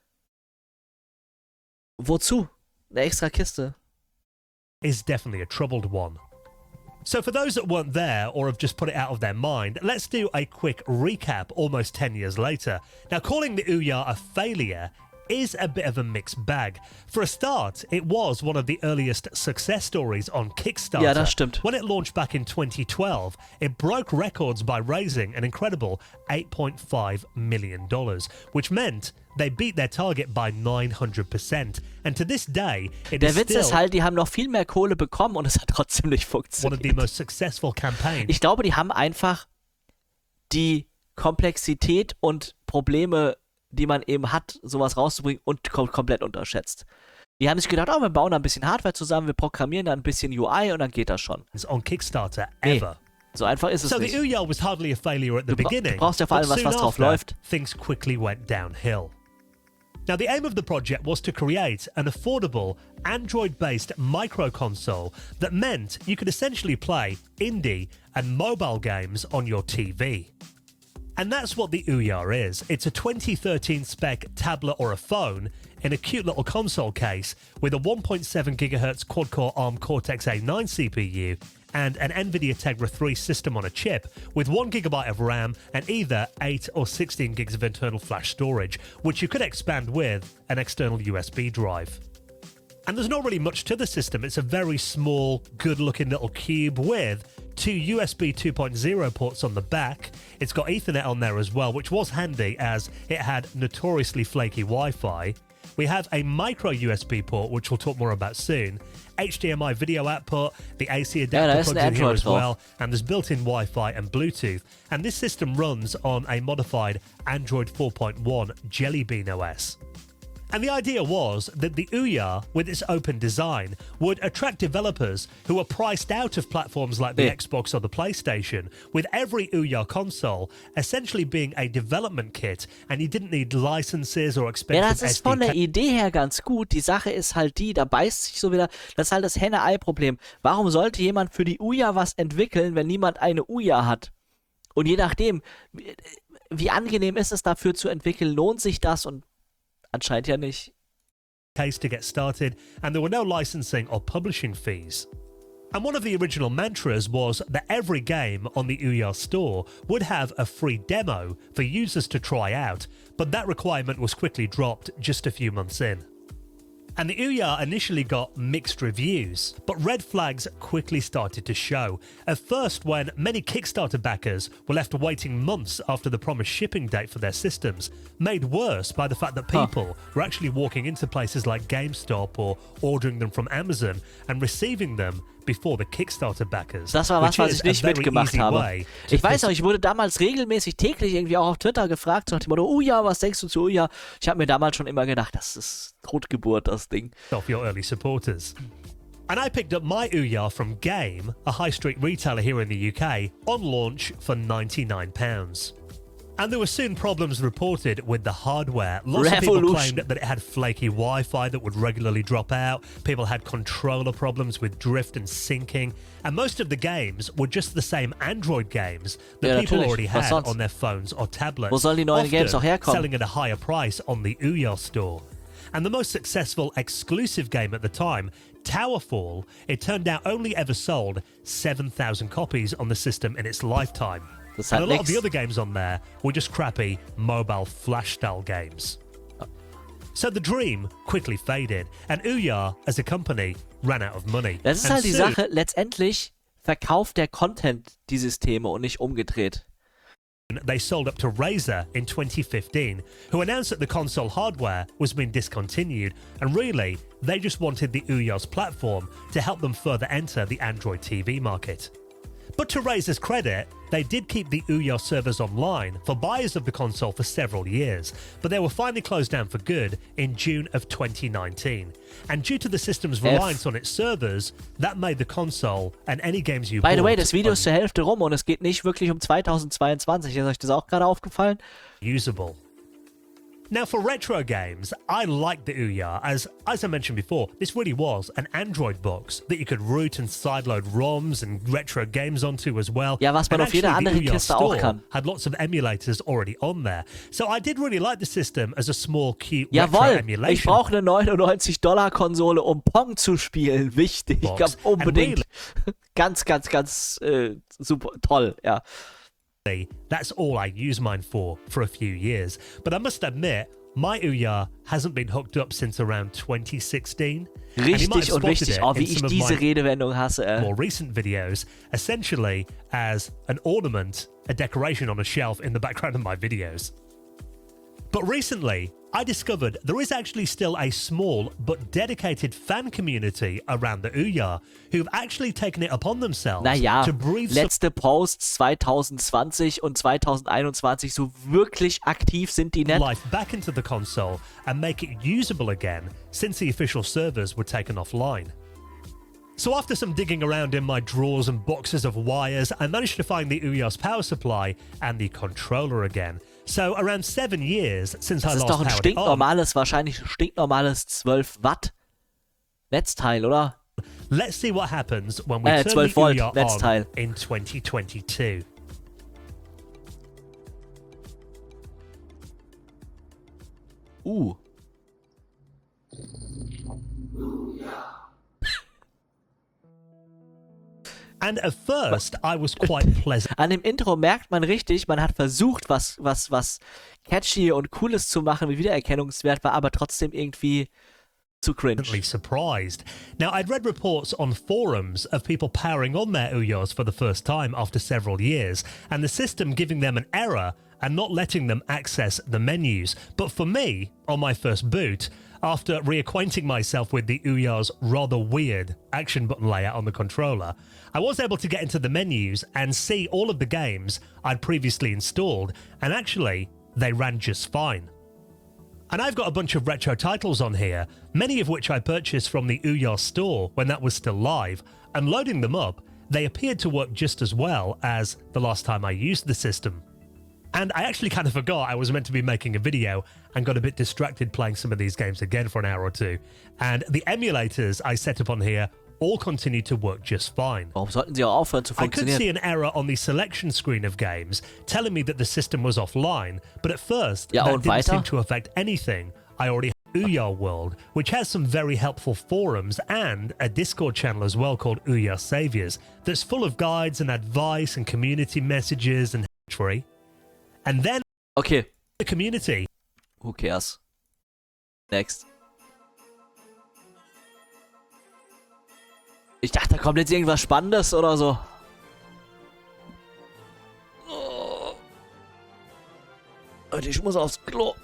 Wozu? Eine extra Kiste. Is definitely a troubled one. So for those that weren't there or have just put it out of their mind, let's do a quick recap almost 10 years later. Now, calling the Ouya a failure is a bit of a mixed bag. For a start, it was one of the earliest success stories on Kickstarter. Ja, das stimmt. When it launched back in 2012, it broke records by raising an incredible $8.5 million, which meant they beat their target by 900%. And to this day, it Der is Witz still ist halt, die haben noch viel mehr Kohle bekommen und es hat trotzdem nicht funktioniert. one of the most successful campaigns. Ich glaube, die haben einfach die Komplexität und Probleme, die man eben hat, sowas rauszubringen und komplett unterschätzt. Die haben sich gedacht, oh, wir bauen da ein bisschen Hardware zusammen, wir programmieren da ein bisschen UI und dann geht das schon. On Kickstarter ever. So einfach ist es So nicht. the Ouya was hardly a failure at the beginning. Du brauchst ja vor allem was drauf läuft. Things quickly went downhill. Now, the aim of the project was to create an affordable Android-based micro-console that meant you could essentially play indie and mobile games on your TV. And that's what the Ouya is. It's a 2013 spec tablet or a phone in a cute little console case with a 1.7 GHz quad-core ARM Cortex-A9 CPU and an NVIDIA Tegra 3 system on a chip with 1 GB of RAM and either 8 or 16 gigs of internal flash storage, which you could expand with an external USB drive. And there's not really much to the system. It's a very small, good-looking little cube with 2 USB 2.0 ports on the back. It's got Ethernet on there as well, which was handy as it had notoriously flaky Wi-Fi. We have a micro USB port, which we'll talk more about soon, HDMI video output, the AC adapter plugs in here as well, and there's built-in Wi-Fi and Bluetooth. And this system runs on a modified Android 4.1 Jelly Bean OS. And the idea was that the Ouya, with its open design, would attract developers who are priced out of platforms like the Xbox or the PlayStation, with every Ouya console essentially being a development kit, and you didn't need licenses or expensive Ja, das ist von der Idee her ganz gut. Die Sache ist halt die, da beißt sich so wieder, das ist halt das Henne-Ei-Problem. Warum sollte jemand für die Ouya was entwickeln, wenn niemand eine Ouya hat? Und je nachdem, wie angenehm ist es dafür zu entwickeln, lohnt sich das und anscheinend ja nicht. Case to get started, and there were no licensing or publishing fees. And one of the original mantras was that every game on the Ouya store would have a free demo for users to try out, but that requirement was quickly dropped just a few months in. And the Ouya initially got mixed reviews, but red flags quickly started to show. At first, when many Kickstarter backers were left waiting months after the promised shipping date for their systems, made worse by the fact that people were actually walking into places like GameStop or ordering them from Amazon and receiving them before the Kickstarter backers. Das war was ich nicht mitgemacht habe. Ich weiß noch, ich wurde damals regelmäßig täglich irgendwie auch auf Twitter gefragt, nach dem Motto, Ouya, was denkst du zu Ouya? Ich habe mir damals schon immer gedacht, das ist Totgeburt, das Ding. Of your early supporters. And I picked up my Ouya from Game, a high street retailer here in the UK, on launch for £99. And there were soon problems reported with the hardware. Lots of people claimed that it had flaky Wi-Fi that would regularly drop out. People had controller problems with drift and syncing. And most of the games were just the same Android games that people already had on their phones or tablets. Wo sollen die neuen Games auch herkommen? Selling at a higher price on the Ouya store. And the most successful exclusive game at the time, Towerfall, it turned out only ever sold 7,000 copies on the system in its lifetime. And a lot of the other games on there were just crappy mobile flash-style games. So the dream quickly faded, and Ouya, as a company, ran out of money. Das ist halt die Sache, letztendlich verkauft der Content die Systeme und nicht umgedreht. They sold up to Razer in 2015, who announced that the console hardware was being discontinued, and really, they just wanted the Ouya's platform to help them further enter the Android TV market. But to Razer's credit, they did keep the Ouya servers online for buyers of the console for several years, but they were finally closed down for good in June of 2019. And due to the system's reliance on its servers, that made the console and any games you bought... By the way, das Video ist zur Hälfte rum und es geht nicht wirklich um 2022. Ist euch das auch gerade aufgefallen? ...usable. Now, for retro games, I like the Ouya, as I mentioned before, this really was an Android box that you could root and sideload ROMs and retro games onto as well. Ja, was man auf jeder andere Kiste auch kann. Had lots of emulators already on there. So I did really like the system as a small, cute retro emulation. Ich brauche eine $99-Konsole, um Pong zu spielen. Wichtig, ganz unbedingt. Ganz super, toll, ja. That's all I use mine for a few years. But I must admit, my Ouya hasn't been hooked up since around 2016. Richtig und wichtig, auch wie ich diese Redewendung hasse. More recent videos, essentially as an ornament, a decoration on a shelf in the background of my videos. But recently, I discovered there is actually still a small but dedicated fan community around the Ouya who've actually taken it upon themselves to breathe letzte Posts 2020 und 2021, so wirklich aktiv sind die nicht. Life back into the console and make it usable again since the official servers were taken offline. So after some digging around in my drawers and boxes of wires, I managed to find the Ouya's power supply and the controller again. So around 7 years since I last powered it on. Das ist doch ein wahrscheinlich stinknormales 12 Watt Netzteil, oder? Let's see what happens when we turn the Ouya on in 2022. And at first, I was quite pleasant. An dem Intro merkt man richtig, man hat versucht, was catchy und Cooles zu machen, mit Wiedererkennungswert, war aber trotzdem irgendwie zu cringe. Surprised. Now, I'd read reports on forums of people powering on their Ouyas for the first time after several years, and the system giving them an error and not letting them access the menus. But for me, on my first boot, after reacquainting myself with the Ouya's rather weird action button layout on the controller, I was able to get into the menus and see all of the games I'd previously installed, and actually, they ran just fine. And I've got a bunch of retro titles on here, many of which I purchased from the Ouya store when that was still live, and loading them up, they appeared to work just as well as the last time I used the system. And I actually kind of forgot I was meant to be making a video and got a bit distracted playing some of these games again for an hour or two. And the emulators I set up on here all continue to work just fine. Warum sollten sie auch aufhören zu funktionieren? I could see an error on the selection screen of games telling me that the system was offline, but at first that didn't seem to affect anything I already Ouya World, which has some very helpful forums and a Discord channel as well called Ouya Saviors that's full of guides and advice and community messages and tree. And then okay, the community. Who cares? Next. Ich dachte, da kommt jetzt irgendwas Spannendes oder so. Oh. Und ich muss aufs Klo.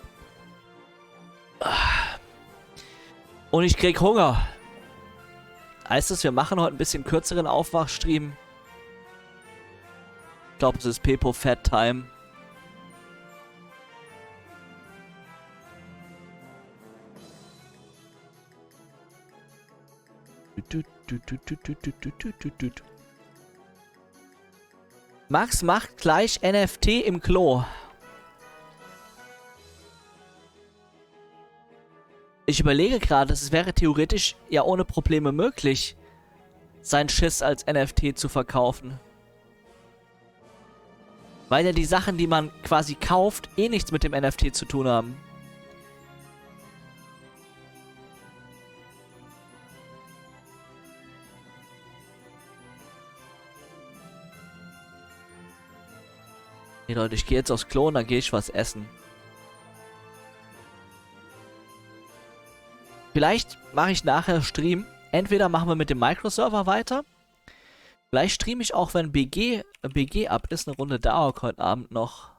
Und ich krieg Hunger. Heißt es, wir machen heute ein bisschen kürzeren Aufwachstream? Ich glaube, es ist Pepo Fat Time. Max macht gleich NFT im Klo. Ich überlege gerade, es wäre theoretisch ja ohne Probleme möglich, sein Schiss als NFT zu verkaufen. Weil ja die Sachen, die man quasi kauft, eh nichts mit dem NFT zu tun haben. Nee, Leute, ich gehe jetzt aufs Klo und dann gehe ich was essen. Vielleicht mache ich nachher Stream. Entweder machen wir mit dem Microserver weiter. Vielleicht streame ich auch, wenn BG ab ist. Eine Runde Dark heute Abend noch.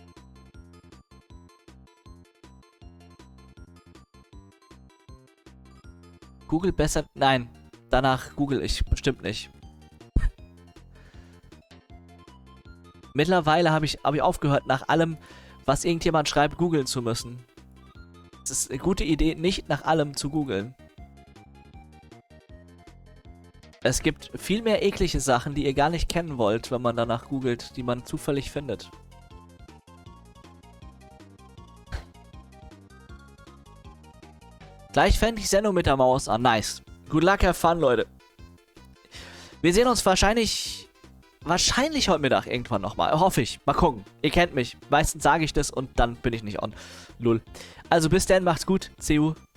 Google besser... Nein, danach google ich bestimmt nicht. Mittlerweile habe ich aufgehört, nach allem, was irgendjemand schreibt, googeln zu müssen. Es ist eine gute Idee, nicht nach allem zu googeln. Es gibt viel mehr eklige Sachen, die ihr gar nicht kennen wollt, wenn man danach googelt, die man zufällig findet. Gleich fände ich Sendung mit der Maus an. Nice. Good luck, have fun, Leute. Wir sehen uns wahrscheinlich heute Mittag irgendwann nochmal. Hoffe ich. Mal gucken. Ihr kennt mich. Meistens sage ich das und dann bin ich nicht on. Lull. Also bis dann, macht's gut. CU.